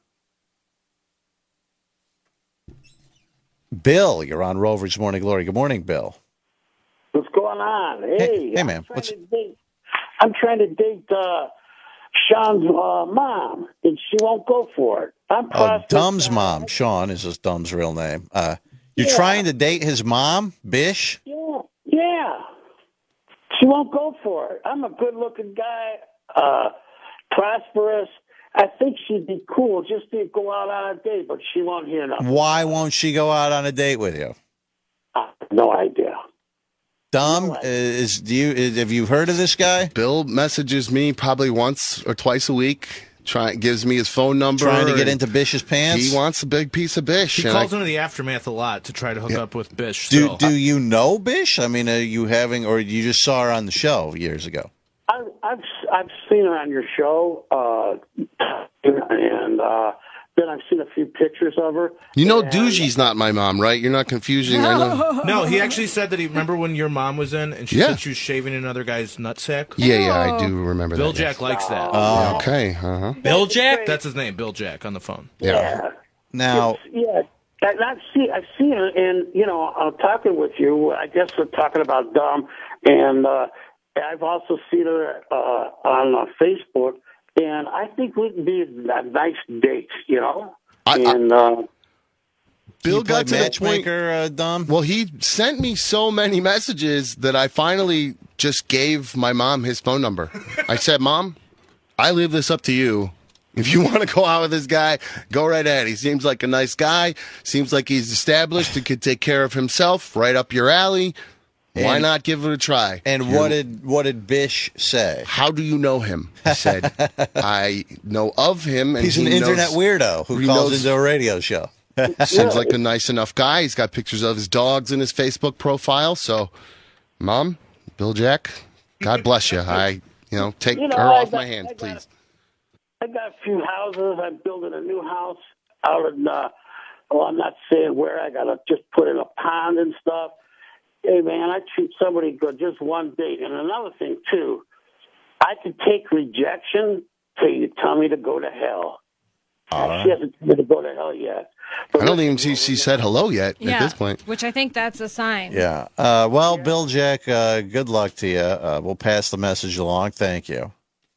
Bill, you're on Rover's Morning Glory. Good morning, Bill. What's going on? Hey, Hey, hey, I'm man. trying What's to date, I'm trying to date uh, Sean's uh, mom, and she won't go for it. I'm oh, processing. Dumb's mom? Sean is his Dumb's real name. Uh, you're Yeah. trying to date his mom, Bish? Yeah, yeah. She won't go for it. I'm a good-looking guy, uh, prosperous. I think she'd be cool just to go out on a date, but she won't hear nothing. Why won't she go out on a date with you? I have no idea. Dumb is do you is, have you heard of this guy? Bill messages me probably once or twice a week. Try gives me his phone number. Trying to get and into Bish's pants? He wants a big piece of Bish. He and calls I- into the aftermath a lot to try to hook Yeah. up with Bish. Do Still. do you know Bish? I mean, are you having or you just saw her on the show years ago? I've I've I've seen her on your show, uh, and uh, then I've seen a few pictures of her. You know, Doogie's not my mom, right? You're not confusing. I know. No, he actually said that he remember when your mom was in and she Yeah. said she was shaving another guy's nutsack. Yeah, yeah, I do remember Bill that. Jack yes. likes that. Oh. Okay. Uh huh. Bill Jack? That's his name, Bill Jack, on the phone. Yeah. Now, Yeah, I, I've seen I've seen her, and you know, I'm talking with you. I guess we're talking about Dom, and uh, I've also seen her uh, on uh, Facebook, and I think we'd be a nice date, you know. I- and uh, Bill you play got to the point. matchmaker, uh, Dom? Well, he sent me so many messages that I finally just gave my mom his phone number. I said, "Mom, I leave this up to you. If you want to go out with this guy, go right ahead. He seems like a nice guy. Seems like he's established and could take care of himself. Right up your alley. Why And- not give it a try?" And what did what did Bish say? How do you know him? He said, "I know of him." And He's an he internet knows- weirdo who he calls knows- into a radio show. Seems like a nice enough guy. He's got pictures of his dogs in his Facebook profile. So, Mom, Bill Jack, God bless you. I, you know, take You know, her I off got- my hands, I got- please. I got a few houses. I'm building a new house out in. Uh, well, I'm not saying where. I got to just put in a pond and stuff. Hey, man, I treat somebody good just one date. And another thing, too, I can take rejection till you tell me to go to hell. All She right. hasn't told me to go to hell yet. I don't even see she said hello yet Yeah, at this point. which I think that's a sign. Yeah. Uh, well, Bill Jack, uh, good luck to you. Uh, we'll pass the message along. Thank you.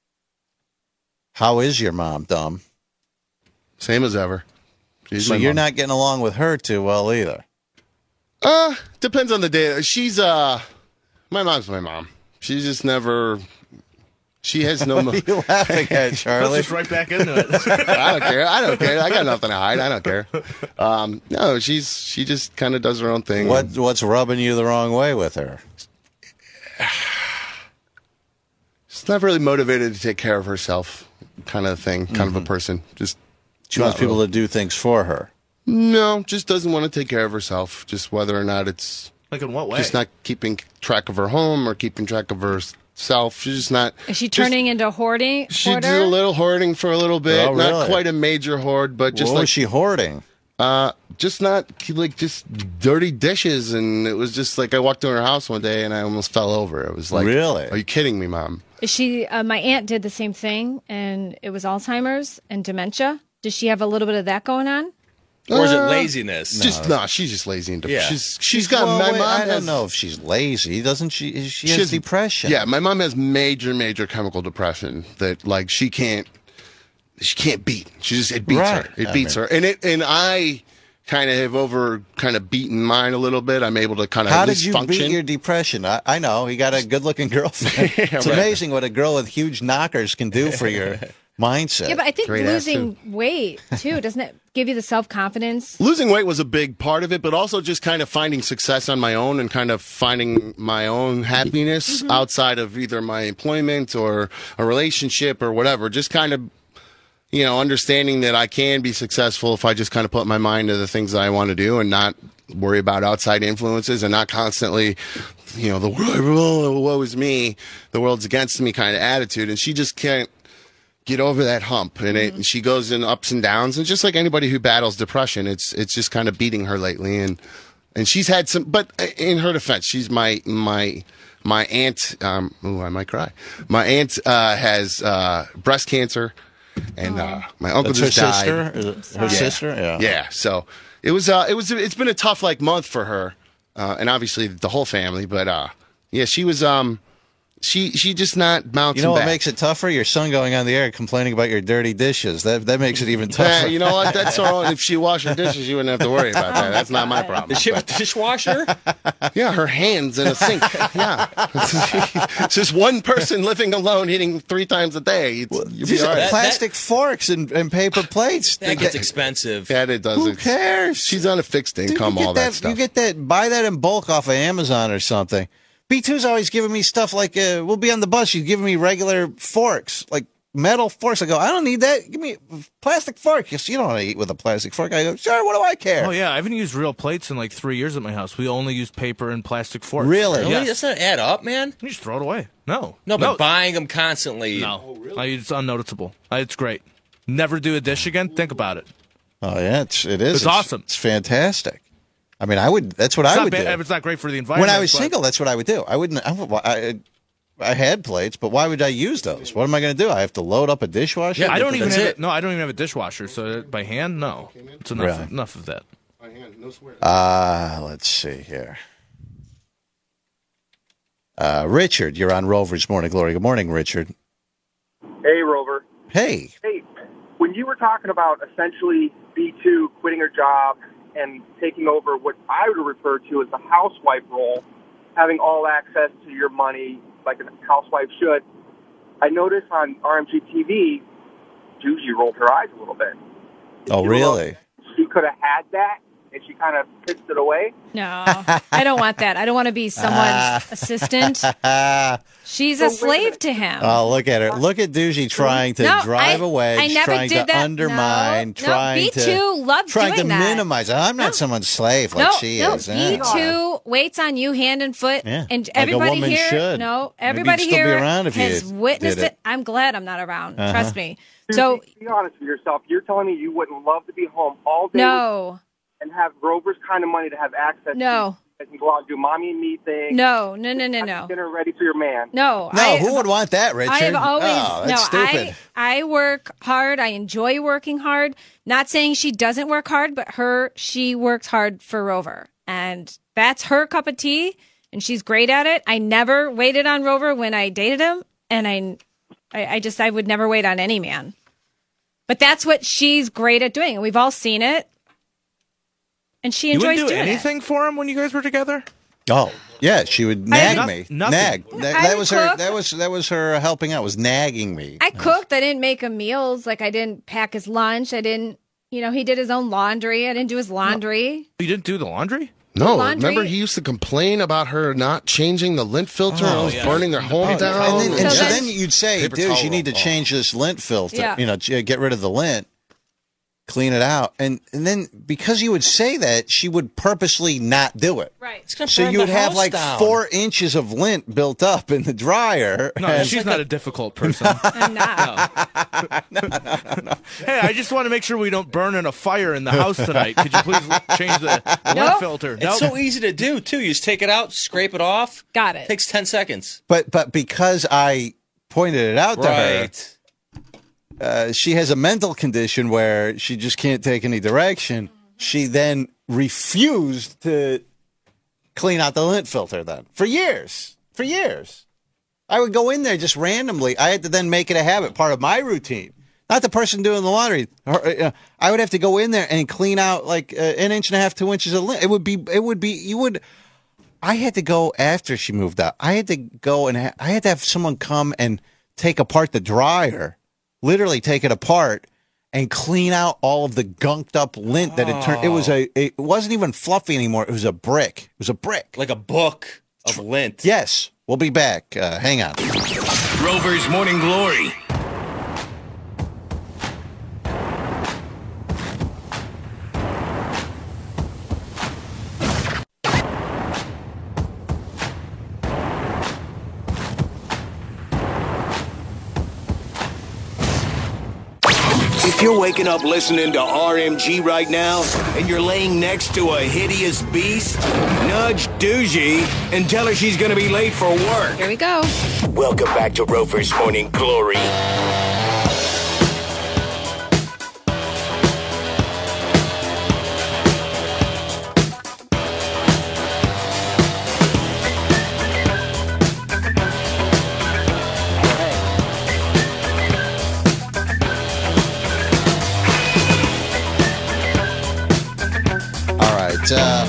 How is your mom, Dom? Same as ever. She's So my you're mom. not getting along with her too well either. Uh, depends on the day. She's, uh, my mom's my mom. She's just never, she has no. What are you laughing at, Charlie? Let's just right back into it. I don't care. I don't care. I got nothing to hide. I don't care. Um, no, she's, she just kind of does her own thing. What What's rubbing you the wrong way with her? She's not really motivated to take care of herself, kind of thing, kind of a person. Just She wants not people really. to do things for her. No, just doesn't want to take care of herself. Just whether or not it's Like in what way? just not keeping track of her home or keeping track of herself. She's just not. Is she just- turning into hoarding? She hoarder? did a little hoarding for a little bit. Oh, Not really? quite a major hoard, but just what like was she hoarding? Uh, just not like just dirty dishes, and it was just like I walked in her house one day and I almost fell over. It was like, Really? Are you kidding me, Mom? Is she? Uh, my aunt did the same thing, and it was Alzheimer's and dementia. Does she have a little bit of that going on? Or is it Uh, laziness? Just no, she's just lazy and Yeah. she's she's got Well, my wait, mom. I don't has, know if she's lazy. Doesn't she? She, She has has- depression. Yeah, my mom has major, major chemical depression that like she can't she can't beat. She just it beats Right. her. It I beats mean- her. And it and I kind of have over kind of beaten mine a little bit. I'm able to kind of How at did least you function. beat your depression? I, I know. You got a good-looking girlfriend. It's right. amazing what a girl with huge knockers can do for your mindset. Yeah, but I think Great ass, losing weight too doesn't it give you the self-confidence? Losing weight was a big part of it, but also just kind of finding success on my own and kind of finding my own happiness Mm-hmm. outside of either my employment or a relationship or whatever. Just kind of, you know, understanding that I can be successful if I just kind of put my mind to the things that I want to do and not worry about outside influences and not constantly, you know, the world, woe is me, the world's against me kind of attitude. And she just can't get over that hump, and it, she goes in ups and downs. And just like anybody who battles depression, it's it's just kind of beating her lately. And and she's had some, but in her defense, she's my my my aunt. Um, oh, I might cry. My aunt uh, has uh, breast cancer, and uh, my uncle That's just her died. sister? Is it her sister? Yeah. yeah. So it was uh, it was it's been a tough like month for her, uh, and obviously the whole family. But uh, yeah, she was um. She she just not bouncing You know what back. makes it tougher? Your son going on the air complaining about your dirty dishes. That that makes it even tougher. Yeah, you know what? That's all. If she washed her dishes, you wouldn't have to worry about that. That's not my problem. Does she have a dishwasher? Yeah, her hands in a sink. Yeah, it's just one person living alone, eating three times a day. It's, you'll be These all are right. plastic forks and, and paper plates. That gets expensive. Yeah, it does. Who It's- cares? She's on a fixed Dude, income. you get All that, stuff. You get that. Buy that in bulk off of Amazon or something. B two's always giving me stuff like, uh, we'll be on the bus. She's giving me regular forks, like metal forks. I go, I don't need that. Give me a plastic fork. Yes, you don't want to eat with a plastic fork. I go, sure, what do I care? Oh yeah, I haven't used real plates in like three years at my house. We only used paper and plastic forks. Really? Really? Yes. Doesn't add up, man? You just throw it away. No. No, but buying them constantly. No. I, it's unnoticeable. I, it's great. Never do a dish again. Think about it. Oh yeah, it's it is. It's awesome. It's fantastic. I mean, I would. That's what It's I not would bad, do. It's not great for the environment. When I was but- single, that's what I would do. I wouldn't. I, would- I, I had plates, but why would I use those? What am I going to do? I have to load up a dishwasher. Yeah, I don't even That's have it. it. No, I don't even have a dishwasher. So by hand, no. It's enough. Really? Enough of that. Ah, uh, let's see here. Uh, Richard, you're on Rover's Morning Glory. Good morning, Richard. Hey, Rover. Hey. Hey, when you were talking about essentially B two quitting her job and taking over what I would refer to as the housewife role, having all access to your money like a housewife should, I noticed on R M G T V, Juji rolled her eyes a little bit. Oh, really? She could have had that, and she kind of pissed it away. No, I don't want that. I don't want to be someone's assistant. She's a slave to him. Oh, look at her. Look at Doogie trying to No, drive I- away. I never trying did to that. undermine, No, no, trying B to two loves trying doing to that. minimize. I'm not someone's slave like no, she no, is. B Yeah. two waits on you hand and foot, Yeah, and like a everybody woman here, should. no, Maybe everybody you'd still be here around if you has witnessed did it. it. I'm glad I'm not around. Uh-huh. Trust me. Susie, So be honest with yourself. You're telling me you wouldn't love to be home all day no, and have Rover's kind of money to have access no, to that can go out and do mommy and me things. no, no, no, no, have no. Dinner ready for your man. No, No, I, who would want that, Richard? I have always oh, that's no. stupid. I I work hard. I enjoy working hard. Not saying she doesn't work hard, but her she works hard for Rover, and that's her cup of tea, and she's great at it. I never waited on Rover when I dated him, and I, I, I just I would never wait on any man. But that's what she's great at doing, and we've all seen it, and she You enjoys wouldn't do doing anything it. for him when you guys were together? Oh, yeah, she would nag I- me. Nothing. Nag. That, I that would was her. cook. That was that was her helping out. Was nagging me. I cooked. I didn't make him meals. Like I didn't pack his lunch. I didn't. You know, he did his own laundry. I didn't do his laundry. You didn't do the laundry? No, Laundry. remember he used to complain about her not changing the lint filter and it was yeah. burning their home Oh, down. and then, and So so then- then you'd say, Paper dude, towel you need to roll. change this lint filter. Yeah. You know, j- get rid of the lint, clean it out, and and then because you would say that, she would purposely not do it. Right. It's gonna So burn you the would have house like down. four inches of lint built up in the dryer. No, and- she's not a difficult person. I'm not. Hey, I just want to make sure we don't burn in a fire in the house tonight. Could you please change the lint Nope. filter? It's Nope. so easy to do too. You just take it out, scrape it off. Got it. Takes ten seconds. but but because I pointed it out to her, Right. uh, she has a mental condition where she just can't take any direction. She then refused to clean out the lint filter then for years, for years. I would go in there just randomly. I had to then make it a habit, part of my routine. Not the person doing the laundry. Her- uh, I would have to go in there and clean out like uh, an inch and a half, two inches of lint. It would be, it would be, you would, I had to go after she moved out. I had to go and ha- I had to have someone come and take apart the dryer, literally take it apart and clean out all of the gunked up lint that it turned. It was a. It wasn't even fluffy anymore. It was a brick. It was a brick, like a book of lint. Yes, we'll be back. Uh, hang on. Rover's Morning Glory. If you're waking up listening to R M G right now and you're laying next to a hideous beast, nudge Doogie and tell her she's going to be late for work. Here we go. Welcome back to Rover's Morning Glory. Uh,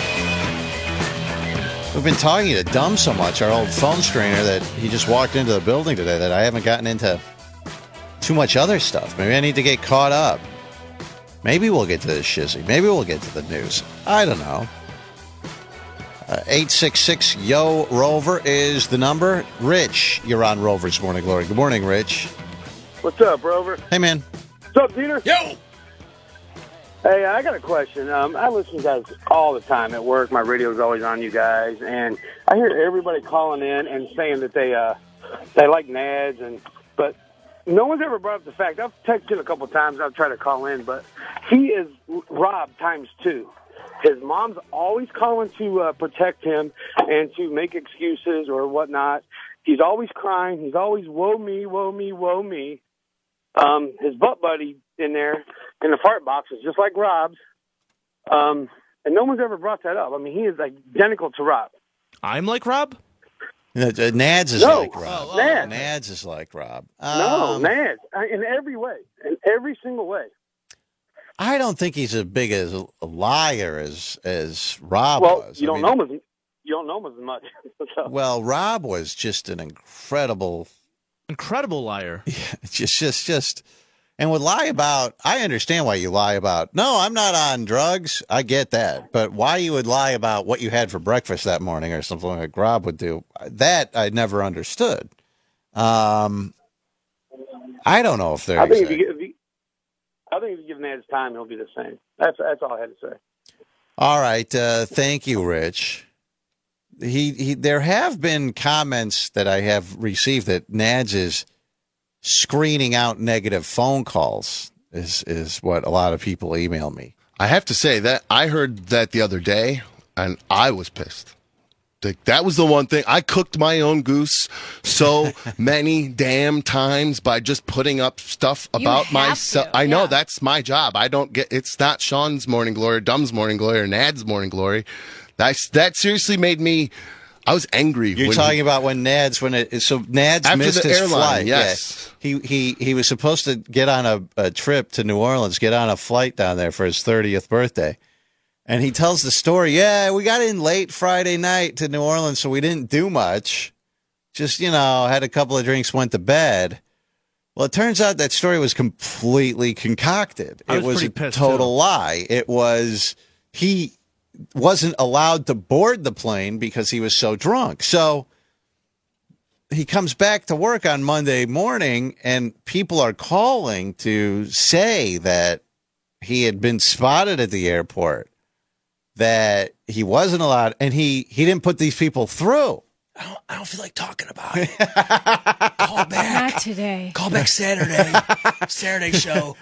we've been talking to Dumb so much, our old phone strainer, that he just walked into the building today, that I haven't gotten into too much other stuff. Maybe I need to get caught up. Maybe we'll get to the shizzy. Maybe we'll get to the news. I don't know. Uh, eight six six Yo Rover is the number. Rich, you're on Rover's Morning Glory. Good morning, Rich. What's up, Rover? Hey, man. What's up, Peter? Yo! Hey, I got a question. Um, I listen to you guys all the time at work. My radio's always on you guys, and I hear everybody calling in and saying that they uh, they like Nads, and but no one's ever brought up the fact. I've texted a couple times. I've tried to call in, but he is Rob times two. His mom's always calling to uh, protect him and to make excuses or whatnot. He's always crying. He's always woe me, woe me, woe me. Um, his butt buddy in there in the fart box is just like Rob's. Um, and no one's ever brought that up. I mean, he is identical to Rob. I'm like Rob? No, uh, Nads is no, like Rob. Oh, Nads. Nads is like Rob. No, Um, Nads. I- In every way. In every single way. I don't think he's as big as a liar as as Rob well, was. you I don't mean, know him as you don't know him as much. So, Well, Rob was just an incredible, incredible liar. Yeah, just, just, just, and would lie about. I understand why you lie about. No, I'm not on drugs. I get that, but why you would lie about what you had for breakfast that morning or something like Rob would do, that I never understood. Um, I don't know if I there's. think if you, give- if you, I think if you give Nads time, he'll be the same. That's that's all I had to say. All right. Uh, thank you, Rich. He, he, there have been comments that I have received that Nads is screening out negative phone calls is, is what a lot of people email me. I have to say that I heard that the other day, and I was pissed. Like, that was the one thing. I cooked my own goose so many damn times by just putting up stuff You about have myself. to, I know yeah. that's my job. I don't get. It's not Sean's morning glory, or Dumb's morning glory, or Nad's morning glory. That's that seriously made me. I was angry. You're when talking he, about when Nads, when it, so Nads After missed the his airline, flight. yes. Yeah. He, he, he was supposed to get on a, a trip to New Orleans, get on a flight down there for his thirtieth birthday. And he tells the story, yeah, we got in late Friday night to New Orleans, so we didn't do much. Just, you know, had a couple of drinks, went to bed. Well, it turns out that story was completely concocted. I It was was a pretty pissed, total too. lie. It was, he wasn't allowed to board the plane because he was so drunk. So he comes back to work on Monday morning, and people are calling to say that he had been spotted at the airport, that he wasn't allowed, and he, he didn't put these people through. I don't, I don't feel like talking about it. Call back. Not today. Call back Saturday. Saturday show.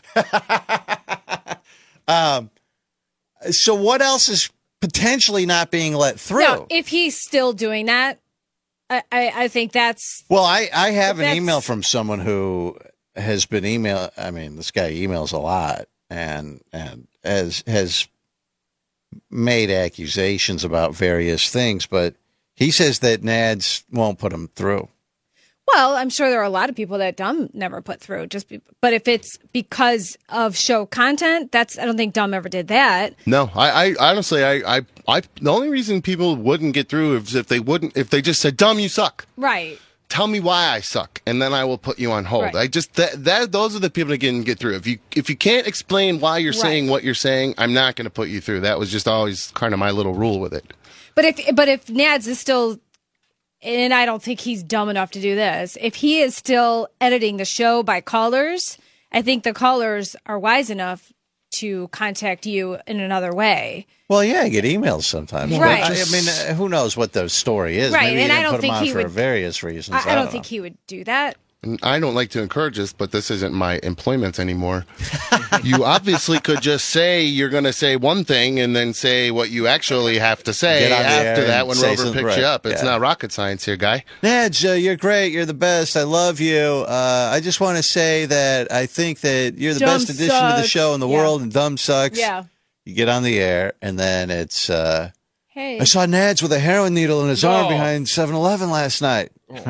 Um, so what else is potentially not being let through? No, if he's still doing that, I, I, I think that's Well, I, I have an That's- email from someone who has been email. I mean, this guy emails a lot and and has has made accusations about various things, but he says that Nads won't put him through. well. I'm sure there are a lot of people that Dumb never put through. Just, be, but if it's because of show content, that's I don't think Dumb ever did that. No, I, I honestly, I, I, I, the only reason people wouldn't get through is if they wouldn't, if they just said, "Dumb, you suck." Right. tell me why I suck, and then I will put you on hold. Right. I just that, that those are the people that can get through. If you if you can't explain why you're Right. saying what you're saying, I'm not going to put you through. That was just always kind of my little rule with it. But if but if Nads is still, and I don't think he's dumb enough to do this, if he is still editing the show by callers, I think the callers are wise enough to contact you in another way. Well, yeah, I get emails sometimes. but Right. I, I mean, uh, who knows what the story is? Right, Maybe and he I didn't don't put think them on he for would- various reasons. I, I don't know. think he would do that. And I don't like to encourage this, but this isn't my employment anymore. You obviously could just say you're going to say one thing and then say what you actually have to say Get on the air after that and when say Rover something picks you right. up. It's Yeah. not rocket science here, guy. Nedge, uh, you're great. You're the best. I love you. Uh, I just want to say that I think that you're the Dumb best addition to the sucks. show in the Yeah. world, and dumb sucks. Yeah. You get on the air, and then it's, uh, Hey. I saw Nedge with a heroin needle in his arm No. behind seven eleven last night.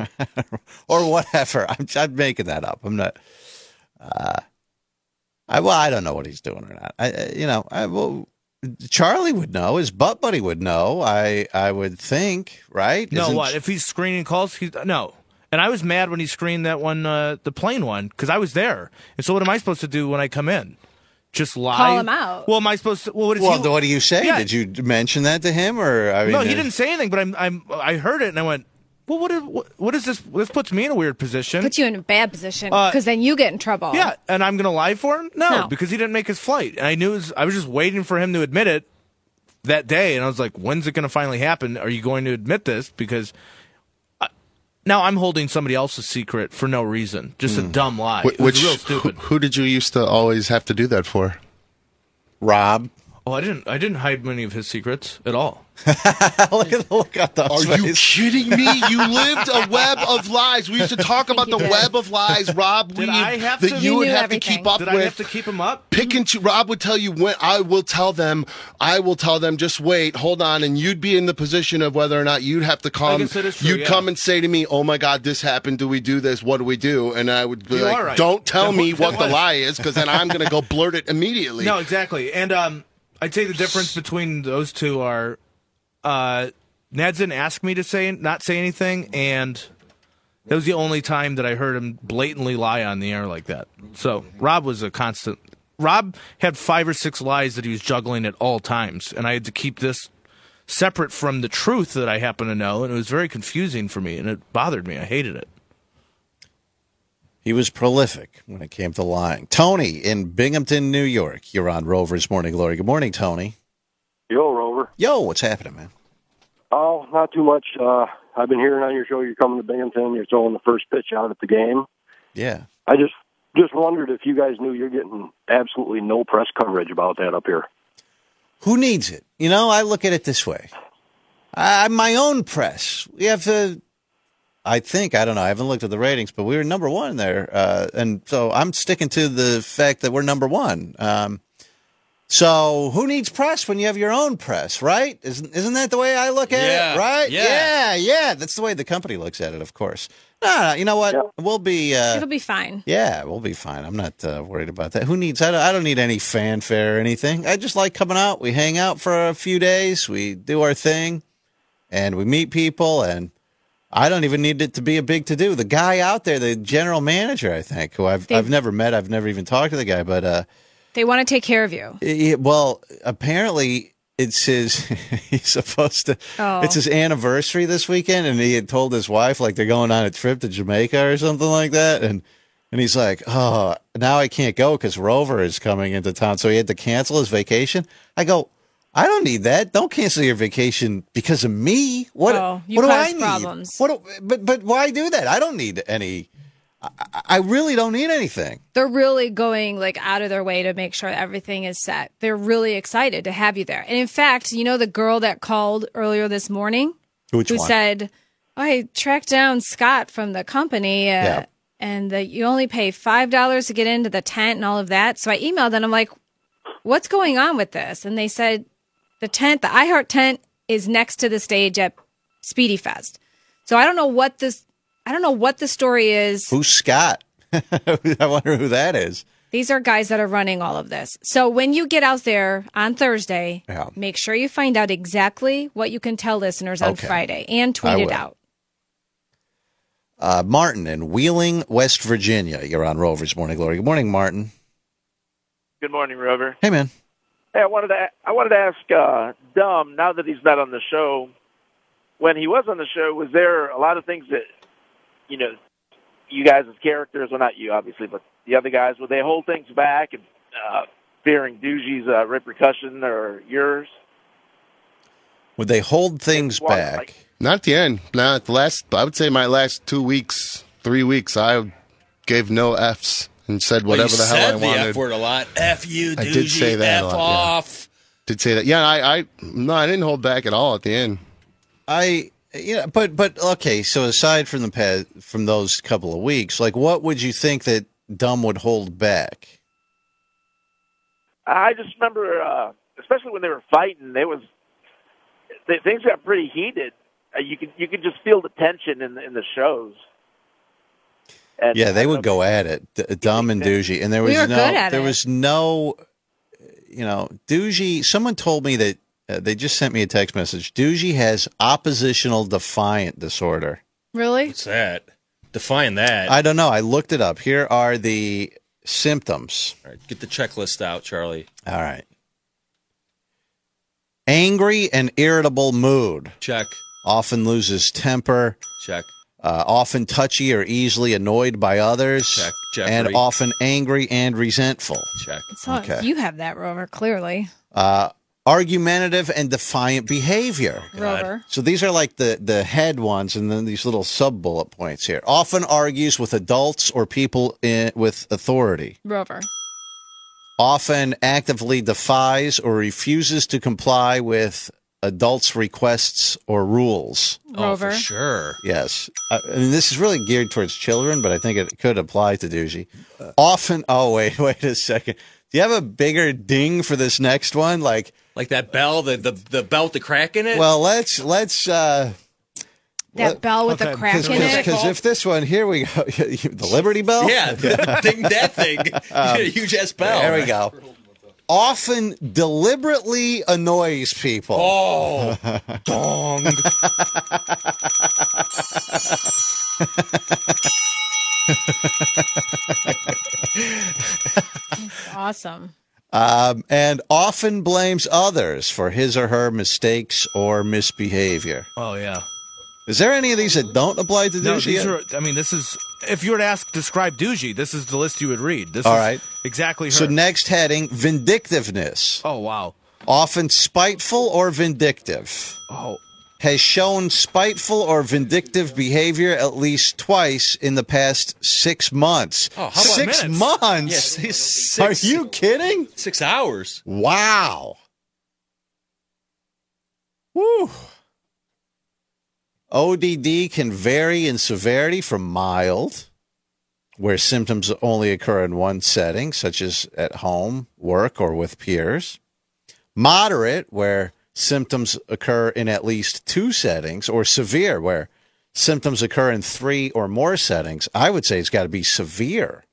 Or whatever. I'm, I'm making that up. I'm not. Uh, I well, I don't know what he's doing or not. I, I you know, I well, Charlie would know. His butt buddy would know. I, I would think, right? No, Isn't- what if he's screening calls? He's no. And I was mad when he screened that one, uh, the plane one, because I was there. And so, what am I supposed to do when I come in? Just lie? Call him out. Well, am I supposed to? Well, what, is Well, he, what do you say? Yeah. Did you mention that to him, or I mean, no, he uh, didn't say anything. But I'm, I'm, I heard it and I went, well, what is, what, what is this? This puts me in a weird position. Puts you in a bad position Uh, because then you get in trouble. Yeah, and I'm going to lie for him? No, No. because he didn't make his flight. And I knew it was, I was just waiting for him to admit it that day. And I was like, when's it going to finally happen? Are you going to admit this? Because uh, now I'm holding somebody else's secret for no reason. Just a dumb lie. Wh- It was Which real stupid. Who, who did you used to always have to do that for? Rob. Oh, I didn't. I didn't hide many of his secrets at all. Look at the look on those Are you face. kidding me? You lived a web of lies. We used to talk about the you did. web of lies, Rob. Did we, I have that to- you You would knew have everything. to keep up Did with. I have to keep him up? Pick and choose. Rob would tell you when. I will tell them. I will tell them. Just wait, hold on, and you'd be in the position of whether or not you'd have to come. guess it is true, you'd yeah. come and say to me, "Oh my God, this happened. Do we do this? What do we do?" And I would be You like, are right. "Don't tell That me wa- what that the was- lie is, because then I'm going to go blurt it immediately." No, exactly. And um, I'd say the difference between those two are, uh, Nads didn't ask me to say not say anything, and that was the only time that I heard him blatantly lie on the air like that. So Rob was a constant. Rob had five or six lies that he was juggling at all times, and I had to keep this separate from the truth that I happen to know, and it was very confusing for me, and it bothered me. I hated it. He was prolific when it came to lying. Tony in Binghamton, New York. You're on Rover's Morning Glory. Good morning, Tony. Yo, Rover. Yo, what's happening, man? Oh, not too much. Uh, I've been hearing on your show you're coming to Binghamton. You're throwing the first pitch out at the game. Yeah. I just just wondered if you guys knew you're getting absolutely no press coverage about that up here. Who needs it? You know, I look at it this way. I, I'm my own press. We have to, I think, I don't know, I haven't looked at the ratings, but we were number one there. Uh, and so I'm sticking to the fact that we're number one. Um, so who needs press when you have your own press, right? Isn't, isn't that the way I look at Yeah. it, right? Yeah. yeah, yeah. That's the way the company looks at it, of course. No, no, you know what? We'll be... Uh, It'll be fine. Yeah, we'll be fine. I'm not uh, worried about that. Who needs? I don't, I don't need any fanfare or anything. I just like coming out. We hang out for a few days. We do our thing, and we meet people. And I don't even need it to be a big to do. The guy out there, the general manager, I think, who I've They- I've never met. I've never even talked to the guy, but uh, They want to take care of you. he- well, apparently it's his. He's supposed to. Oh. It's his anniversary this weekend, and he had told his wife like they're going on a trip to Jamaica or something like that, and and he's like, oh, now I can't go because Rover is coming into town, so he had to cancel his vacation. I go, I don't need that. Don't cancel your vacation because of me. What? Oh, you what do cause I need? problems. What? do- But but why do that? I don't need any. I, I really don't need anything. They're really going like out of their way to make sure everything is set. They're really excited to have you there. And in fact, you know the girl that called earlier this morning Which who one? said, I tracked down Scott from the company uh, Yeah. and that you only pay five dollars to get into the tent and all of that. So I emailed them. I'm like, what's going on with this? And they said the tent, the iHeart tent is next to the stage at Speedy Fest. So I don't know what this, I don't know what the story is. Who's Scott? I wonder who that is. These are guys that are running all of this. So when you get out there on Thursday, Yeah. make sure you find out exactly what you can tell listeners on Okay. Friday and tweet I it will. out. Uh, Martin in Wheeling, West Virginia. You're on Rover's Morning Glory. Good morning, Martin. Good morning, Rover. Hey, man. Hey, I wanted to I wanted to ask uh, Dom, now that he's not on the show, when he was on the show, was there a lot of things that, you know, you guys as characters, well, not you, obviously, but the other guys, would they hold things back and uh, fearing Dougie's uh, repercussion or yours? Would they hold things back? Not at the end. Not the last. I would say my last two weeks, three weeks, I gave no Fs and said whatever well, the hell said I the wanted. F word a lot. F you, Doogie. I did say that F a lot, off. Yeah. Did say that. Yeah, I, I no, I didn't hold back at all at the end. I yeah, but but okay. So aside from the past, from those couple of weeks, like what would you think that Dumb would hold back? I just remember, uh, especially when they were fighting, there was they, things got pretty heated. Uh, you could you could just feel the tension in the, in the shows. And Yeah, they would go at it, D- Dumb and Doogie, and there was We were no, good at there it. was no, you know, Doogie. Someone told me that uh, they just sent me a text message. Doogie has oppositional defiant disorder. Really? What's that? Define that. I don't know. I looked it up. Here are the symptoms. All right, get the checklist out, Charlie. All right. Angry and irritable mood. Check. Often loses temper. Check. Uh, often touchy or easily annoyed by others. Check. Jeffrey. And often angry and resentful. Check. So Okay. you have that, Rover, clearly. Uh, argumentative and defiant behavior. Rover. So these are like the, the head ones, and then these little sub bullet points here. Often argues with adults or people in, with authority. Rover. Often actively defies or refuses to comply with adults' requests or rules. Oh, for sure. Yes. I I mean, this is really geared towards children, but I think it could apply to Doogie. Often, oh, wait, wait a second. Do you have a bigger ding for this next one? Like, Like that bell, the the, the bell with the crack in it? well, let's, let's, uh, That bell with the crack in it. because if this one, here we go, the Liberty Bell? Yeah, ding that thing. Um, You get a huge ass bell. There we go. Often deliberately annoys people. Oh, dong. Awesome. Um, and often blames others for his or her mistakes or misbehavior. Oh, yeah. Is there any of these that don't apply to No, Doogie? these are, I mean, this is, if you were to ask, describe Doogie, this is the list you would read. This All is right. exactly her. So next heading, vindictiveness. Oh, wow. Often spiteful or vindictive. Oh. Has shown spiteful or vindictive behavior at least twice in the past six months. Oh, how about six minutes? months? Yes, six, Are you kidding? Six hours. Wow. Woo. O D D can vary in severity from mild, where symptoms only occur in one setting, such as at home, work, or with peers. Moderate, where symptoms occur in at least two settings, or severe, where symptoms occur in three or more settings. I would say it's got to be severe.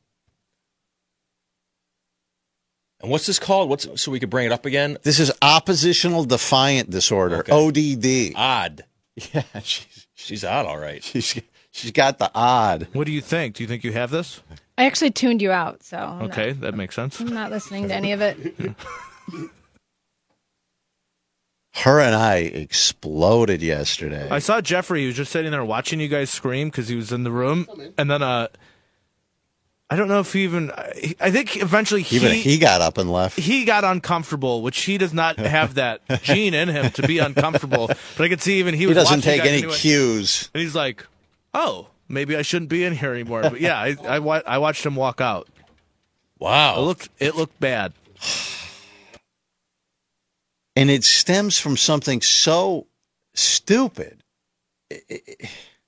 And what's this called? What's so we could bring it up again? This is oppositional defiant disorder, Okay. O D D. Odd. Yeah, she's she's odd, all right. She's she's got the odd. What do you think? Do you think you have this? I actually tuned you out, so I'm Okay, not, that makes sense. I'm not listening to any of it. Her and I exploded yesterday. I saw Jeffrey. He was just sitting there watching you guys scream because he was in the room, and then uh, I don't know if he even. I I think eventually he Even he got up and left. he got uncomfortable, which he does not have that gene in him to be uncomfortable. But I could see even he He was. doesn't watching you take guys any and he went- cues. and he's like, "Oh, maybe I shouldn't be in here anymore." But yeah, I I, wa- I watched him walk out. Wow, it looked it looked bad. And it stems from something so stupid. It- it-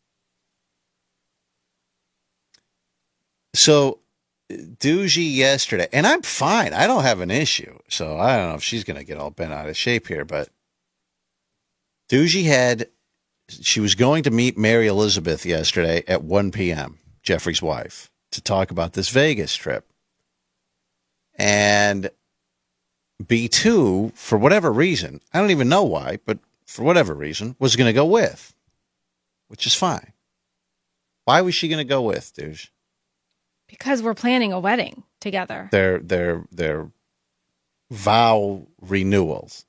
So, Doogie yesterday, and I'm fine. I don't have an issue. So I don't know if she's going to get all bent out of shape here, but Doogie had, she was going to meet Mary Elizabeth yesterday at one p.m., Jeffrey's wife, to talk about this Vegas trip. And B two, for whatever reason, I don't even know why, but for whatever reason, was going to go with, which is fine. Why was she going to go with, Douche? Because we're planning a wedding together. Their their their vow renewals.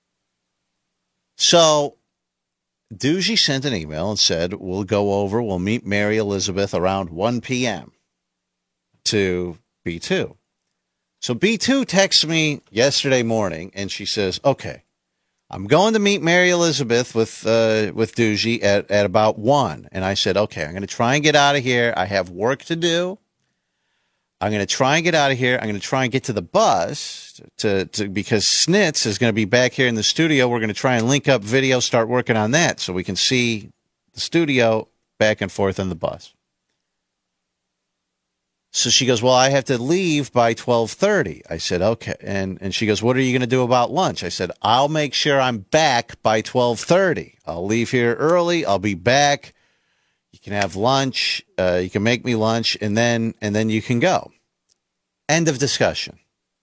So Doogie sent an email and said, we'll go over, we'll meet Mary Elizabeth around one p.m. to B two. So B two texts me yesterday morning, and she says, okay, I'm going to meet Mary Elizabeth with uh, with Doogie at, at about one. And I said, okay, I'm going to try and get out of here. I have work to do. I'm going to try and get out of here. I'm going to try and get to the bus to, to because Snitz is going to be back here in the studio. We're going to try and link up video, start working on that so we can see the studio back and forth on the bus. So she goes, well, I have to leave by twelve thirty. I said, okay. And and she goes, what are you going to do about lunch? I said, I'll make sure I'm back by twelve thirty. I'll leave here early. I'll be back. You can have lunch. Uh, you can make me lunch, and then and then you can go. End of discussion.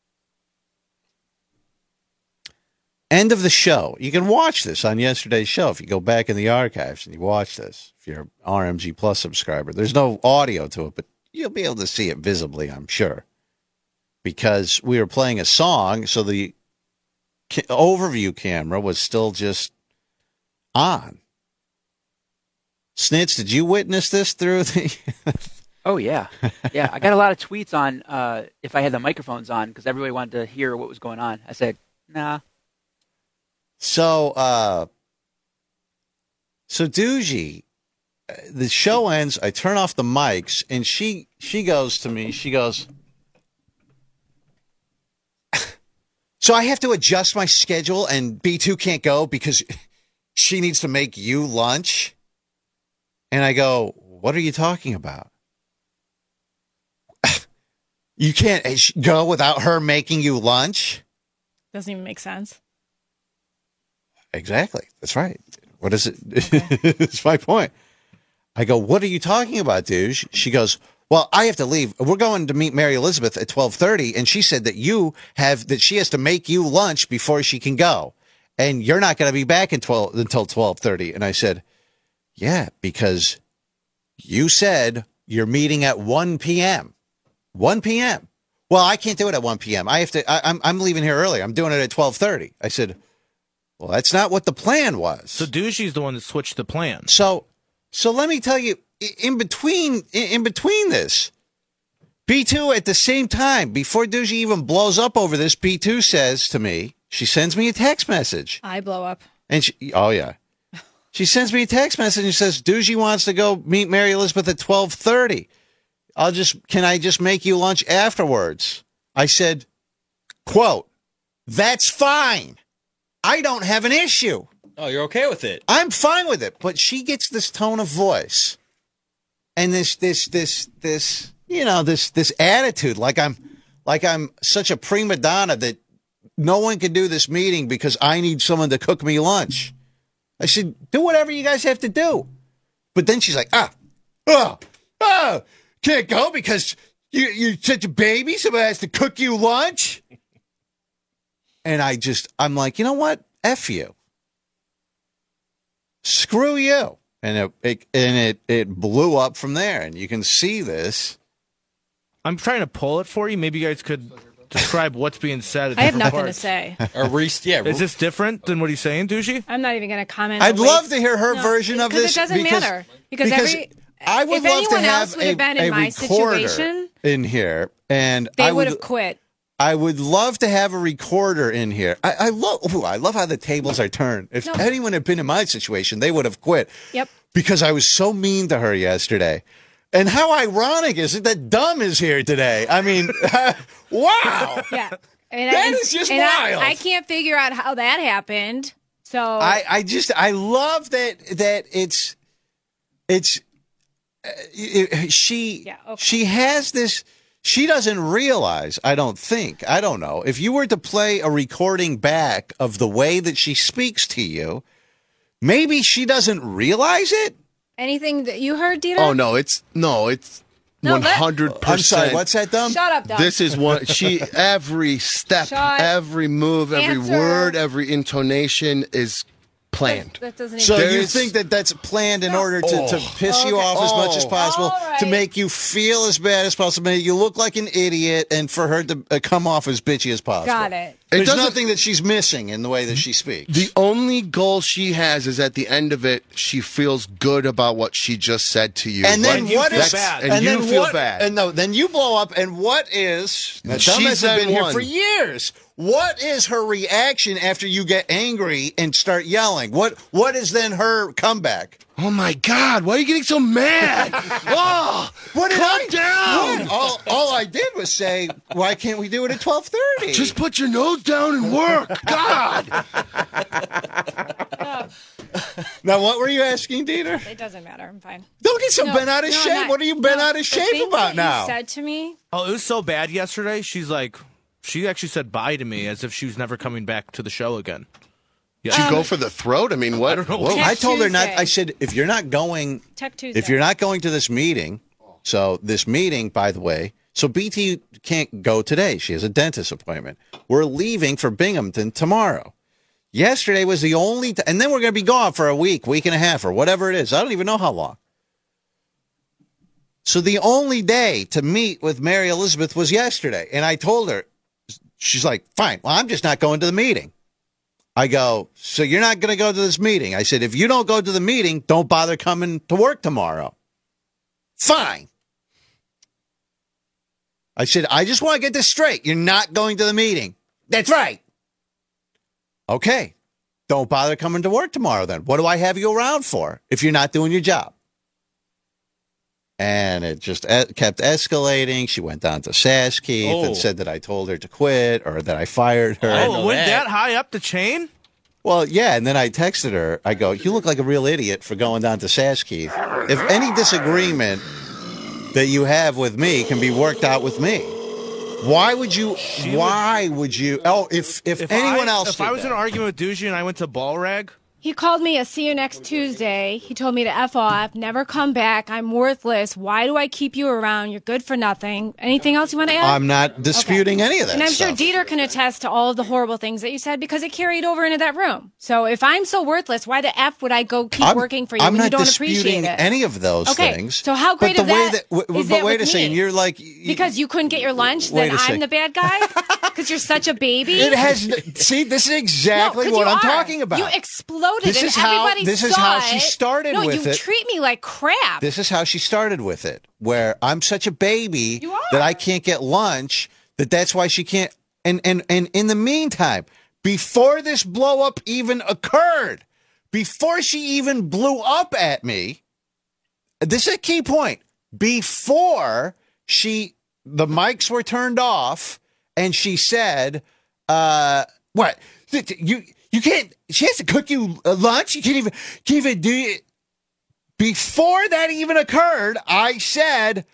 End of the show. You can watch this on yesterday's show if you go back in the archives and you watch this. If you're an R M G Plus subscriber, there's no audio to it, but you'll be able to see it visibly, I'm sure, because we were playing a song, so the ca- overview camera was still just on. Snitz, did you witness this through the... Oh, yeah. Yeah, I got a lot of tweets on uh, if I had the microphones on because everybody wanted to hear what was going on. I said, nah. So, uh, so Doogie, the show ends, I turn off the mics, and she she goes to me, she goes, so I have to adjust my schedule and B two can't go because she needs to make you lunch? And I go, what are you talking about? You can't go without her making you lunch? Doesn't even make sense. Exactly. That's right. What is it? Okay. That's my point. I go, what are you talking about, dude? She goes, well, I have to leave. We're going to meet Mary Elizabeth at twelve thirty, and she said that you have that she has to make you lunch before she can go, and you're not going to be back in twelve until twelve thirty. And I said, yeah, because you said you're meeting at one p.m. one p.m. Well, I can't do it at one p.m. I have to. I, I'm I'm leaving here early. I'm doing it at twelve thirty. I said, well, that's not what the plan was. So Dougie's the one that switched the plan. So. So let me tell you, in between in between this, B two at the same time, before Doogie even blows up over this, B two says to me, she sends me a text message. I blow up. And she, oh, yeah. She sends me a text message and says, Doogie wants to go meet Mary Elizabeth at twelve thirty. I'll just, can I just make you lunch afterwards? I said, quote, that's fine. I don't have an issue. Oh, you're okay with it? I'm fine with it, but she gets this tone of voice and this, this, this, this, you know, this, this attitude, like I'm, like I'm such a prima donna that no one can do this meeting because I need someone to cook me lunch. I said, do whatever you guys have to do. But then she's like, ah, oh, oh, can't go because you, you're such a baby. Somebody has to cook you lunch. And I just, I'm like, you know what? F you. Screw you. And it, it and it, it blew up from there. And you can see this. I'm trying to pull it for you. Maybe you guys could describe what's being said at I have different nothing parts. to say. Or re- yeah, Is this different than what he's saying, Dougie? I'm not even going to comment. I'd on love ways- to hear her No, version of this. Because it doesn't because, matter. Because, because every I would if love anyone to have else would a, have been a in my recorder situation, in here. And they I would would have quit. I would love to have a recorder in here. I, I love ooh, I love how the tables are turned. If No. anyone had been in my situation, they would have quit. Yep. Because I was so mean to her yesterday. And how ironic is it that Dumb is here today? I mean, wow. Yeah. And That I, is just and wild. I, I can't figure out how that happened. So I, I just I love that that it's it's uh, it, she Yeah, okay. she has this. She doesn't realize, I don't think, I don't know, if you were to play a recording back of the way that she speaks to you, maybe she doesn't realize it. anything that you heard, Dieter? Oh no, it's no, it's No, one let- hundred I'm percent. sorry, what's that, Dumb? Shut up, Dumb. This is one. She every step, Shut- every move, every Answer. word, every intonation is planned. That doesn't So even you There's- think that that's planned in order to, to Oh. piss you Okay. off as much as Oh. possible, All right. to make you feel as bad as possible, make you look like an idiot, and for her to uh, come off as bitchy as possible. Got it. There's doesn't- nothing that she's missing in the way that she speaks. The only goal she has is at the end of it, she feels good about what she just said to you. And then you what feel is bad. And, and you then feel what, bad. And no, then you blow up. And what is? Now, She's Dumbass has that been here one. for years. What is her reaction after you get angry and start yelling? What What is then her comeback? Oh my God! Why are you getting so mad? oh, What did calm I, down. what? All, all I did was say, why can't we do it at twelve thirty? Just put your nose down and work. God. Now, what were you asking, Dieter? It doesn't matter. I'm fine. Don't get so No, bent out of no, I'm shape. not. What are you bent No, out of the shape things about that now? You said to me. Oh, it was so bad yesterday. She's like, she actually said bye to me as if she was never coming back to the show again. Did you go for the throat? I mean, what? I don't know. Whoa. Tech I told her not. Tuesday. I said, if you're not going, Tech Tuesday. if you're not going to this meeting, so this meeting, by the way, so B T can't go today. She has a dentist appointment. We're leaving for Binghamton tomorrow. Yesterday was the only, t- and then we're going to be gone for a week, week and a half, or whatever it is. I don't even know how long. So the only day to meet with Mary Elizabeth was yesterday, and I told her, she's like, fine. Well, I'm just not going to the meeting. I go, so you're not going to go to this meeting? I said, if you don't go to the meeting, don't bother coming to work tomorrow. Fine. I said, I just want to get this straight. You're not going to the meeting. That's right. Okay. Don't bother coming to work tomorrow then. What do I have you around for if you're not doing your job? And it just e- kept escalating. She went down to Sass Keith Oh. and said that I told her to quit or that I fired her. Oh, went that high up the chain? Well, yeah, and then I texted her. I go, you look like a real idiot for going down to Sass Keith. If any disagreement that you have with me can be worked out with me, why would you? Why would you? Oh, if if, If anyone I, else, if did I was that. in an argument with Doogie and I went to ball rag, He called me a see you next Tuesday. He told me to F off, never come back. I'm worthless. Why do I keep you around? You're good for nothing. Anything else you want to add? I'm not disputing any of that And I'm stuff. sure Dieter can attest to all of the horrible things that you said because it carried over into that room. So if I'm so worthless, why the F would I go keep I'm, working for you I'm when not you don't disputing appreciate it? any of those Okay, things. so how great but of the way that w- is But it wait with a second, me? you're like Because you couldn't get your lunch, Wait then a I'm second. the bad guy? Because you're such a baby? It has. See, this is exactly No, 'cause what you I'm are. talking about. You exploded This and is how- everybody this is saw how she it. started no, with you it. treat me like crap. This is how she started with it, where I'm such a baby You are. that I can't get lunch, that that's why she can't. And, and, and in the meantime, before this blow up even occurred, before she even blew up at me, this is a key point. Before she, the mics were turned off and she said, uh, what? You, you can't, she has to cook you uh, lunch. You can't even, can't even do it. Before that even occurred, I said,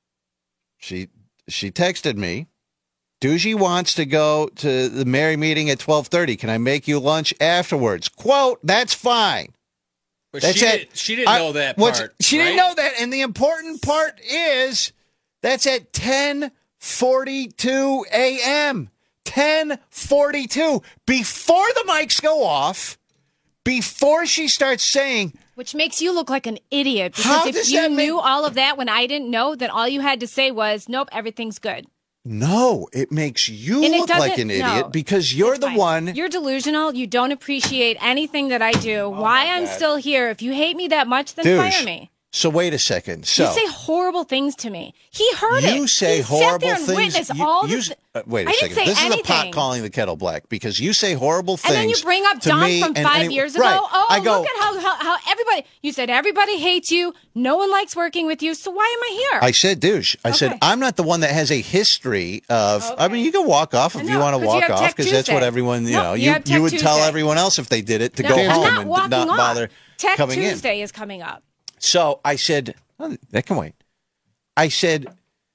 she she texted me, Doogie wants to go to the Mary meeting at twelve thirty. Can I make you lunch afterwards? Quote, that's fine. But That's she, it. did, she didn't I- know that what's- part. She didn't right? know that. And the important part is that's at ten forty-two a.m. ten forty-two. Before the mics go off, before she starts saying, Which makes you look like an idiot. Because How if does you that make- knew all of that when I didn't know, then all you had to say was, nope, everything's good. no, it makes you And it look like doesn't- an idiot no, because you're the one. You're delusional. You don't appreciate anything that I do. Why I'm God. still here. If you hate me that much, then Douche. fire me. So wait a second. So you say horrible things to me. He heard it. you say he horrible sat there and things. witnessed you- all you the s- th- uh, wait a I didn't second. say This is a pot anything. calling the kettle black because you say horrible things. And then you bring up to Don me from and five any- years ago. Right. Oh, I go, look at how, how how everybody. You said everybody hates you. No one likes working with you. So why am I here? I said, douche. I said, Okay. I'm not the one that has a history of. I mean, you can walk off if I you know, want to 'cause you walk have off Tech because that's what Tuesday. everyone, you No, know, you you, have you Tech would tell Tuesday. everyone else if they did it to No, go I'm home not and walking not off. bother Tech coming in. Tuesday is coming up. So I said, oh, that can wait. I said,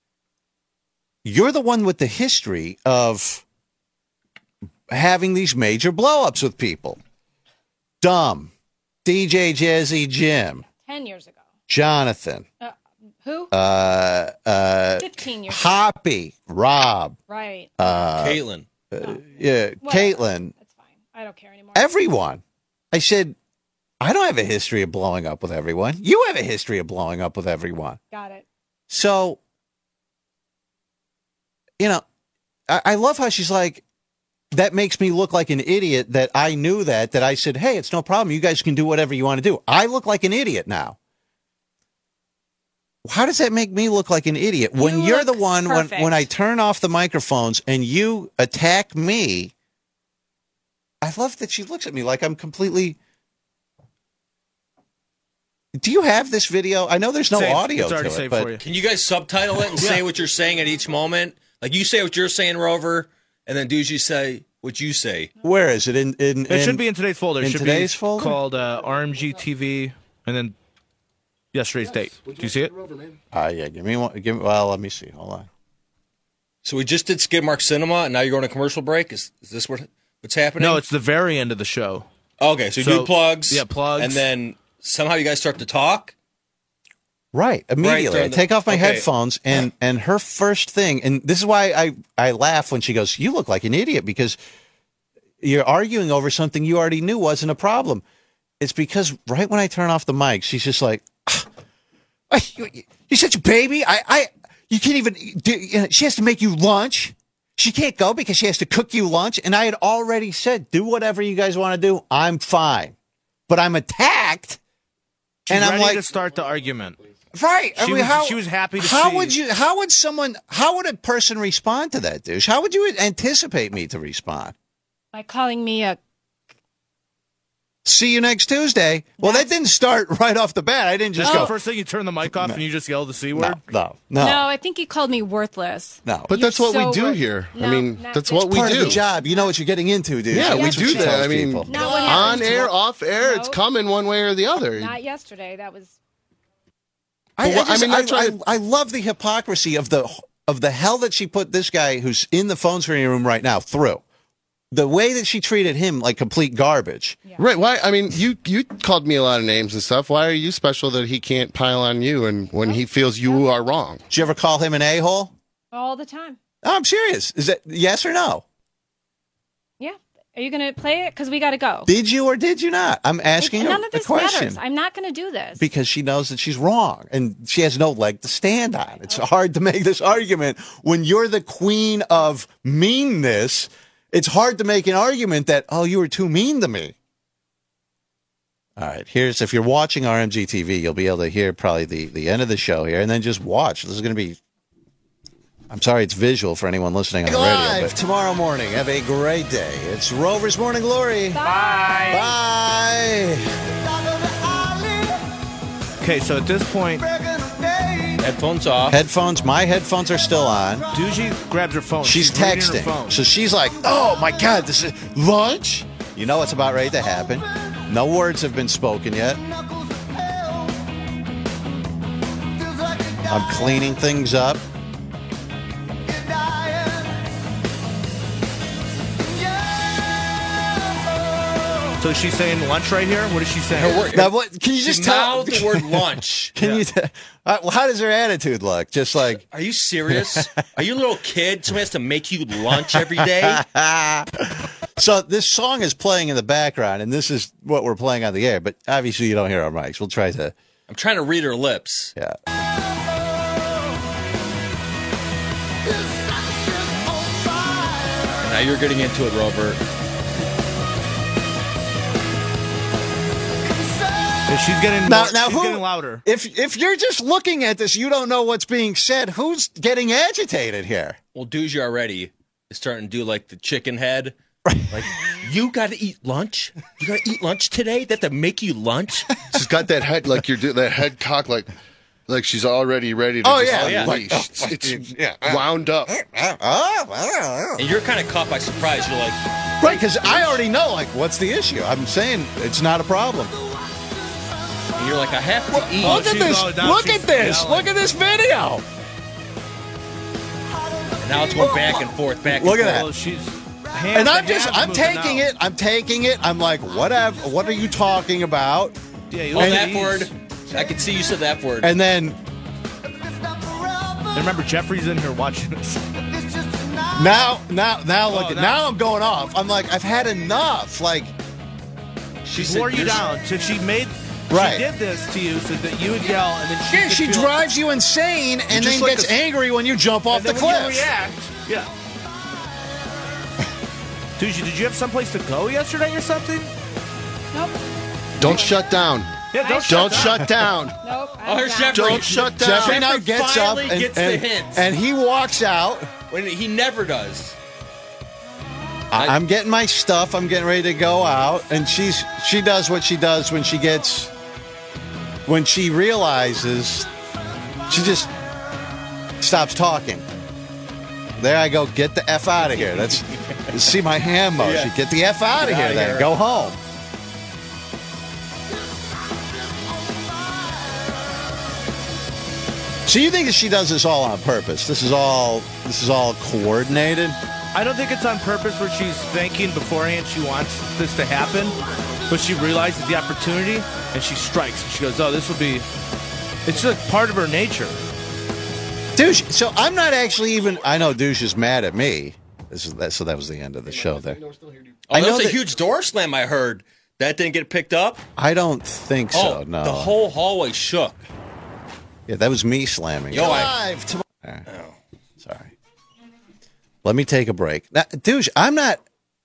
you're the one with the history of having these major blow-ups with people. Dumb, D J Jazzy Jim, Ten years ago. Jonathan, Uh, who? uh, uh, Fifteen years. Hoppy, Rob, Right. uh, Caitlin. uh, yeah, Whatever. Caitlin, I don't care anymore. everyone. I said, I don't have a history of blowing up with everyone. You have a history of blowing up with everyone. Got it. So, you know, I, I love how she's like, that makes me look like an idiot that I knew that, that I said, hey, it's no problem. You guys can do whatever you want to do. I look like an idiot now. How does that make me look like an idiot? When You you're the look one, when, perfect. when I turn off the microphones and you attack me, I love that she looks at me like I'm completely... Do you have this video? I know there's no Saved. audio It's already to it, saved but for you. Can you guys subtitle it and say what you're saying at each moment? Like you say what you're saying, Rover, and then Doogie say what you say. Where is it? In, in, It in should be in today's folder. It in should today's be folder? called uh, R M G T V, and then yesterday's date. Do you see it? Ah, yeah. Give me one. Give me, well, let me see. Hold on. So we just did Skidmark Cinema, and now you're going to commercial break. Is is this what what's happening? No, it's the very end of the show. Okay, so you So- do plugs. yeah, plugs. And then somehow you guys start to talk. Right, immediately. Right, I the- take off my okay. headphones, and and her first thing, and this is why I I laugh when she goes, "You look like an idiot," because you're arguing over something you already knew wasn't a problem. It's because right when I turn off the mic, she's just like, "Ah, you, "You're such a baby. I I you can't even. Do, you know, she has to make you lunch. She can't go because she has to cook you lunch." And I had already said, "Do whatever you guys want to do. I'm fine," but I'm attacked, She's and I'm ready like, to start the argument. right. I She mean, was- how, she was happy to How see- would you? How would someone? How would a person respond to that, douche? How would you anticipate me to respond? By calling me a See you next Tuesday. Well, that didn't start right off the bat. I didn't just That's go. the first thing you turn the mic off and you just yell the C word? No, no, no. I think he called me worthless. no. But that's what so we do wor- here. I No, mean, not that's this. what we Part do. of the job. You know what you're getting into, dude. Yeah, we That's what do she that. tells I mean, people. Not what on happened air, to- off air, it's Nope. coming one way or the other. Not yesterday. That was I, I, Well, I just- mean, I, I'm trying I, I love the hypocrisy of the of the hell that she put this guy who's in the phone screening room right now through. The way that she treated him like complete garbage. Right. Why? I mean, you you called me a lot of names and stuff. Why are you special that he can't pile on you and when he feels you are wrong? Did you ever call him an a-hole? all the time. No, I'm serious. Is that yes or no? Yeah. Are you going to play it? Because we got to go. Did you or did you not? I'm asking None her of the this question. matters. I'm not going to do this. Because she knows that she's wrong and she has no leg to stand on. It's hard to make this argument when you're the queen of meanness. It's hard to make an argument that, oh, you were too mean to me. All right, here's, if you're watching R M G T V, you'll be able to hear probably the, the end of the show here, and then just watch. This is going to be, I'm sorry it's visual for anyone listening on the radio. Live tomorrow morning. Have a great day. It's Rover's Morning Glory. Bye. Bye. Okay, so at this point, Headphones off. Headphones, my headphones are still on. Doogie grabs her phone. She's, reading her texting. phone. So she's like, oh my God, this is lunch? You know what's about ready to happen. No words have been spoken yet. I'm cleaning things up. So she's saying lunch right here? What is she saying? Her word- Now, what, can you She just tell? mouthed the word lunch. Can you? T- uh, well, how does her attitude look? Just like, Are you serious? Are you a little kid? Somebody has to make you lunch every day? so this song is playing in the background, and this is what we're playing on the air. But obviously, you don't hear our mics. We'll try to. I'm trying to read her lips. Yeah. Now you're getting into it, Rover. She's getting Now, more, now she's who? getting louder. If if you're just looking at this, you don't know what's being said. Who's getting agitated here? Well, Doogie already is starting to do like the chicken head. Like, you got to eat lunch? You got to eat lunch today? That to make you lunch? She's got that head like you're doing that head cock like like she's already ready to Oh, just yeah. yeah. unleash. Like, oh, it's it's yeah. wound up. And you're kind of caught by surprise. You're like, Right, because I already know, like, what's the issue? I'm saying it's not a problem. and you're like, I have to eat. Look at she's this. all- now Look she's at this. yelling. Look at this video. And now it's going back and forth, back and Look at forth. that. Well, she's. Hands, And I'm the just, hands I'm moving taking out. it. I'm taking it. I'm like, whatever. What are you talking about? Yeah, you Oh, look that at word. these. I can see you said that word. And then And remember, Jeffrey's in here watching this. now, now, now, look. Oh, at now- now I'm going off. I'm like, I've had enough. Like, She said wore you you're- down. So she made. Right. She did this to you so that you would yell, and then she. Yeah, could she feel- drives you insane and just then like gets a- angry when you jump off and the then when cliff. you react, yeah. Dude, did you have someplace to go yesterday or something? Nope. Don't shut down. Yeah, don't Don't shut shut down. Nope. Oh, here's Jeffrey. Don't shut down. Jeffrey Jeffrey now gets up finally and, gets and, the hints. and he walks out. When he never does. I, I'm getting my stuff. I'm getting ready to go out, and she's she does what she does when she gets when she realizes she just stops talking. There I go. Get the F out of here. That's see my hand motion. Yeah. Get the F out of Get here. outta Then here. go home. So you think that she does this all on purpose? This is all this is all coordinated? I don't think it's on purpose where she's thinking beforehand she wants this to happen, but she realizes the opportunity and she strikes. And she goes, oh, this will be... It's like part of her nature. Douche. So I'm not actually even... I know Douche is mad at me. This is that. So that was the end of the show there. Oh, I that know was a that- huge door slam I heard. That didn't get picked up? I don't think so, oh, no. the whole hallway shook. Yeah, that was me slamming. Yo, it. I- Live tomorrow. Oh, sorry. Let me take a break. Now, Douche, I'm not...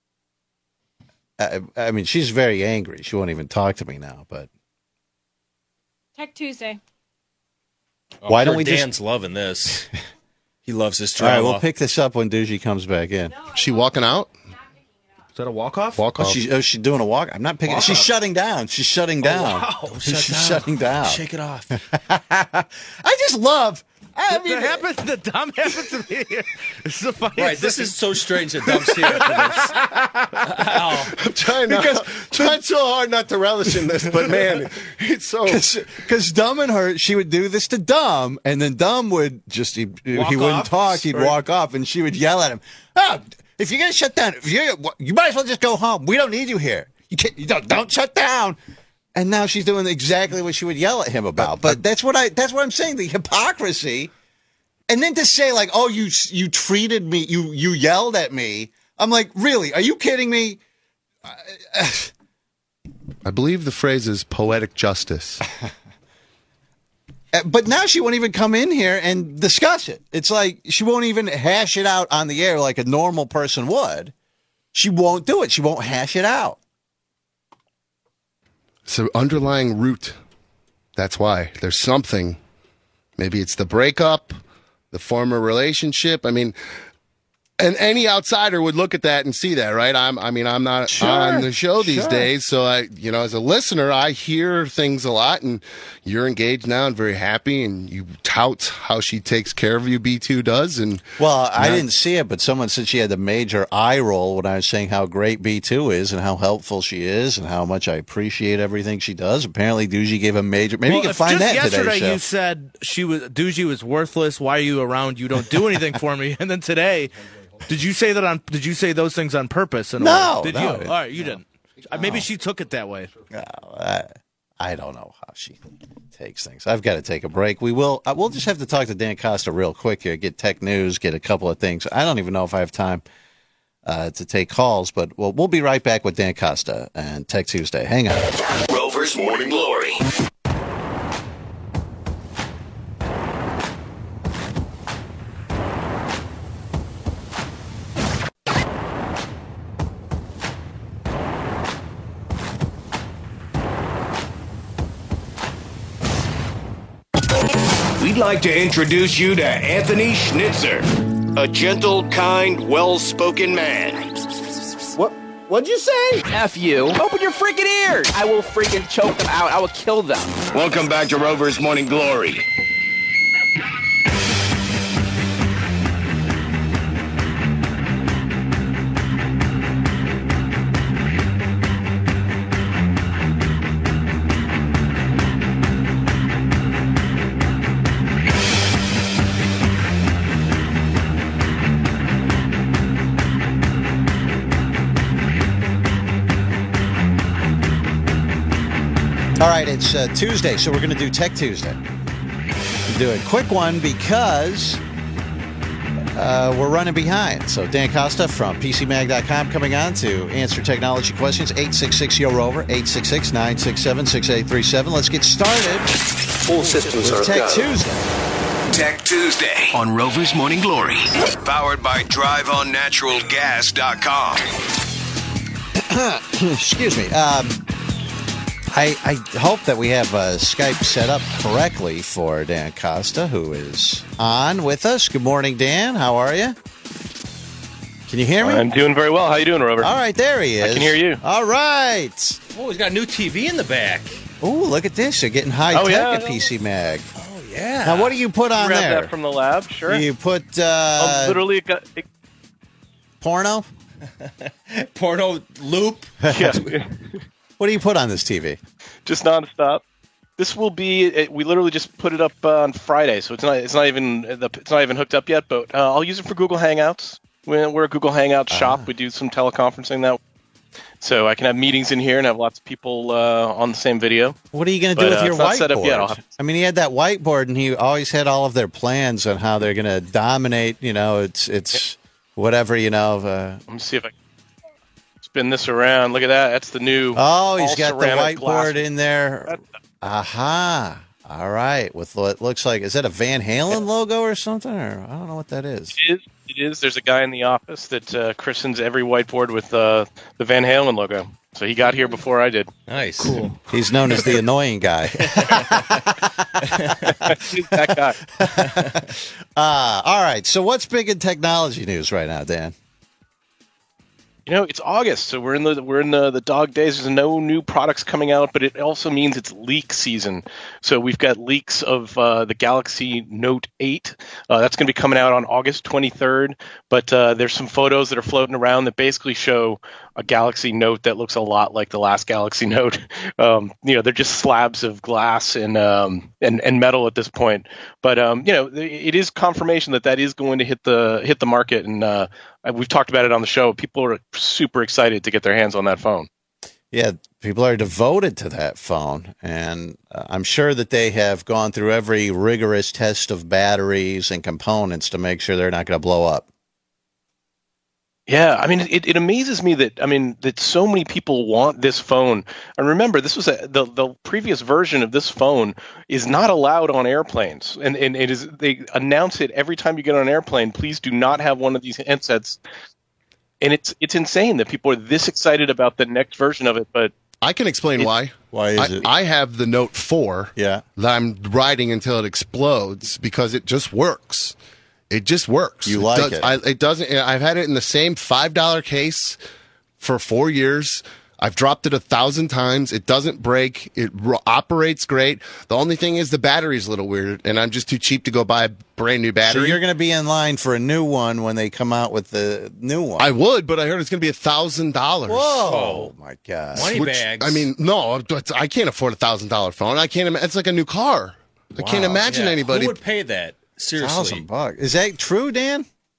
I, I mean, she's very angry. She won't even talk to me now, but... Tech Tuesday. Oh, Why don't sure we just- Dan's loving this. He loves this All drama. right, we'll pick this up when Dougie comes back in. She walking out? Is that a walk-off? Walk Oh, off. she's, oh, she's doing a walk. I'm not picking. Walk She's off. shutting down. She's shutting down. wow. Don't She's shut down. shutting down. Shake it off. I just love. I mean, that happened. The dumb happened to me here. It's the funniest Right, this thing. is so strange that Dump's here for this. Ow. I'm trying, not, trying so hard not to relish in this, but man, it's so. Because Dumb and her, she would do this to Dumb, and then Dumb would just he, he Walk wouldn't off? talk. He'd Right. walk off, and she would yell at him. Oh, if you're gonna shut down, if you you might as well just go home. We don't need you here. You can't. You don't, don't shut down. And now she's doing exactly what she would yell at him about. But that's what I. That's what I'm saying. The hypocrisy. And then to say like, oh, you you treated me, you you yelled at me. I'm like, really? Are you kidding me? I believe the phrase is poetic justice. Uh, But now she won't even come in here and discuss it. It's like she won't even hash it out on the air like a normal person would. She won't do it. She won't hash it out. So underlying root. That's why there's something. Maybe it's the breakup, the former relationship. I mean, and any outsider would look at that and see that, right? I'm, I mean, I'm not Sure, on the show these sure. days, so I, you know, as a listener, I hear things a lot, and you're engaged now and very happy, and you tout how she takes care of you. B two does, and Well, I Not- didn't see it, but someone said she had the major eye roll when I was saying how great B two is and how helpful she is and how much I appreciate everything she does. Apparently, Doogie gave a major. Maybe Well, you can if find just that in yesterday today's show. you said she was Doogie was worthless. Why are you around? You don't do anything for me. And then today, did you say that on? Did you say those things on purpose? In a No, way? Did no, you? it- All right, you didn't. Uh, Maybe she took it that way. No, I, I don't know how she takes things. I've got to take a break. We will. Uh, we'll just have to talk to Dan Costa real quick here. Get tech news. Get a couple of things. I don't even know if I have time uh, to take calls, but we'll we'll be right back with Dan Costa and Tech Tuesday. Hang on. Rover's Morning Glory. We'd like to introduce you to Anthony Schnitzer, a gentle, kind, well-spoken man. What? What'd you say? F you. Open your freaking ears. I will freaking choke them out. I will kill them. Welcome back to Rover's Morning Glory. All right, it's uh, Tuesday, so we're going to do Tech Tuesday. Do a quick one because uh, we're running behind. So Dan Costa from P C Mag dot com coming on to answer technology questions. eight six six, Y O ROVER, eight six six, nine six seven, six eight three seven. Let's get started. All systems with are Tech go. Tuesday. Tech Tuesday on Rover's Morning Glory. Powered by drive on natural gas dot com. Excuse me. Um, I, I hope that we have uh, Skype set up correctly for Dan Costa, who is on with us. Good morning, Dan. How are you? Can you hear me? I'm doing very well. How you doing, Rover? All right, there he is. I can hear you. All right. Oh, he's got a new T V in the back. Oh, look at this. You're getting high Oh, tech yeah. at P C Mag. Oh, yeah. Now, what do you put on Grab there? that from the lab, sure. You put uh, um, literally got it, porno? Porno loop? Yeah. What do you put on this T V? Just nonstop. This will be. It, we literally just put it up uh, on Friday, so it's not. It's not even. It's not even hooked up yet. But uh, I'll use it for Google Hangouts. We're, we're a Google Hangouts Ah. shop. We do some teleconferencing now, so I can have meetings in here and have lots of people uh, on the same video. What are you going to do But, with uh, your it's not whiteboard? set up yet. I'll have- I mean, he had that whiteboard, and he always had all of their plans on how they're going to dominate. You know, it's it's whatever. You know. Uh, Let me see if I can spin this around. Look at that. That's the new. oh, he's all got the ceramic whiteboard glass. in there. Aha! All right, with what looks like, is that a Van Halen logo or something? Or I don't know what that is. It is. It is. There's a guy in the office that uh, christens every whiteboard with uh, the Van Halen logo. So he got here before I did. Nice. Cool. He's known as the annoying guy. He's that guy. Uh, all right. So what's big in technology news right now, Dan? You know, it's August, so we're in the we're in the, the dog days. There's no new products coming out, but it also means it's leak season. So we've got leaks of uh, the Galaxy Note eight. Uh, that's going to be coming out on August twenty-third. But uh, there's some photos that are floating around that basically show a Galaxy Note that looks a lot like the last Galaxy Note. Um, you know, they're just slabs of glass and um, and and metal at this point. But um, you know, it is confirmation that that is going to hit the hit the market, and uh, we've talked about it on the show. People are super excited to get their hands on that phone. Yeah, people are devoted to that phone, and uh, I'm sure that they have gone through every rigorous test of batteries and components to make sure they're not going to blow up. Yeah, I mean, it, it amazes me that I mean that so many people want this phone. And remember, this was a, the the previous version of this phone is not allowed on airplanes, and and it is they announce it every time you get on an airplane. Please do not have one of these handsets. And it's it's insane that people are this excited about the next version of it. But I can explain It- why. Why is I, it? I have the Note four Yeah. that I'm riding until it explodes because it just works. It just works. You like does, it. I, it doesn't. I've had it in the same five dollar case for four years. I've dropped it a thousand times. It doesn't break. It ro- operates great. The only thing is the battery's a little weird, and I'm just too cheap to go buy a brand new So battery. you're going to be in line for a new one when they come out with the new one. I would, but I heard it's going to be a thousand dollars. Whoa! Oh my God! Money Which, bags. I mean, no, but I can't afford a thousand dollar phone. I can't. Ima- it's like a new car. I can't Wow. imagine Yeah, anybody. Who would pay that? Seriously. Thousand bucks. Is that true, Dan?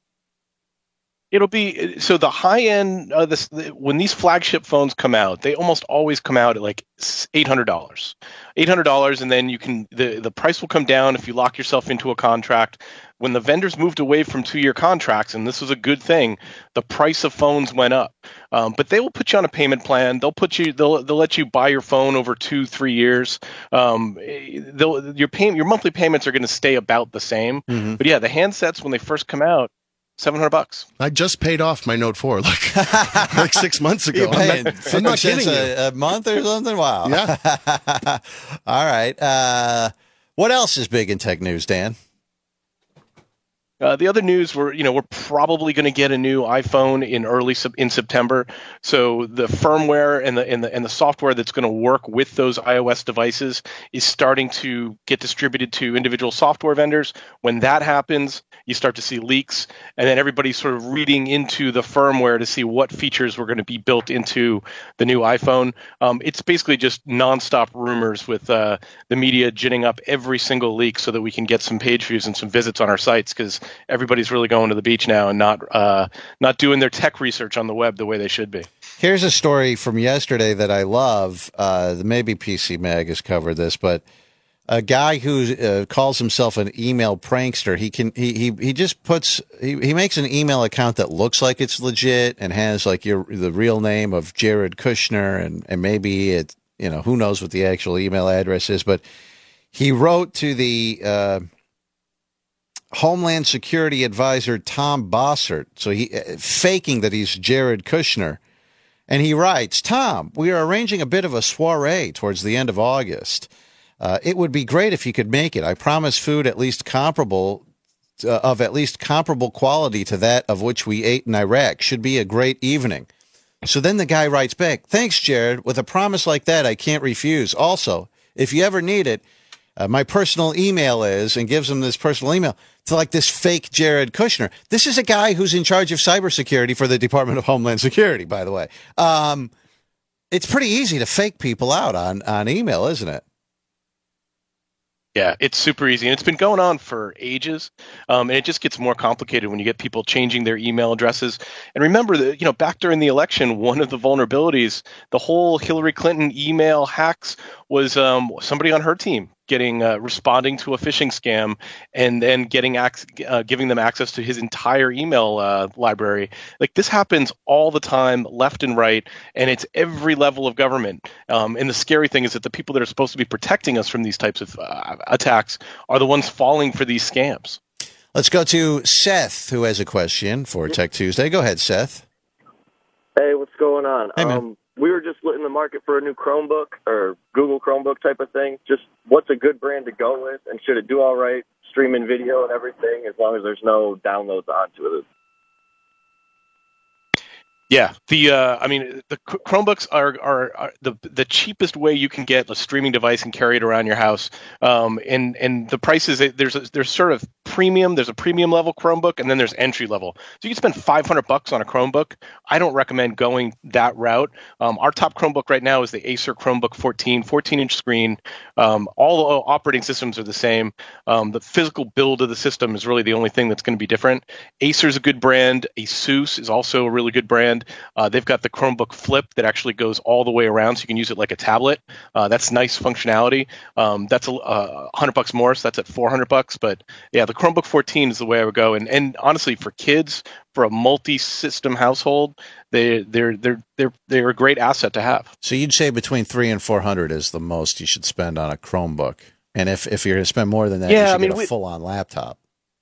it'll be so the high end. Uh, this when these flagship phones come out, they almost always come out at like eight hundred dollars. Eight hundred dollars, and then you can the the price will come down if you lock yourself into a contract. When the vendors moved away from two-year contracts, and this was a good thing, the price of phones went up. Um, but they will put you on a payment plan. They'll put you. They'll they'll let you buy your phone over two, three years. Um, they'll your pay, your monthly payments are going to stay about the same. Mm-hmm. But yeah, the handsets when they first come out, seven hundred bucks. I just paid off my Note four like like six months ago. You I'm paying not, fifty I'm not cents kidding you. a, a month or something? Wow. Yeah. All right. Uh, what else is big in tech news, Dan? Uh, the other news, we're you know we're probably going to get a new iPhone in early sep- in September. So the firmware and the and the and the software that's going to work with those iOS devices is starting to get distributed to individual software vendors. When that happens, you start to see leaks, and then everybody's sort of reading into the firmware to see what features were going to be built into the new iPhone. Um, it's basically just nonstop rumors with uh, the media ginning up every single leak so that we can get some page views and some visits on our sites because everybody's really going to the beach now and not uh, not doing their tech research on the web the way they should be. Here's a story from yesterday that I love. Uh, maybe P C Mag has covered this, but a guy who uh, calls himself an email prankster. He can he he he just puts he, he makes an email account that looks like it's legit and has like your the real name of Jared Kushner and and maybe it you know who knows what the actual email address is, but he wrote to the uh, Homeland Security Advisor Tom Bossert, so he uh, faking that he's Jared Kushner, and he writes, "Tom, we are arranging a bit of a soiree towards the end of August. Uh, it would be great if you could make it. I promise food at least comparable uh, of at least comparable quality to that of which we ate in Iraq. Should be a great evening." So then the guy writes back, "Thanks, Jared. With a promise like that, I can't refuse. Also, if you ever need it, uh, my personal email is," and gives him this personal email to like this fake Jared Kushner. This is a guy who's in charge of cybersecurity for the Department of Homeland Security, by the way. Um, it's pretty easy to fake people out on, on email, isn't it? Yeah, it's super easy, and it's been going on for ages, um, and it just gets more complicated when you get people changing their email addresses. And remember that, you know, back during the election, one of the vulnerabilities, the whole Hillary Clinton email hacks, was um, somebody on her team getting uh, responding to a phishing scam and then getting ac- uh, giving them access to his entire email uh, library. Like, this happens all the time, left and right, and it's every level of government. Um, and the scary thing is that the people that are supposed to be protecting us from these types of uh, attacks are the ones falling for these scams. Let's go to Seth, who has a question for Tech Tuesday. Go ahead, Seth. Hey, what's going on? Hey, man. Um, we were just in the market for a new Chromebook or Google Chromebook type of thing. Just what's a good brand to go with, and should it do all right streaming video and everything as long as there's no downloads onto it? Yeah, the uh, I mean, the Chromebooks are, are are the the cheapest way you can get a streaming device and carry it around your house. Um, and and the prices, there's a, there's sort of premium. There's a premium level Chromebook, and then there's entry level. So you can spend five hundred bucks on a Chromebook. I don't recommend going that route. Um, our top Chromebook right now is the Acer Chromebook fourteen, fourteen inch screen. Um, all the operating systems are the same. Um, the physical build of the system is really the only thing that's going to be different. Acer's a good brand. ASUS is also a really good brand. Uh, they've got the Chromebook Flip that actually goes all the way around, so you can use it like a tablet. Uh, that's nice functionality. Um, that's a uh, hundred bucks more, so that's at four hundred bucks. But yeah, the Chromebook fourteen is the way I would go. And and honestly, for kids, for a multi-system household, they they're they're they're they're a great asset to have. So you'd say between three and four hundred is the most you should spend on a Chromebook. And if if you're going to spend more than that, Yeah, you should I mean, get a we- full-on laptop.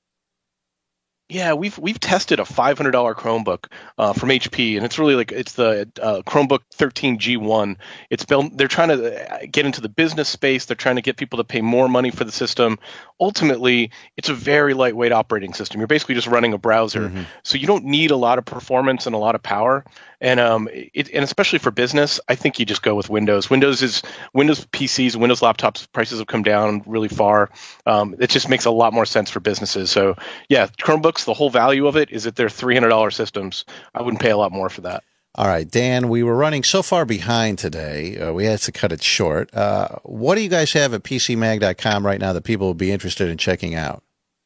Yeah, we've we've tested a five hundred dollars Chromebook uh, from H P, and it's really like it's the uh, Chromebook thirteen G one. It's built. They're trying to get into the business space. They're trying to get people to pay more money for the system. Ultimately, it's a very lightweight operating system. You're basically just running a browser, so you don't need a lot of performance and a lot of power. And um, it, and especially for business, I think you just go with Windows. Windows is Windows P Cs, Windows laptops prices have come down really far. Um, it just makes a lot more sense for businesses. So yeah, Chromebooks, the whole value of it is that they're three hundred dollars systems. I wouldn't pay a lot more for that. All right, Dan, we were running so far behind today, uh, we had to cut it short. Uh, what do you guys have at P C mag dot com right now that people would be interested in checking out?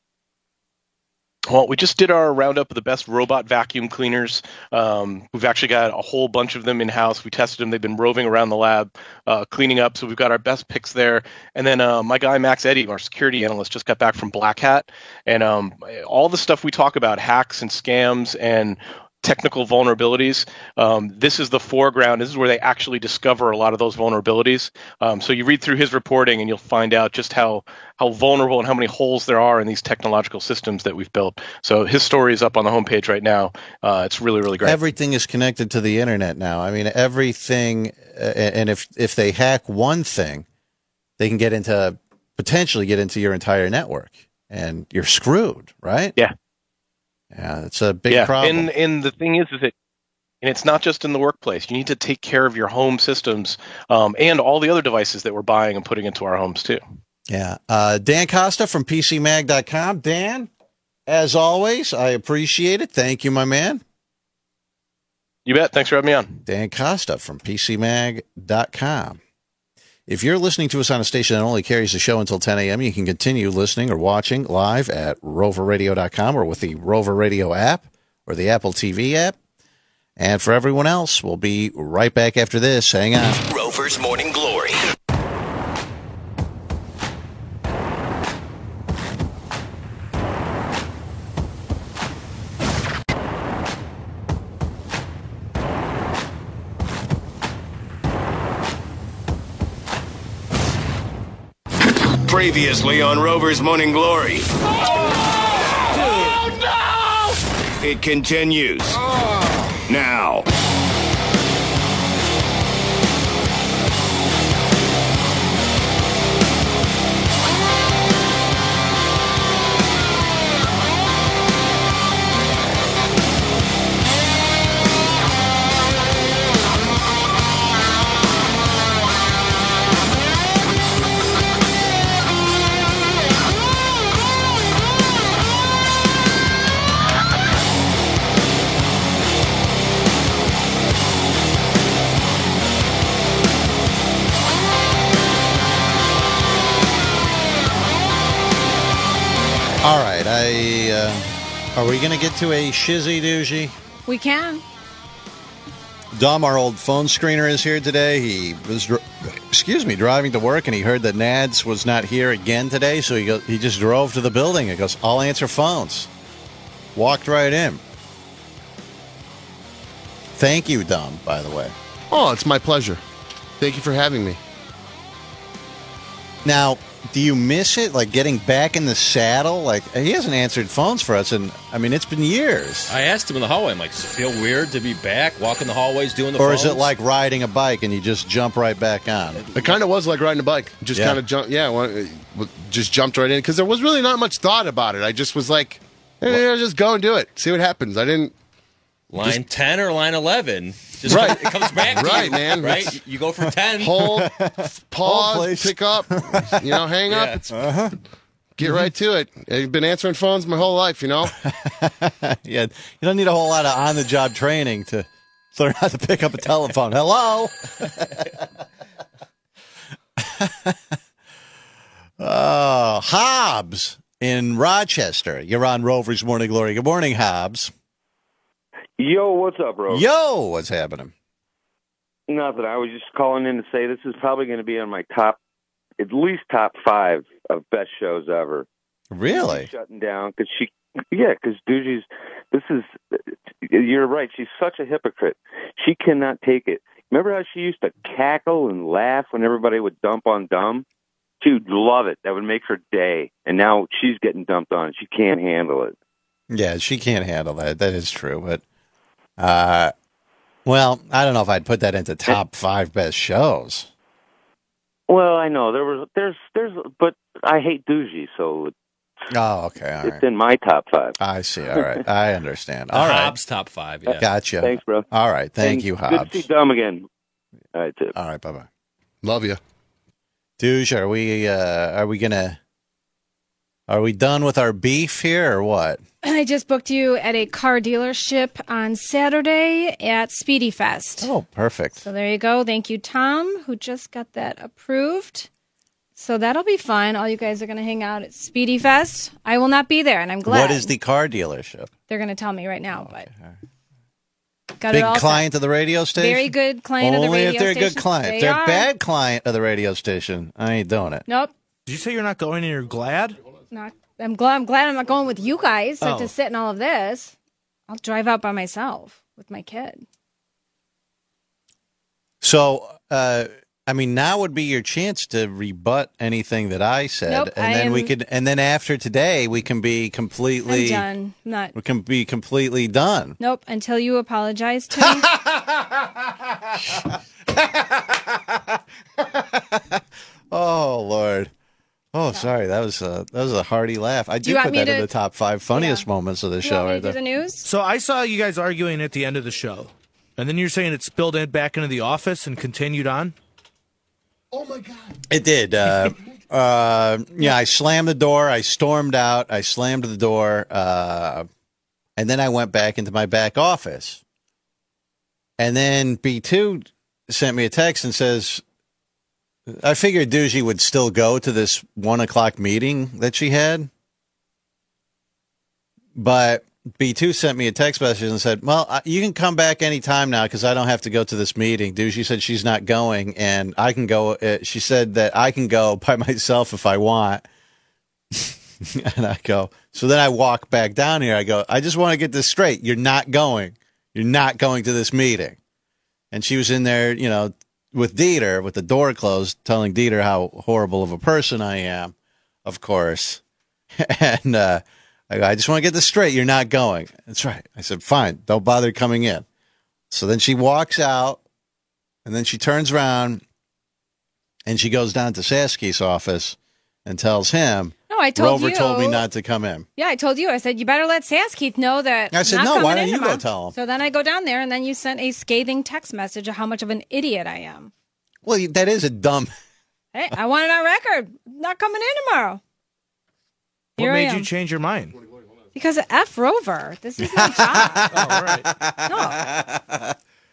Well, we just did our roundup of the best robot vacuum cleaners. Um, we've actually got a whole bunch of them in-house. We tested them. They've been roving around the lab, uh, cleaning up. So we've got our best picks there. And then uh, my guy, Max Eddy, our security analyst, just got back from Black Hat. And um, all the stuff we talk about, hacks and scams and technical vulnerabilities, um, this is the foreground. This is where they actually discover a lot of those vulnerabilities. Um, so you read through his reporting and you'll find out just how how vulnerable and how many holes there are in these technological systems that we've built. So his story is up on the homepage right now. Uh, it's really, really great. Everything is connected to the internet now. I mean, everything, uh, and if if they hack one thing, they can get into, potentially get into your entire network, and you're screwed, right? Yeah. Yeah, it's a big yeah. problem. And and the thing is, is that, and it's not just in the workplace. You need to take care of your home systems um, and all the other devices that we're buying and putting into our homes too. Yeah. Uh, Dan Costa from P C mag dot com. Dan, as always, I appreciate it. Thank you, my man. You bet. Thanks for having me on. Dan Costa from P C mag dot com. If you're listening to us on a station that only carries the show until ten a.m., you can continue listening or watching live at rover radio dot com or with the Rover Radio app or the Apple T V app. And for everyone else, we'll be right back after this. Hang on. Rover's Morning Glory. Previously on Rover's Morning Glory. Oh, no! It continues. Now. All right, I uh, are we going to get to a shizzy doozy? We can. Dom, our old phone screener, is here today. He was, dr- excuse me, driving to work, and he heard that Nads was not here again today, so he go- he just drove to the building and goes, "I'll answer phones." Walked right in. Thank you, Dom, by the way. Oh, it's my pleasure. Thank you for having me. Now, do you miss it, like getting back in the saddle? Like, he hasn't answered phones for us, and I mean, it's been years. I asked him in the hallway, I'm like, does it feel weird to be back, walking the hallways, doing the Or phones? is it like riding a bike and you just jump right back on? It kind of was like riding a bike. Just Yeah. kind of jump. Yeah, one- just jumped right in because there was really not much thought about it. I just was like, eh, just go and do it. See what happens. I didn't. Line just- ten or line eleven? Just Right. It comes back to Right, you, man. Right? It's- You go from ten. Hold, pause, please. pick up, you know, hang up. Yeah. It's, get right to it. I've been answering phones my whole life, you know. Yeah, you don't need a whole lot of on-the-job training to learn how to pick up a telephone. Hello? Oh, Hobbs in Rochester. You're on Rover's Morning Glory. Good morning, Hobbs. Yo, what's up, bro? Yo, what's happening? Nothing. I was just calling in to say this is probably going to be on my top, at least top five of best shows ever. Really? She's shutting down because she, yeah, because Doogie's. This is, you're right. She's such a hypocrite. She cannot take it. Remember how she used to cackle and laugh when everybody would dump on Dumb? She would love it. That would make her day. And now she's getting dumped on. She can't handle it. Yeah, she can't handle that. That is true. But, uh, well, I don't know if I'd put that into top five best shows. Well, I know there was, there's, there's, but I hate Doogie, so Oh, okay. All it's right. in my top five. I see. All right. I understand. The All right. Hobbs top five, yeah. Gotcha. Thanks, bro. All right. Thank And you, Good Hobbs. to see Dumb again. All right, too. All right. Bye-bye. Love you. Douche, are we, uh, are we going to, are we done with our beef here or what? I just booked you at a car dealership on Saturday at Speedy Fest. Oh, perfect. So there you go. Thank you, Tom, who just got that approved. So that'll be fun. All you guys are going to hang out at Speedy Fest. I will not be there, and I'm glad. What is the car dealership? They're going to tell me right now, but got Big it all set. client of the radio station? Very good client Only of the radio if they're station. a good client. They If they're are. a bad client of the radio station, I ain't doing it. Nope. Did you say you're not going and you're glad? Not. I'm glad. I'm glad I'm not going with you guys to, Oh. to sit in all of this. I'll drive out by myself with my kid. So, uh, I mean, now would be your chance to rebut anything that I said, Nope, and I then we am- could, and then after today, we can be completely I'm done. I'm not. We can be completely done. Nope. Until you apologize to me. Oh Lord. Oh, sorry. That was a that was a hearty laugh. I Do do you want put me that in to- the top five funniest moments of the show right there. the news? So I saw you guys arguing at the end of the show, and then you're saying it spilled in back into the office and continued on. It did. Uh, uh, yeah, I slammed the door. I stormed out. I slammed the door, uh, and then I went back into my back office. And then B two sent me a text and says, I figured Doogie would still go to this one o'clock meeting that she had. But B two sent me a text message and said, well, I- you can come back anytime now because I don't have to go to this meeting. Doogie said she's not going, and I can go. Uh, she said that I can go by myself if I want. And I go, so then I walk back down here. I go, I just want to get this straight. You're not going. You're not going to this meeting. And she was in there, you know, with Dieter, with the door closed, telling Dieter how horrible of a person I am. of course. And uh, I go, I just want to get this straight. You're not going. That's right. I said, fine. Don't bother coming in. So then she walks out, and then she turns around, and she goes down to Sasky's office and tells him, No, I told Rover you. told me not to come in. Yeah, I told you. I said, you better let Saskeith know that. I said, not no, coming why don't in you go tomorrow. tell him? So then I go down there, and then you sent a scathing text message of how much of an idiot I am. Well, that is a dumb. Hey, I want it on record. Not coming in tomorrow. What Here I made am. you change your mind? Because of F Rover. This is my job. All right. No.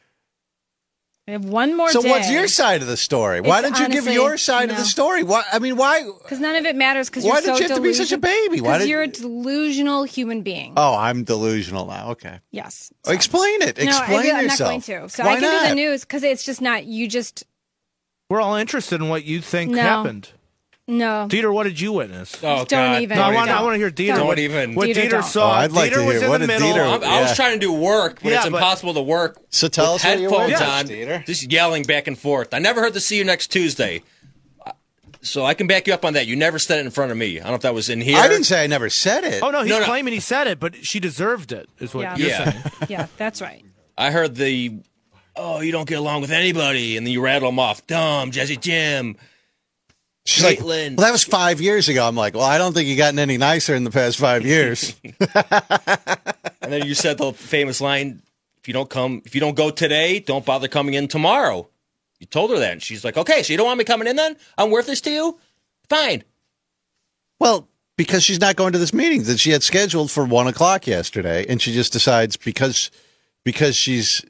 I have one more So day. what's your side of the story? Why It's don't you give honestly- your side of no. the story? Why? I mean, why? Because none of it matters. Because Why you're did so you have to be such a delusional- baby? Why Because did- you're a delusional human being. Oh, I'm delusional now. Okay. Yes. Oh, explain it. No, I Explain really- I'm yourself. not going to. So Why I can do not? the news because it's just not. You just We're all interested in what you think No. happened. no. Dieter, what did you witness? Oh, Don't God. even. No, I Don't. want, I want to hear Dieter. Don't what, even. What Dieter Dieter, don't. saw. Oh, I'd like Dieter to was hear. in What the did middle. Dieter- I'm- I was Yeah. trying to do work, but Yeah, it's but- impossible to work So tell with us what you headphones witnessed, on, Dieter. just yelling back and forth. I never heard the "see you next Tuesday," so I can back you up on that. You never said it in front of me. I don't know if that was in here. I didn't say I never said it. Oh, no, he's No, no. claiming he said it, but she deserved it, is what Yeah. you're Yeah. saying. Yeah, that's right. I heard the, "Oh, you don't get along with anybody," and then you rattle them off. Dumb, Jesse Jim. She's like, Caitlin. well, that was five years ago. I'm like, well, I don't think you gotten any nicer in the past five years. And then you said the famous line, "If you don't come, if you don't go today, don't bother coming in tomorrow." You told her that, and she's like, "Okay, so you don't want me coming in then? I'm worthless to you? Fine." Well, because she's not going to this meeting that she had scheduled for one o'clock yesterday, and she just decides because because she's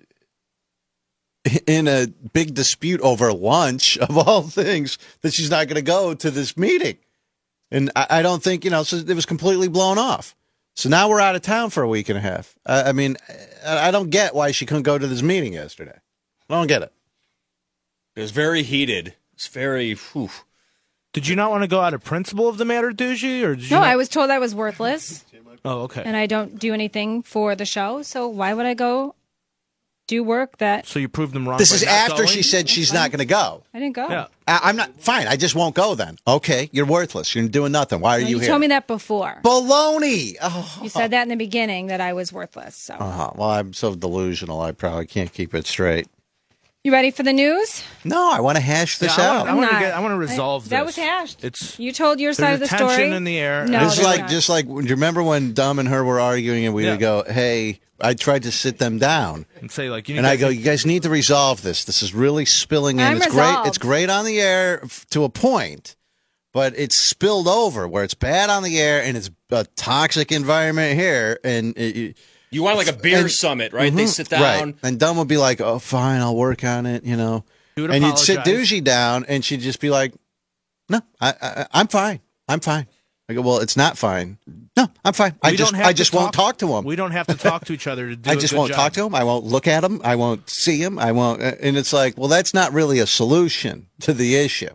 in a big dispute over lunch of all things that she's not going to go to this meeting. And I, I don't think, you know, so it was completely blown off. So now we're out of town for a week and a half. I, I mean, I, I don't get why she couldn't go to this meeting yesterday. I don't get it. It was very heated. It's very. Whew. Did you not want to go out of principle of the matter, Doogie? Or did you No, not- I was told I was worthless, Oh, okay. and I don't do anything for the show. So why would I go do work that So you proved them wrong. This by is not after going? she said she's not going to go. I didn't go? Yeah. I, I'm not fine. I just won't go then. Okay, you're worthless. You're doing nothing. Why are No, you, you here? told me that before. Baloney. Oh. You said that in the beginning that I was worthless. So Uh-huh. Well, I'm so delusional. I probably can't keep it straight. you ready for the news? No, I want to hash this Yeah, I out. want, I want to not. get. I want to resolve I- that this. was hashed. It's You told your side of the there's a story. tension in the air. No, It's there's like not. just like do you remember when Dom and her were arguing and we Yeah. would go, "Hey," I tried to sit them down, and say like, you need and I to- go, "You guys need to resolve this. This is really spilling in. I'm it's resolved. great. It's great on the air f- to a point, but it's spilled over where it's bad on the air and it's a toxic environment here." And it, You want like a beer and- summit, right? They Mhm, sit down. right. And Dom would be like, "Oh, fine, I'll work on it," you know. You would And you'd sit apologize. Doogie down, and she'd just be like, "No, I, I, I'm fine. I'm fine." I go, "Well, it's not fine." "No, I'm fine. I We just, don't have I to just won't talk to him. We don't have to talk to each other to do. I a just good won't job. talk to him. I won't look at him. I won't see him. I won't." And it's like, well, that's not really a solution to the issue.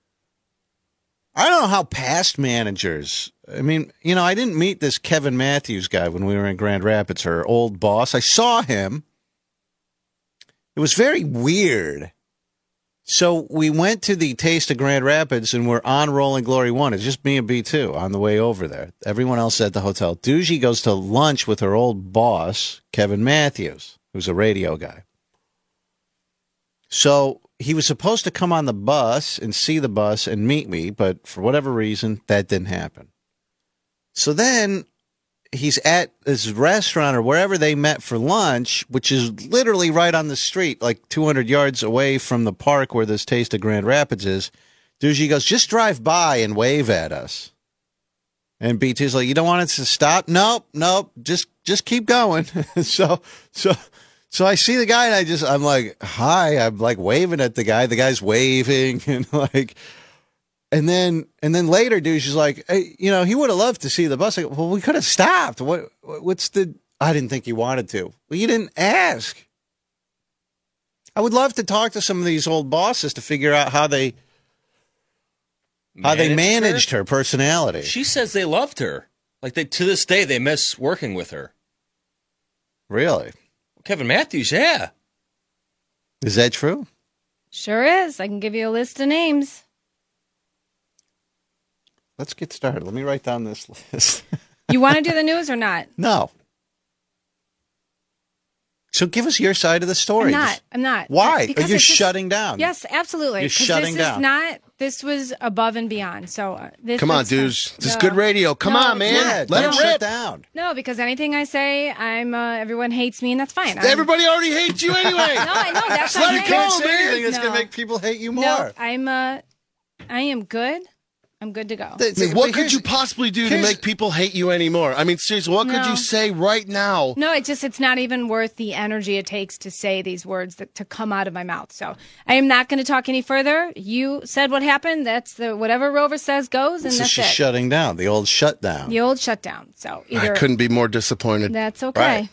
I don't know how past managers. I mean, you know, I didn't meet this Kevin Matthews guy when we were in Grand Rapids, her old boss. I saw him. It was very weird. So we went to the Taste of Grand Rapids, and we're on Rolling Glory One. It's just me and B two on the way over there. Everyone else at the hotel. Doogie goes to lunch with her old boss, Kevin Matthews, who's a radio guy. So he was supposed to come on the bus and see the bus and meet me, but for whatever reason, that didn't happen. So then he's at this restaurant or wherever they met for lunch, which is literally right on the street, like two hundred yards away from the park where this Taste of Grand Rapids is. Doogie goes, "Just drive by and wave at us." And B T's like, "You don't want us to stop?" "Nope, nope, just just keep going." so so so I see the guy and I just I'm like, "Hi," I'm like waving at the guy. The guy's waving and like And then, and then later, dude, she's like, hey, you know, he would have loved to see the bus. I go, well, we could have stopped. What, what's the? I didn't think he wanted to. Well, you didn't ask. I would love to talk to some of these old bosses to figure out how they, how they Managed managed her, personality. She says they loved her. Like they to this day they miss working with her. Really? Kevin Matthews, yeah. Is that true? Sure is. I can give you a list of names. let's get started. Let me write down this list. You want to do the news or not? No. So give us your side of the story. I'm not. Just- I'm not. Why? Because Are you it's just- shutting down? Yes, absolutely. You're 'Cause shutting this down. Is not. This was above and beyond. So uh, this Come on, was- dudes. This is No. good radio. Come No, on, it's man. not. Let No. it Shut rip. down. No, because anything I say, I'm. Uh, everyone hates me, and that's fine. I'm- Everybody already hates you anyway. No, I know that's Let what it I'm go, saying. man. Anything that's No. going to make people hate you more. No, I'm. Uh, I am good. I'm good to go. I mean, what could you possibly do to here's- make people hate you anymore? I mean, seriously, what could No. you say right now? No, it just it's not even worth the energy it takes to say these words that to come out of my mouth. So I am not going to talk any further. You said what happened. That's the whatever Rover says goes, and So that's she's it. shutting down, the old shutdown. The old shutdown. So either I couldn't be more disappointed. that's okay. Right.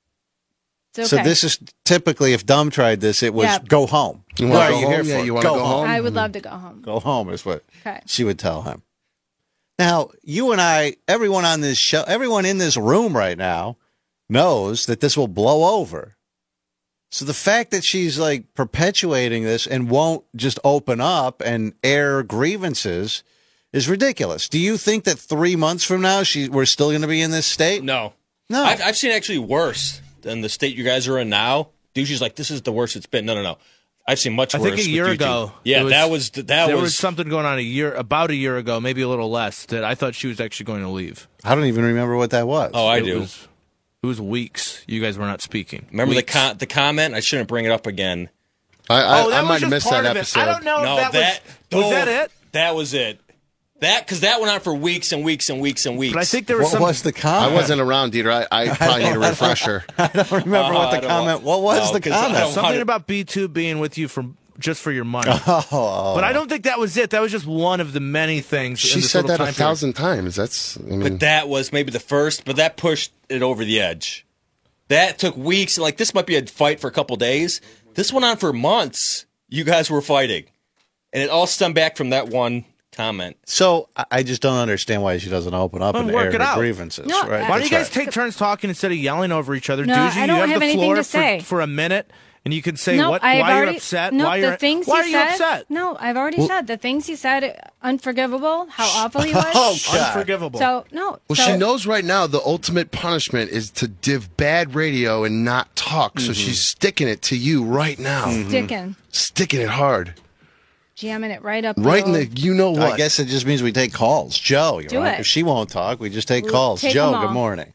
It's So okay. this is typically, if Dumb tried this, it was Yeah. go home. You What wanna are go you here home? Yeah, for? you wanna go home? I would love to go home. Go home is what Okay. she would tell him. Now, you and I, everyone on this show, everyone in this room right now knows that this will blow over. So the fact that she's like perpetuating this and won't just open up and air grievances is ridiculous. Do you think that three months from now she we're still going to be in this state? No. No. I've, I've seen actually worse than the state you guys are in now. Douchey's like, this is the worst it's been. No, no, no. I've seen much I worse. think a with year you ago. two. Yeah, it that was that there was, was something going on a year, about a year ago, maybe a little less. That I thought she was actually going to leave. I don't even remember what that was. Oh, I It do. was- It was weeks. You guys were not speaking. Remember Weeks. the com- the comment? I shouldn't bring it up again. I, I, Oh, that I was might have just missed part that of it. episode. I don't know No, if that, that was. Was oh, that it? That was it. That because that went on for weeks and weeks and weeks and weeks. But I think there was What some. was the comment? I wasn't around, Dieter. I, I probably need a refresher. I don't remember Uh, what I the don't comment. want- What was no, the 'cause I comment? don't- Something about B two being with you for just for your money. Oh, But I don't think that was it. That was just one of the many things. in She this said little that a time period. thousand times. That's, I mean, But that was maybe the first, but that pushed it over the edge. That took weeks. Like, this might be a fight for a couple days. This went on for months. You guys were fighting. And it all stemmed back from that one comment. So I- I just don't understand why she doesn't open up Well, and work air it her out. grievances. No, right? I- Why don't That's you guys right. take turns talking instead of yelling over each other? No, Doogie, I don't you have, have the anything floor to for, say. for a minute, and you can say no, what, I've why already, you're upset. No, why the you're, things why he are you said. upset? No, I've already Well- said the things he said. Unforgivable. How awful he was. Oh, God. Unforgivable. So no. well, so, she knows right now the ultimate punishment is to div bad radio and not talk. So she's sticking it to you right now. sticking, Sticking it hard. jamming it right up. Right in the, old- you know what? I guess it just means we take calls. Joe, you're Do on. it. If she won't talk, we just take We'll calls. take Joe, them all. good morning.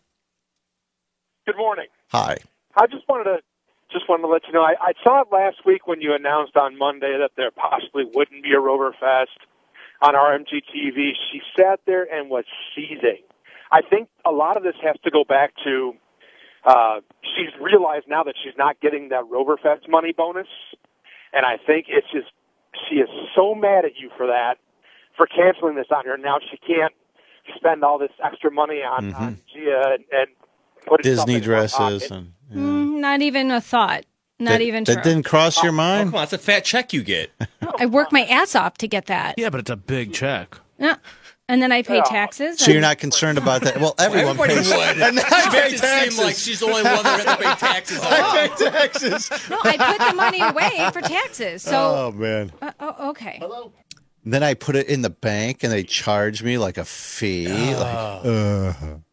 Good morning. Hi. I just wanted to just wanted to let you know I, I saw it last week when you announced on Monday that there possibly wouldn't be a Rover Fest on R M G T V. She sat there and was seething. I think a lot of this has to go back to uh, she's realized now that she's not getting that Rover Fest money bonus, and I think it's just she is so mad at you for that, for canceling this on her. Now she can't spend all this extra money on, on Gia and, and put it Disney dresses. and Mm, not even a thought. Not that, even That true. didn't cross your Oh, mind? come on. It's a fat check you get. I work my ass off to get that. Yeah, but it's a big check. No. And then I pay taxes. So you're and- not concerned about that? Well, everyone Everybody pays. would. And I She pay makes it taxes. seem like she's the only one that had to pay taxes. I pay taxes. No, I put the money away for taxes. So, Oh, man. uh, oh, okay. Hello? Then I put it in the bank, and they charge me like a fee. Like, uh,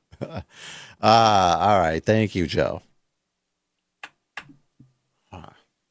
ah, all right. Thank you, Joe. Huh.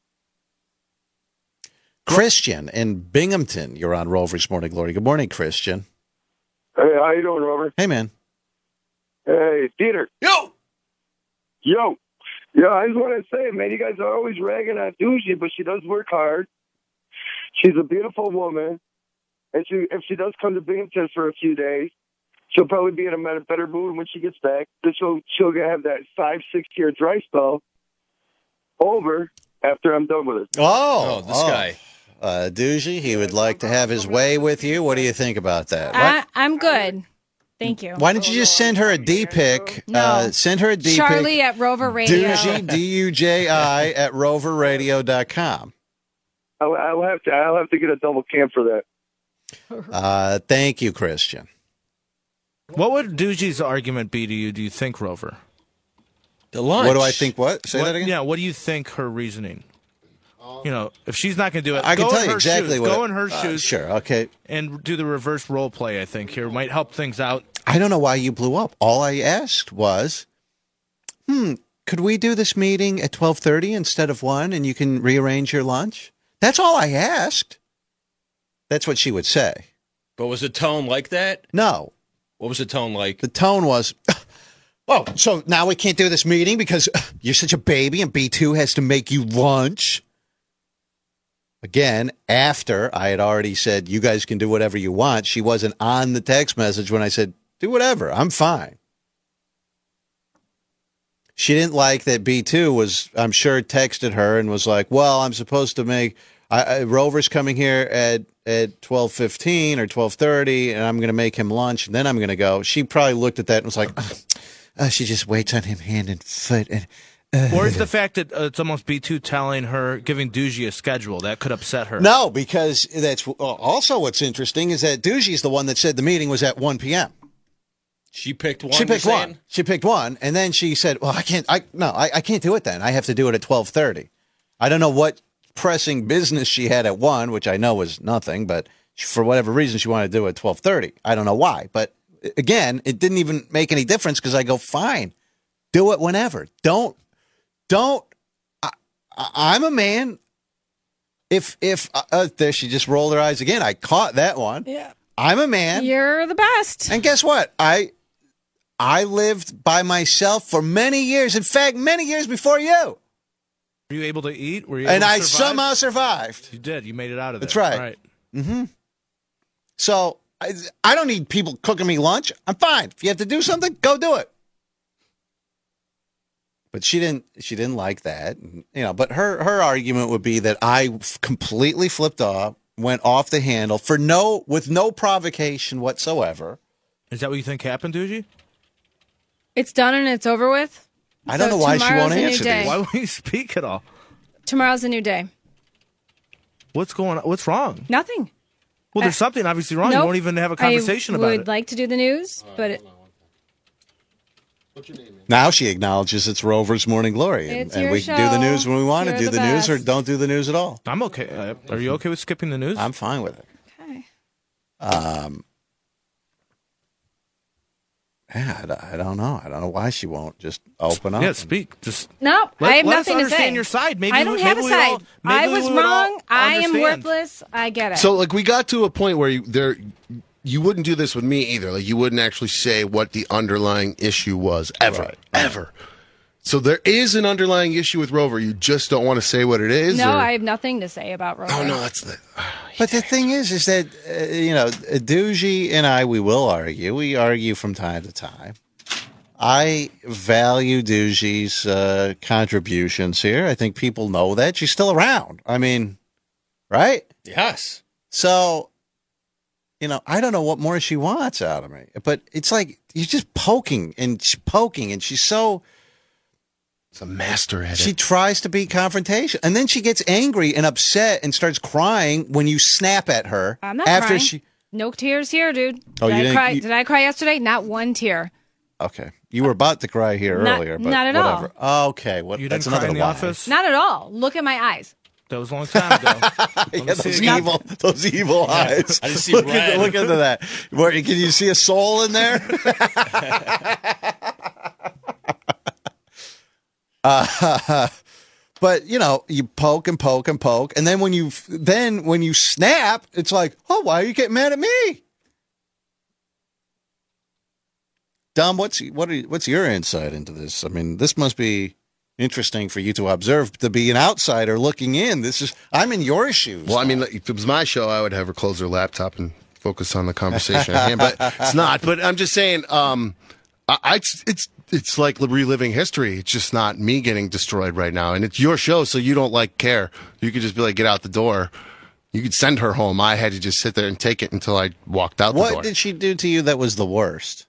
Christian in Binghamton, you're on Rover's Morning Glory. Good morning, Christian. Hey, how you doing, Robert? Hey, man. Hey, Dieter. Yo! Yo. Yeah, I just want to say, man, you guys are always ragging on Doogie, but she does work hard. She's a beautiful woman. And she, if she does come to Binghamton for a few days, she'll probably be in a better mood when she gets back. Then she'll, she'll have that five, six-year dry spell over after I'm done with it. Oh, Oh, this guy. Uh, Doogie, he would like to have his way with you. What do you think about that? I, I'm good. Thank you. Why don't you just send her a D-pic? No. Uh, send her a D-pic. Charlie at Rover Radio. Doogie, D U J I, at rover radio dot com. I'll, I'll have to. I'll have to get a double cam for that. Uh, thank you, Christian. What would Doogie's argument be to you, do you think, Rover? The lunch. What do I think? What? Say What- that again? Yeah, what do you think her reasoning? you know, if she's not going to do it, I can go tell in you her exactly shoes. what. Go in her uh, shoes. Sure, okay. And do the reverse role play. I think here might help things out. I don't know why you blew up. All I asked was, hmm, could we do this meeting at twelve thirty instead of one, and you can rearrange your lunch? That's all I asked. That's what she would say. But was the tone like that? No. What was the tone like? The tone was, oh, so now we can't do this meeting because you're such a baby and B two has to make you lunch. Again, after I had already said, you guys can do whatever you want. She wasn't on the text message when I said, do whatever. I'm fine. She didn't like that B two was, I'm sure, texted her and was like, well, I'm supposed to make, I, I, Rover's coming here at, at twelve fifteen or twelve thirty, and I'm going to make him lunch, and then I'm going to go. She probably looked at that and was like, oh, oh, she just waits on him hand and foot. And, uh. Or is the fact that uh, it's almost B two telling her, giving Doogie a schedule, that could upset her? No, because that's also what's interesting is that Dougie's the one that said the meeting was at one p.m. She picked one. She picked you're one. saying? She picked one, and then she said, "Well, I can't. I no, I, I can't do it. Then I have to do it at twelve thirty. I don't know what pressing business she had at one, which I know was nothing, but for whatever reason she wanted to do it at twelve thirty. I don't know why, but again, it didn't even make any difference because I go, fine, do it whenever. Don't, don't. I, I, I'm a man. If if uh, uh, there, she just rolled her eyes again. I caught that one. Yeah, I'm a man. You're the best. And guess what? I. I lived by myself for many years. In fact, many years before you. Were you able to eat? Were you And able to I survive? somehow survived. You did. You made it out of there. That's right. Right. Mm-hmm. So I, I don't need people cooking me lunch. I'm fine. If you have to do something, go do it. But she didn't. She didn't like that. You know. But her her argument would be that I f- completely flipped off, went off the handle for no with no provocation whatsoever. Is that what you think happened, Doogie? It's done and it's over with. I don't So know why she tomorrow's won't a new answer day. these. Why won't you speak at all? Tomorrow's a new day. What's going on? What's wrong? Nothing. Well, there's Uh, something obviously wrong. Nope. You won't even have a conversation I about would it. like to do the news, but it, Now she acknowledges it's Rover's Morning Glory, and, It's and your we can do the show. news when we want to You're do the the news, or best. don't do the news at all. I'm okay. Uh, are you okay with skipping the news? I'm fine with it. Okay. Um, yeah, I don't- I don't know. I don't know why she won't just open up. Yeah, and- speak. Just no, Let- I have let us nothing to understand say. your side. Maybe I we- don't maybe have a we side. all- maybe I we was would all wrong. I am understand. worthless. I get it. So, like, we got to a point where you, there, you wouldn't do this with me either. Like, you wouldn't actually say what the underlying issue was ever, Right. ever. So there is an underlying issue with Rover. You just don't want to say what it is. no, or- I have nothing to say about Rover. Oh no, that's the. But the thing is, is that, uh, you know, Doogie and I, we will argue. We argue from time to time. I value Doogie's uh, contributions here. I think people know that. She's still around. I mean, right? Yes. So, you know, I don't know what more she wants out of me. But it's like, you're just poking and she's poking, and she's so... It's a master at She it. tries to be confrontation, and then she gets angry and upset and starts crying when you snap at her. I'm not after crying. she. No tears here, dude. Oh, did you I didn't- cry? you- Did I cry yesterday? Not one tear. Okay, you were about to cry here Not- earlier, but not at all. whatever. Okay, what? You that's didn't cry another in the lie. office? Not at all. Look at my eyes. That was a long time ago. Yeah, those see it. evil, those evil eyes. I just see look, red. Into, look into that. Where, can you see a soul in there? uh, but you know, you poke and poke and poke, and then when you then when you snap, it's like, oh, why are you getting mad at me? Dom, what's what are you, what's your insight into this? I mean, this must be interesting for you to observe, to be an outsider looking in. This is I'm in your shoes. Well, I mean, if it was my show, I would have her close her laptop and focus on the conversation at hand. But it's not. But I'm just saying, um, I, I it's it's like reliving history. It's just not me getting destroyed right now, and it's your show, so you don't like care. You could just be like, get out the door. You could send her home. I had to just sit there and take it until I walked out the What door. did she do to you that was the worst?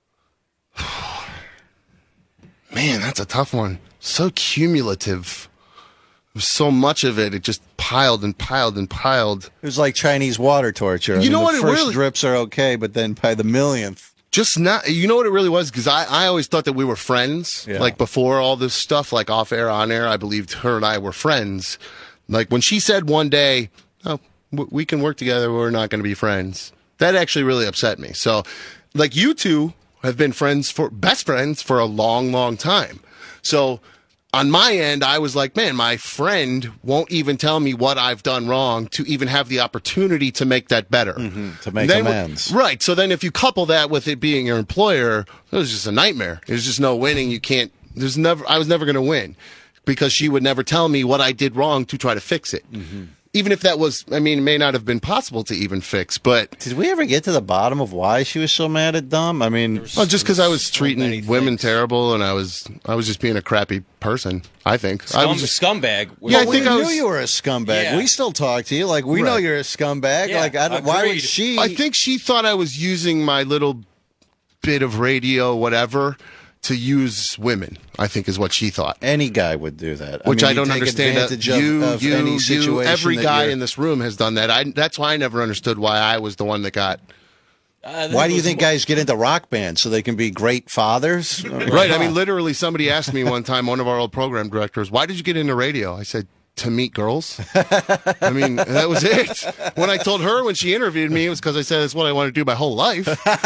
Man, that's a tough one. So cumulative. There's so much of it. It just piled and piled and piled. It was like Chinese water torture. I You mean, know the what it first really- drips are okay, but then by the millionth. Just not, you know what it really was? Because I, I always thought that we were friends. Yeah. Like before all this stuff, like off air, on air, I believed her and I were friends. Like when she said one day, "Oh, w- we can work together. We're not going to be friends." That actually really upset me. So, like you two have been friends for best friends for a long, long time. So, on my end, I was like, man, my friend won't even tell me what I've done wrong to even have the opportunity to make that better. Mm-hmm, to make Then- amends. Right. So then if you couple that with it being your employer, it was just a nightmare. There's just no winning. You can't, there's never, I was never going to win because she would never tell me what I did wrong to try to fix it. Mm-hmm. Even if that was, I mean, it may not have been possible to even fix, but. Did we ever get to the bottom of why she was so mad at Dumb? I mean, Well, just because I was treating women terrible and I was, I was just being a crappy person, I think. I Scum, was just, scumbag. Yeah, I we think I knew was- you were a scumbag. Yeah. We still talk to you. Like, we know Right. you're a scumbag. Yeah, like, I don't, why would agreed. she? I think she thought I was using my little bit of radio, whatever, to use women. I think is what she thought. Any guy would do that. Which mean, I you don't take understand. That advantage of- you, of you, any you, situation every that guy you're- in this room has done that. I, that's why I never understood why I was the one that got. Why do you think guys get into rock bands so they can be great fathers? Right. I mean, literally, somebody asked me one time, one of our old program directors, why did you get into radio? I said, to meet girls. I mean, that was it. When I told her when she interviewed me, it was because I said it's what I want to do my whole life.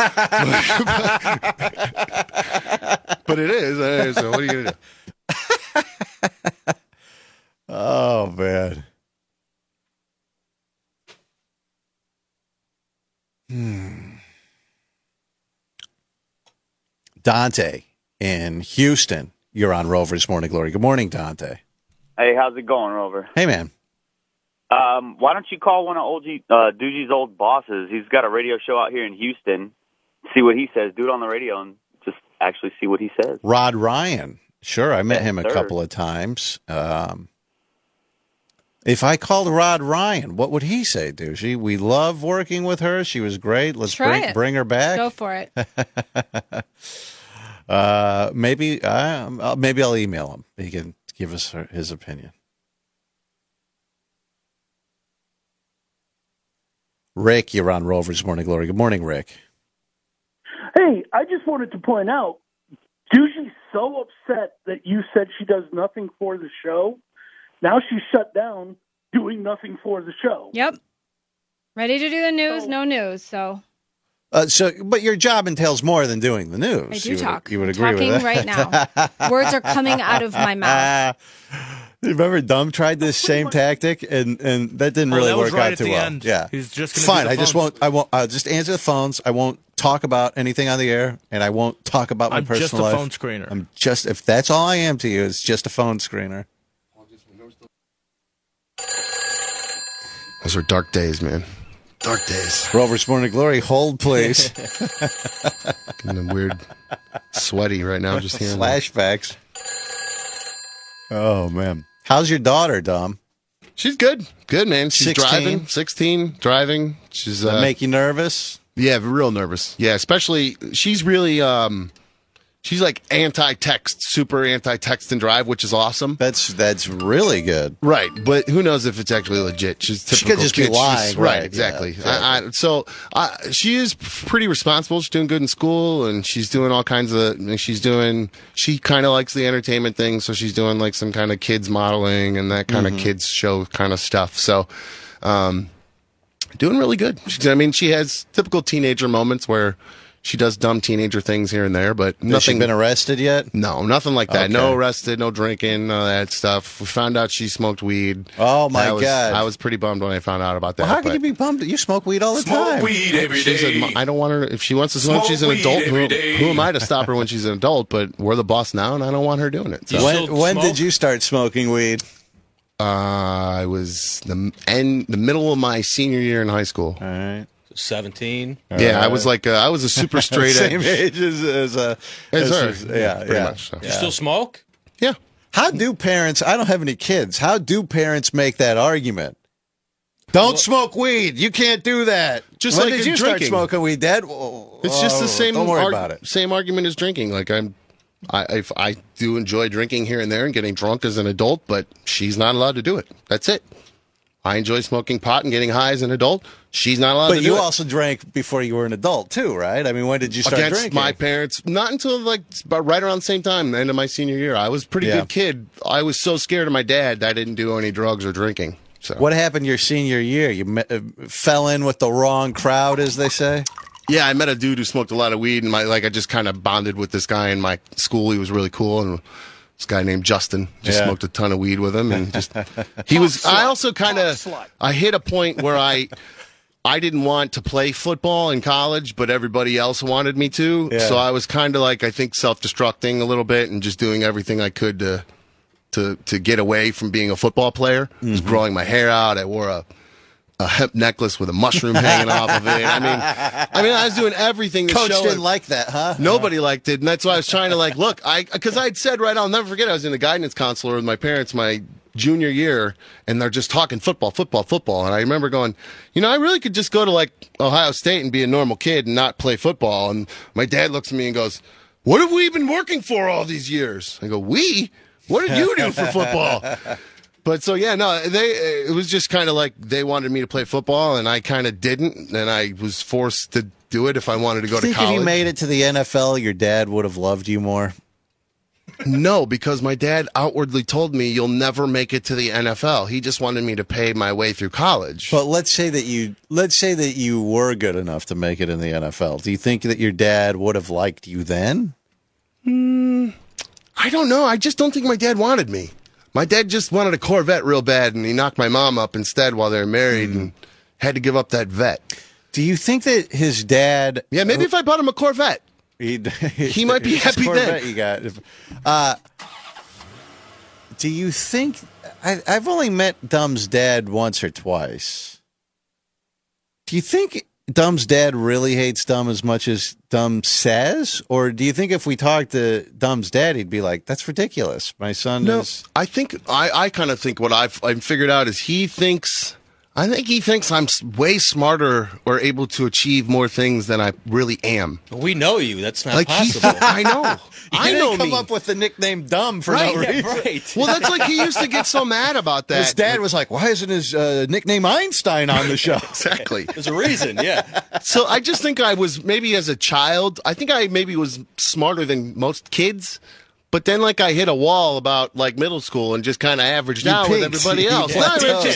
But it is. uh, So what are you going to do? Oh, man. Hmm. Dante in Houston, you're on Rover's Morning Glory. Good morning, Dante. Hey, how's it going, Rover? Hey, man. Um, why don't you call one of O G, uh, Doogie's old bosses? He's got a radio show out here in Houston. See what he says. Do it on the radio and just actually see what he says. Rod Ryan. Sure, I met Yes, him a sir. couple of times. Um, if I called Rod Ryan, what would he say, Douchey? We love working with her. She was great. Let's Try bring, it. bring her back. Go for it. Uh, maybe, uh, maybe I'll email him. He can give us her, his opinion. Rick, you're on Rover's Morning Glory. Good morning, Rick. Hey, I just wanted to point out, Doogie's so upset that you said she does nothing for the show. Now she's shut down doing nothing for the show. Yep. Ready to do the news? No news. So Uh, so, but your job entails more than doing the news. I do you would, talk. You would I'm agree talking with that? right now. Words are coming out of my mouth. You remember Dumb tried this same tactic, and, and that didn't Oh, really that was work right out at too the well. end. Yeah, He's just gonna fine. do the I just phones. won't. I won't. I'll just answer the phones. I won't talk about anything on the air, and I won't talk about my I'm personal just a life. phone screener. I'm just if that's all I am to you, it's just a phone screener. Those were dark days, man. Dark days. Rover's Morning Glory. Hold, please. Kind of weird, sweaty right now. Just hearing that. Flashbacks. Oh man, how's your daughter, Dom? She's good. Good, man. She's sixteen? driving. sixteen, driving. She's Does that uh, make you nervous? Yeah, real nervous. Yeah, especially she's really um she's like anti-text, super anti-text and drive, which is awesome. That's that's really good. Right, but who knows if it's actually legit? She's She typical could just be kid. She's- lying, right? right, Exactly. yeah, I, I, so uh, she is pretty responsible. She's doing good in school, and she's doing all kinds of. She's doing. She kind of likes the entertainment thing, so she's doing like some kind of kids modeling and that kind Mhm. of kids show kind of stuff. So, um, doing really good. She's, I mean, she has typical teenager moments where she does dumb teenager things here and there, but Has she nothing. been arrested yet? No, nothing like that. Okay. No arrested, no drinking, none of that stuff. We found out she smoked weed. Oh, my That was- God. I was pretty bummed when I found out about that. Well, how can but you be bummed? You smoke weed all the time. she's a- I don't want her. If she wants to smoke, Smoke she's an weed adult. Who, every day. who am I to stop her when she's an adult? But we're the boss now, and I don't want her doing it. So. When, when did you start smoking weed? Uh, I was the end, the middle of my senior year in high school. All right. seventeen. Yeah, I was like, uh, I was a super straight Same edge. age as, as, uh, As her. as- Yeah, yeah, pretty yeah. much, so. You still smoke? Yeah. How do parents? I don't have any kids. How do parents make that argument? Don't smoke weed. You can't do that. Just when like did in you start drinking. smoking weed, Dad? It's just the Oh, same. Don't worry arg- about it. Same argument as drinking. Like I'm, I if I do enjoy drinking here and there and getting drunk as an adult, but she's not allowed to do it. That's it. I enjoy smoking pot and getting high as an adult. She's not allowed But to do you it. also drank before you were an adult, too, right? I mean, when did you start Against drinking? my parents, not until like about right around the same time, the end of my senior year. I was a pretty Yeah. good kid. I was so scared of my dad that I didn't do any drugs or drinking. So What happened your senior year? You met, uh, fell in with the wrong crowd, as they say? Yeah, I met a dude who smoked a lot of weed, and my like I just kind of bonded with this guy in my school. He was really cool, and this guy named Justin just Yeah. smoked a ton of weed with him, and just he was. I also kind of I hit a point where I I didn't want to play football in college, but everybody else wanted me to, Yeah. so I was kind of like I think self-destructing a little bit and just doing everything I could to to to get away from being a football player. I was growing my hair out. I wore a a hemp necklace with a mushroom hanging off of it. I mean, I mean, I was doing everything to Coach show didn't it. like that, huh? Nobody liked it, and that's why I was trying to like look. I because I'd said right, I'll never forget. I was in the guidance counselor with my parents my junior year, and they're just talking football, football, football. And I remember going, you know, I really could just go to like Ohio State and be a normal kid and not play football. And my dad looks at me and goes, "What have we been working for all these years?" I go, "We? What did you do for football?" But so yeah, no, they it was just kind of like they wanted me to play football, and I kind of didn't, and I was forced to do it if I wanted to go Do you to think college. if you made it to the N F L, your dad would have loved you more? No, because my dad outwardly told me you'll never make it to the N F L. He just wanted me to pay my way through college. But let's say that you let's say that you were good enough to make it in the N F L. Do you think that your dad would have liked you then? Mm, I don't know. I just don't think my dad wanted me. My dad just wanted a Corvette real bad, and he knocked my mom up instead while they were married and had to give up that vet. Do you think that his dad... Yeah, maybe if I bought him a Corvette. He'd, He might be his happy Corvette then. You got. Uh, do you think... I, I've only met Dumb's dad once or twice. Do you think Dumb's dad really hates Dumb as much as Dumb says? Or do you think if we talked to Dumb's dad, he'd be like, that's ridiculous. My son No, is... I think I, I kind of think what I've, I've figured out is he thinks I think he thinks I'm s- way smarter or able to achieve more things than I really am. We know you. That's not Like he, possible. I know. You I didn't know come me. up with the nickname Dumb for Right, no yeah, reason. right. Well, that's like he used to get so mad about that. His dad was like, why isn't his uh, nickname Einstein on the show? Exactly. There's a reason, yeah. So I just think I was maybe as a child, I think I maybe was smarter than most kids. But then, like, I hit a wall about like middle school and just kind of averaged You out with peaked. everybody You else. got No, I mean, those. just-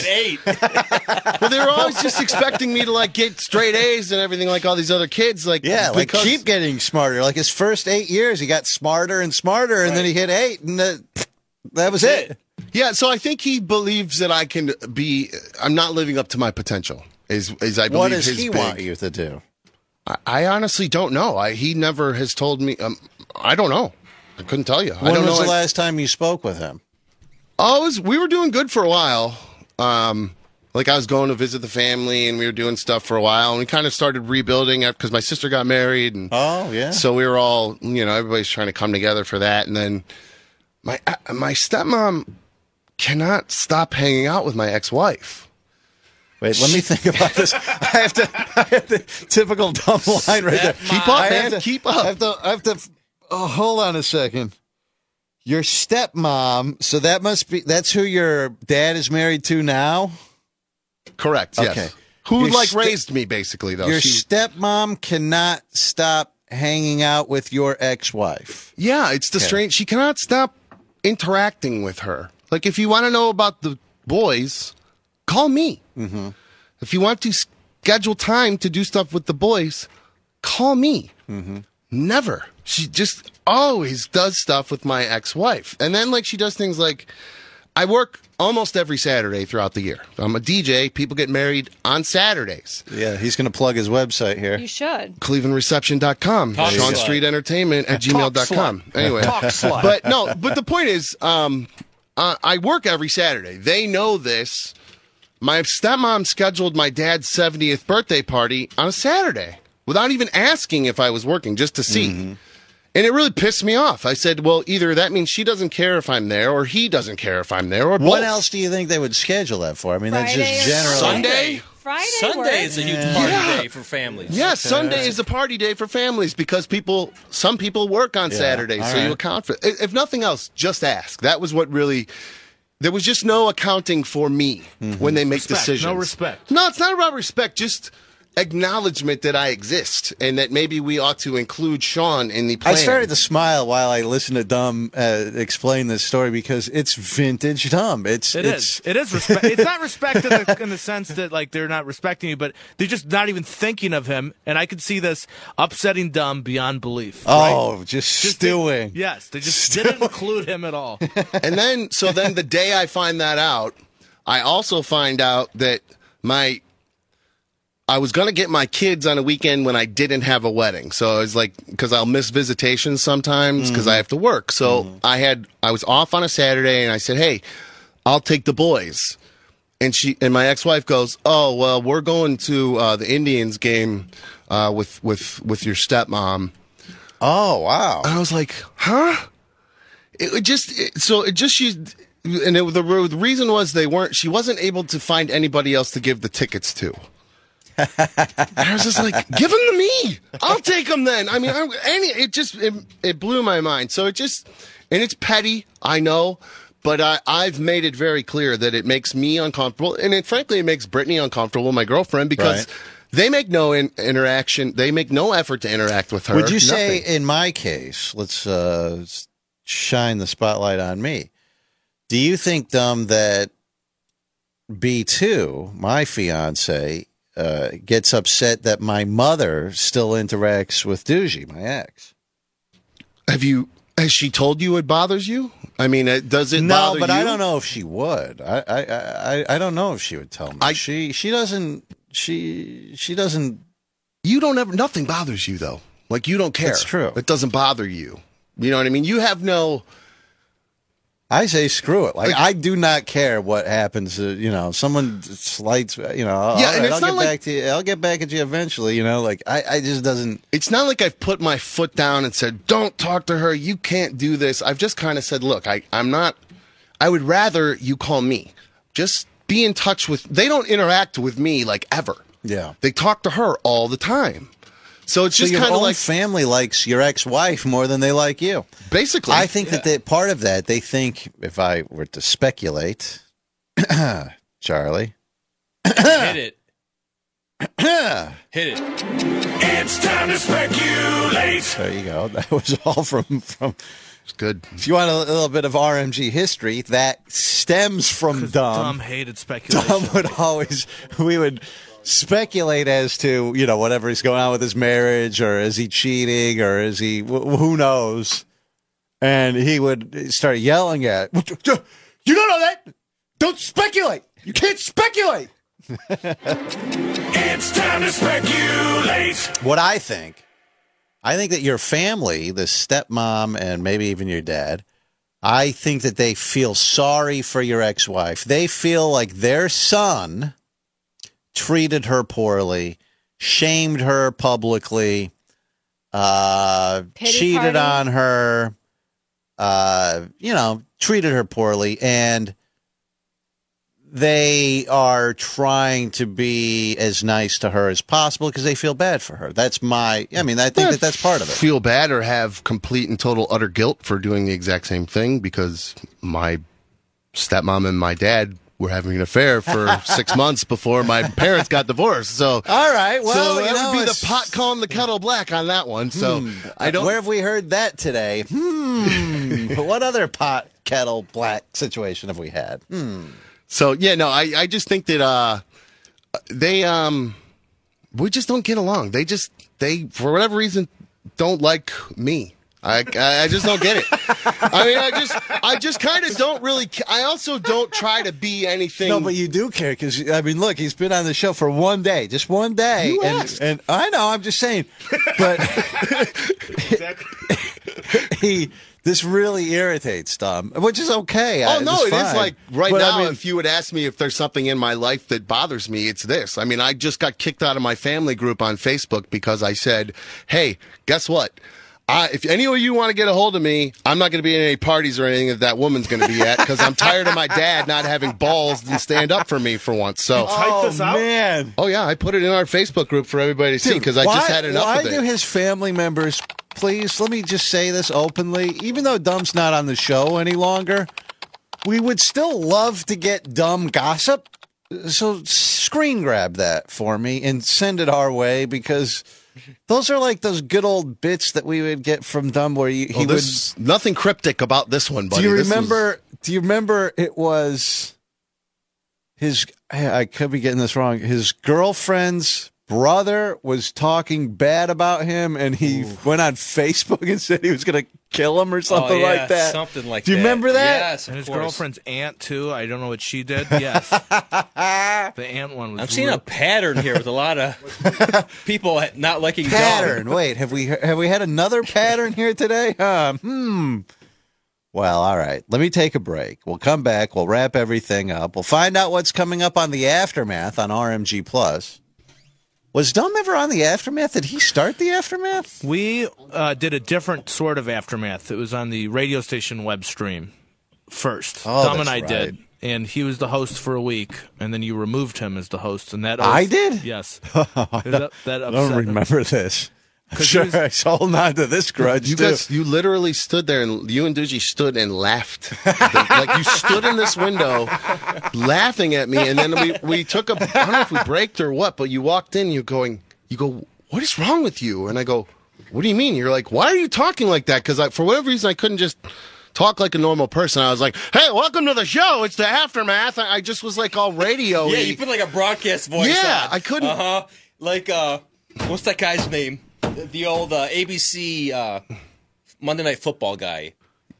Eight. well, they were always just expecting me to like get straight A's and everything like all these other kids. Like, Yeah, like because- keep getting smarter. Like his first eight years, he got smarter and smarter, and then he hit eight, and that, that was it. Yeah, so I think he believes that I can be. I'm not living up to my potential. Is is I believe What does his he big- want you to do? I, I honestly don't know. I he never has told me. Um, I don't know. I couldn't tell you. I When don't was know. the I- last time you spoke with him? Oh, it was, we were doing good for a while. Um, like I was going to visit the family, and we were doing stuff for a while, and we kind of started rebuilding because my sister got married, and Oh, yeah. so we were all, you know, everybody's trying to come together for that. And then my uh, my stepmom cannot stop hanging out with my ex-wife. Wait, let me think about this. I have to. I have the typical dumb line right there. Keep up, I have man. to- Keep I up. have to. I have to. Oh, hold on a second. Your stepmom. So that must be. That's who your dad is married to now. Correct. Yes. Okay. Who Your like ste- raised me basically though. Your She- stepmom cannot stop hanging out with your ex-wife. Yeah, it's the Okay. strange. She cannot stop interacting with her. Like, if you want to know about the boys, call me. Mm-hmm. If you want to schedule time to do stuff with the boys, call me. Mm-hmm. Never. She just always does stuff with my ex-wife. And then, like, she does things like, I work almost every Saturday throughout the year. I'm a D J. People get married on Saturdays. Yeah, he's going to plug his website here. You should. Cleveland Reception dot com, Talk Sean slut. Street Entertainment at gmail dot com. Anyway, Talk slut. but no, but the point is, um, uh, I work every Saturday. They know this. My stepmom scheduled my dad's seventieth birthday party on a Saturday without even asking if I was working, just to see. Mm-hmm. And it really pissed me off. I said, well, either that means she doesn't care if I'm there, or he doesn't care if I'm there, or What both. else do you think they would schedule that for? I mean, that's Friday just or generally. Sunday? Friday Sunday works. is a huge Yeah. party Yeah. day for families. Yeah, Sunday is a party day for families because people, some people work on Yeah, Saturdays, all so you right. account for it. If nothing else, just ask. That was what really there was just no accounting for me Mm-hmm. when they make Respect, decisions. no respect. No, it's not about respect. Just acknowledgement that I exist and that maybe we ought to include Sean in the plan. I started to smile while I listened to Dumb uh, explain this story because it's vintage Dumb. It's It it's, is. It is respect. It's not respect in the, in the sense that like they're not respecting you, but they're just not even thinking of him. And I could see this upsetting Dumb beyond belief. Oh, right? just, Just stewing. They, yes, they just didn't include him at all. And then, so then the day I find that out, I also find out that my, I was going to get my kids on a weekend when I didn't have a wedding. So I was like, because I'll miss visitations sometimes because Mhm. I have to work. So Mhm. I had, I was off on a Saturday and I said, hey, I'll take the boys. And she, and my ex-wife goes, oh, well, we're going to uh, the Indians game uh, with, with, with your stepmom. Oh, wow. And I was like, huh? It, it just, it, so it just, she, and it, the, the reason was they weren't, she wasn't able to find anybody else to give the tickets to. And I was just like, give them to me. I'll take them then. I mean, I, any, it just, it, it blew my mind. So it just, and it's petty, I know, but I, I've made it very clear that it makes me uncomfortable. And it, frankly, it makes Brittany uncomfortable, my girlfriend, because Right. they make no in, interaction. They make no effort to interact with her. Would you say, Nothing. in my case, let's uh, shine the spotlight on me. Do you think, Dumb, that B two, my fiance, uh, gets upset that my mother still interacts with Doogie, my ex? Have you, has she told you it bothers you? I mean, it, does it No, bother but you? I don't know if she would. I, I, I, I don't know if she would tell me. she, she doesn't. She, she doesn't. You don't ever. Nothing bothers you though. Like you don't care. That's true. It doesn't bother you. You know what I mean? You have no. I say screw it. Like, I do not care what happens. To, you know, someone slights. You know, all Yeah, right, and it's I'll not get like- back to you. I'll get back at you eventually. You know, like I, I just doesn't. It's not like I've put my foot down and said, "Don't talk to her. You can't do this." I've just kind of said, "Look, I, I'm not. I would rather you call me. Just be in touch with. They don't interact with me like ever. Yeah, they talk to her all the time. So it's So just your kind of own like family likes your ex-wife more than they like you. Basically, I think that they, part of that they think, if I were to speculate, Charlie, Hit it. Hit it. It's time to speculate. There you go. That was all from from. It's good. If you want a little bit of R M G history, that stems from Dumb. Dumb hated speculation. Dumb would always, we would speculate as to, you know, whatever is going on with his marriage, or is he cheating, or is he, wh- who knows? And he would start yelling at, you don't know that. Don't speculate. You can't speculate. It's time to speculate. What I think, I think that your family, the stepmom and maybe even your dad, I think that they feel sorry for your ex-wife. They feel like their son treated her poorly, shamed her publicly, uh, Pity cheated party? on her, uh, you know, treated her poorly, and they are trying to be as nice to her as possible because they feel bad for her. That's my, I mean, I think that that's part of it. Feel bad or have complete and total utter guilt for doing the exact same thing because my stepmom and my dad were having an affair for six months before my parents got divorced. So, all right, well, so you that know, would be the it's- pot calling the kettle black on that one. So Hmm. I don't. Where have we heard that today? Hmm. What other pot, kettle, black situation have we had? Hmm. So yeah, no, I, I just think that uh, they um, we just don't get along. They just they for whatever reason don't like me. I, I I just don't get it. I mean, I just I just kind of don't really. ca- I also don't try to be anything. No, but you do care because I mean, look, he's been on the show for one day, just one day, You and, asked. and I know, I'm just saying, but he this really irritates Tom, which is okay. Oh I- no, it's it is fine. like right But, I now. mean, if you would ask me if there's something in my life that bothers me, it's this. I mean, I just got kicked out of my family group on Facebook because I said, "Hey, guess what? I, if any of you want to get a hold of me, I'm not going to be in any parties or anything that that woman's going to be at because I'm tired of my dad not having balls to stand up for me for once." So, oh man, oh yeah, I put it in our Facebook group for everybody to see because I just Why- had enough Why of it. do his family members, please, let me just say this openly, even though Dumb's not on the show any longer, we would still love to get dumb gossip. So screen grab that for me and send it our way, because those are like those good old bits that we would get from Dumb, where he, he oh, this, would nothing cryptic about this one, buddy. Do you This remember? was- Do you remember? It was his. I could be getting this wrong. His girlfriend's brother was talking bad about him, and he Ooh. went on Facebook and said he was going to kill him or something oh, yeah, like that. Something like that. Do you that. remember that? Yes, of and his course. girlfriend's aunt too. I don't know what she did. Yes, the aunt one was. I'm seeing real- a pattern here with a lot of people not liking pattern. Dumb. Wait, have we have we had another pattern here today? Huh? Hmm. Well, all right. Let me take a break. We'll come back. We'll wrap everything up. We'll find out what's coming up on the Aftermath on R M G Plus. Was Dumb ever on the Aftermath? Did he start the Aftermath? We uh, did a different sort of Aftermath. It was on the radio station web stream first. Oh, Dumb and that's I right. did. And he was the host for a week, and then you removed him as the host. And that I did? Yes. I that, that don't upset remember this. I'm 'Cause sure he was- I was holding on to this grudge, You too. guys, you literally stood there, and you and Doogie stood and laughed. Like you stood in this window, laughing at me, and then we we took a. I don't know if we braked or what, but you walked in, you going, you go, what is wrong with you? And I go, what do you mean? You're like, why are you talking like that? Because I, for whatever reason, I couldn't just talk like a normal person. I was like, hey, welcome to the show. It's the Aftermath. I, I just was like all radio. Yeah, you put like a broadcast voice. Yeah, on. I couldn't- Uh huh. Like uh, what's that guy's name? The old uh, A B C uh, Monday Night Football guy.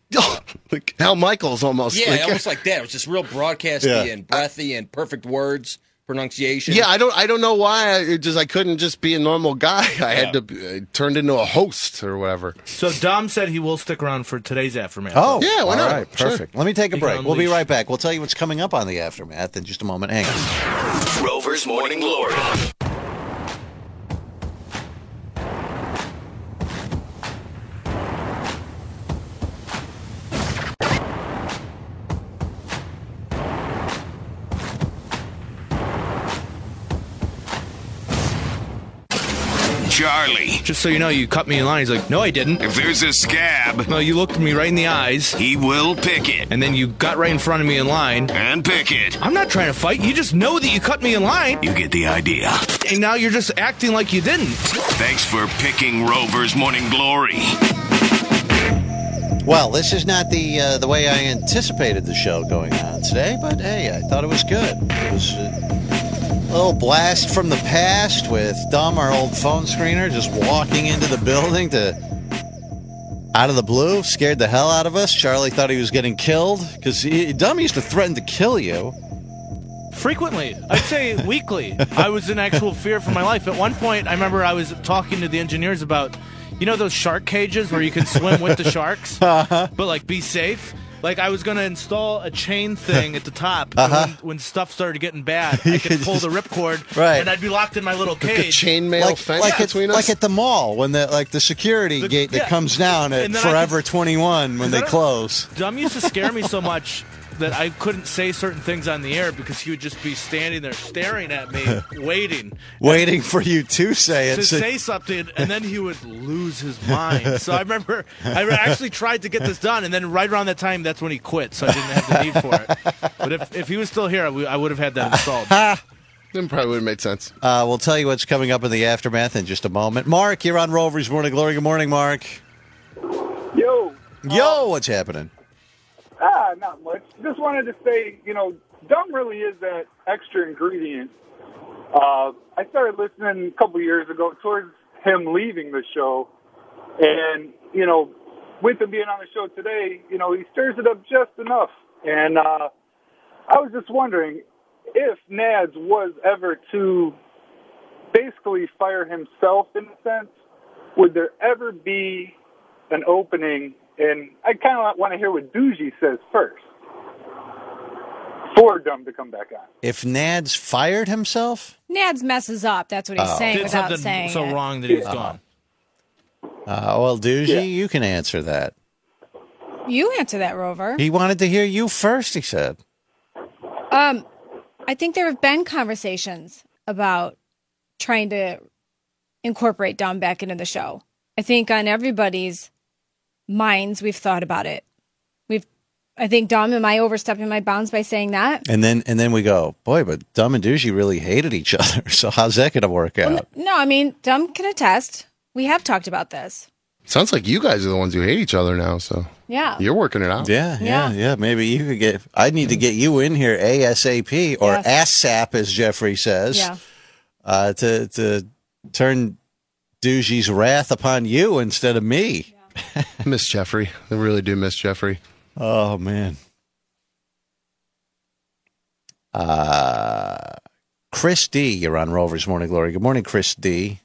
Like Al Michaels almost. Yeah, like, almost like that. It was just real broadcasty Yeah. and breathy and perfect words, pronunciation. Yeah, I don't. I don't know why. I it just I couldn't just be a normal guy. I had to be, uh, turned into a host or whatever. So Dom said he will stick around for today's Aftermath. Oh, Yeah, why all not? right, Sure. perfect. Let me take a You can break. We'll be unleash. right back. We'll tell you what's coming up on the Aftermath in just a moment. Hang on. Rover's Morning Glory. Charlie. Just so you know, you cut me in line. He's like, no, I didn't. If there's a scab, No, you looked me right in the eyes, he will pick it. and then you got right in front of me in line. And pick it. I'm not trying to fight. You just know that you cut me in line, You get the idea. and now you're just acting like you didn't. Thanks for picking Rover's Morning Glory. Well, this is not the uh, the way I anticipated the show going on today, but hey, I thought it was good. It was uh, a little blast from the past with Dom, our old phone screener, just walking into the building to out of the blue, scared the hell out of us. Charlie thought he was getting killed because Dom used to threaten to kill you. Frequently, I'd say weekly. I was in actual fear for my life. At one point, I remember I was talking to the engineers about, you know, those shark cages where you can swim with the sharks, Uh-huh. but like be safe. Like I was going to install a chain thing at the top. and Uh-huh. when, when stuff started getting bad, I could pull the ripcord, Right. and I'd be locked in my little Like a cage. chainmail Like, fence like, at, between us. like at the mall when the like the security The- gate that yeah. comes down at And then I Forever twenty-one when they then I- close. Dumb used to scare me so much that I couldn't say certain things on the air because he would just be standing there staring at me, waiting. Waiting for you to say it. to So- say something, and then he would lose his mind. So I remember I actually tried to get this done, and then right around that time, that's when he quit, so I didn't have the need for it. But if, if he was still here, I w- I would have had that installed. Then probably would have made sense. Uh, we'll tell you what's coming up in the Aftermath in just a moment. Mark, you're on Rover's Morning Glory. Good morning, Mark. Yo. Yo, what's happening? Ah, not much. Just wanted to say, you know, Dumb really is that extra ingredient. Uh, I started listening a couple years ago towards him leaving the show. And, you know, with him being on the show today, you know, he stirs it up just enough. And uh, I was just wondering if Nads was ever to basically fire himself in a sense, would there ever be an opening? And I kind of want to hear what Doogie says first for Dumb to come back on. If Nads fired himself? Nads messes up. That's what he's Oh. saying Did without something saying so it. wrong that he's Uh, gone. Uh, well, Doogie, Yeah. you can answer that. You answer that, Rover. He wanted to hear you first, he said. Um, I think there have been conversations about trying to incorporate Dumb back into the show. I think on everybody's minds, we've thought about it. We've I think, Dom, am I overstepping my bounds by saying that? And then and then we go, boy, but Dumb and Douchey really hated each other. So how's that going to work out? Well, no, I mean, Dom can attest. We have talked about this. Sounds like you guys are the ones who hate each other now, so Yeah. you're working it out. Yeah, yeah, yeah. Maybe you could get. I need to get you in here ASAP or Yes. ASAP, as Jeffrey says, Yeah. uh, to to turn Douchey's wrath upon you instead of me. Miss Jeffrey. I really do miss Jeffrey. Oh man. Uh, Chris D, you're on Rover's Morning Glory. Good morning, Chris D.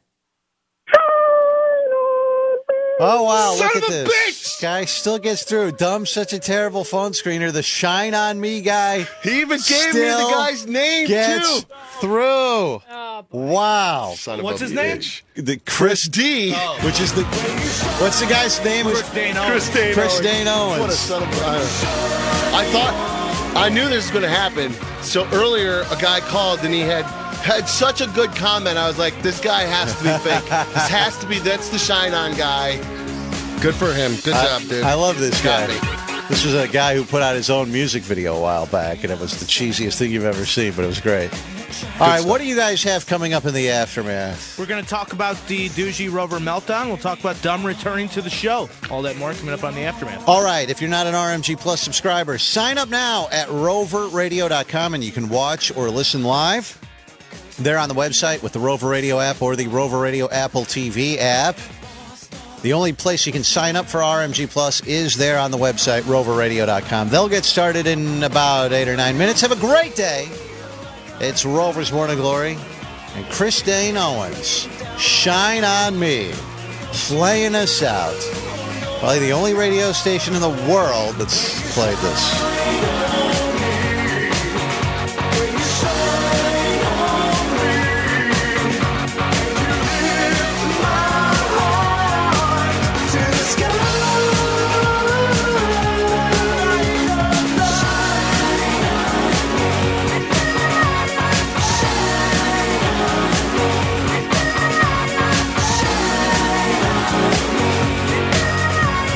Oh wow! Son look of at a this guy still gets through. Dumb, such a terrible phone screener. The Shine on Me guy. He even gave me the still guy's name, gets too. through. wow! Son of What's a his name? bitch. The Chris D, oh. which is the what's the guy's name? Chris Dane Owens. Chris Dane Chris Owens. Dane Owens. What a son of a... Uh, I thought... I knew this was going to happen. So earlier, a guy called and he had had such a good comment. I was like, this guy has to be fake. This has to be... That's the Shine On guy. Good for him. Good I, job, dude. I love this Got guy. me. This was a guy who put out his own music video a while back, and it was the cheesiest thing you've ever seen, but it was great. All right, what do you guys have coming up in the aftermath? We're going to talk about the Douchey Rover meltdown. We'll talk about Dumb returning to the show. All that more coming up on the aftermath. All right, if you're not an R M G Plus subscriber, sign up now at rover radio dot com, and you can watch or listen live there on the website with the Rover Radio app or the Rover Radio Apple T V app. The only place you can sign up for R M G Plus is there on the website, rover radio dot com. They'll get started in about eight or nine minutes. Have a great day. It's Rover's Morning Glory and Chris Dane Owens. Shine on Me. Playing us out. Probably the only radio station in the world that's played this.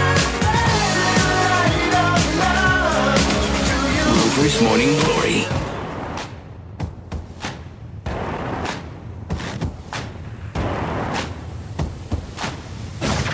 Rover's Morning Glory.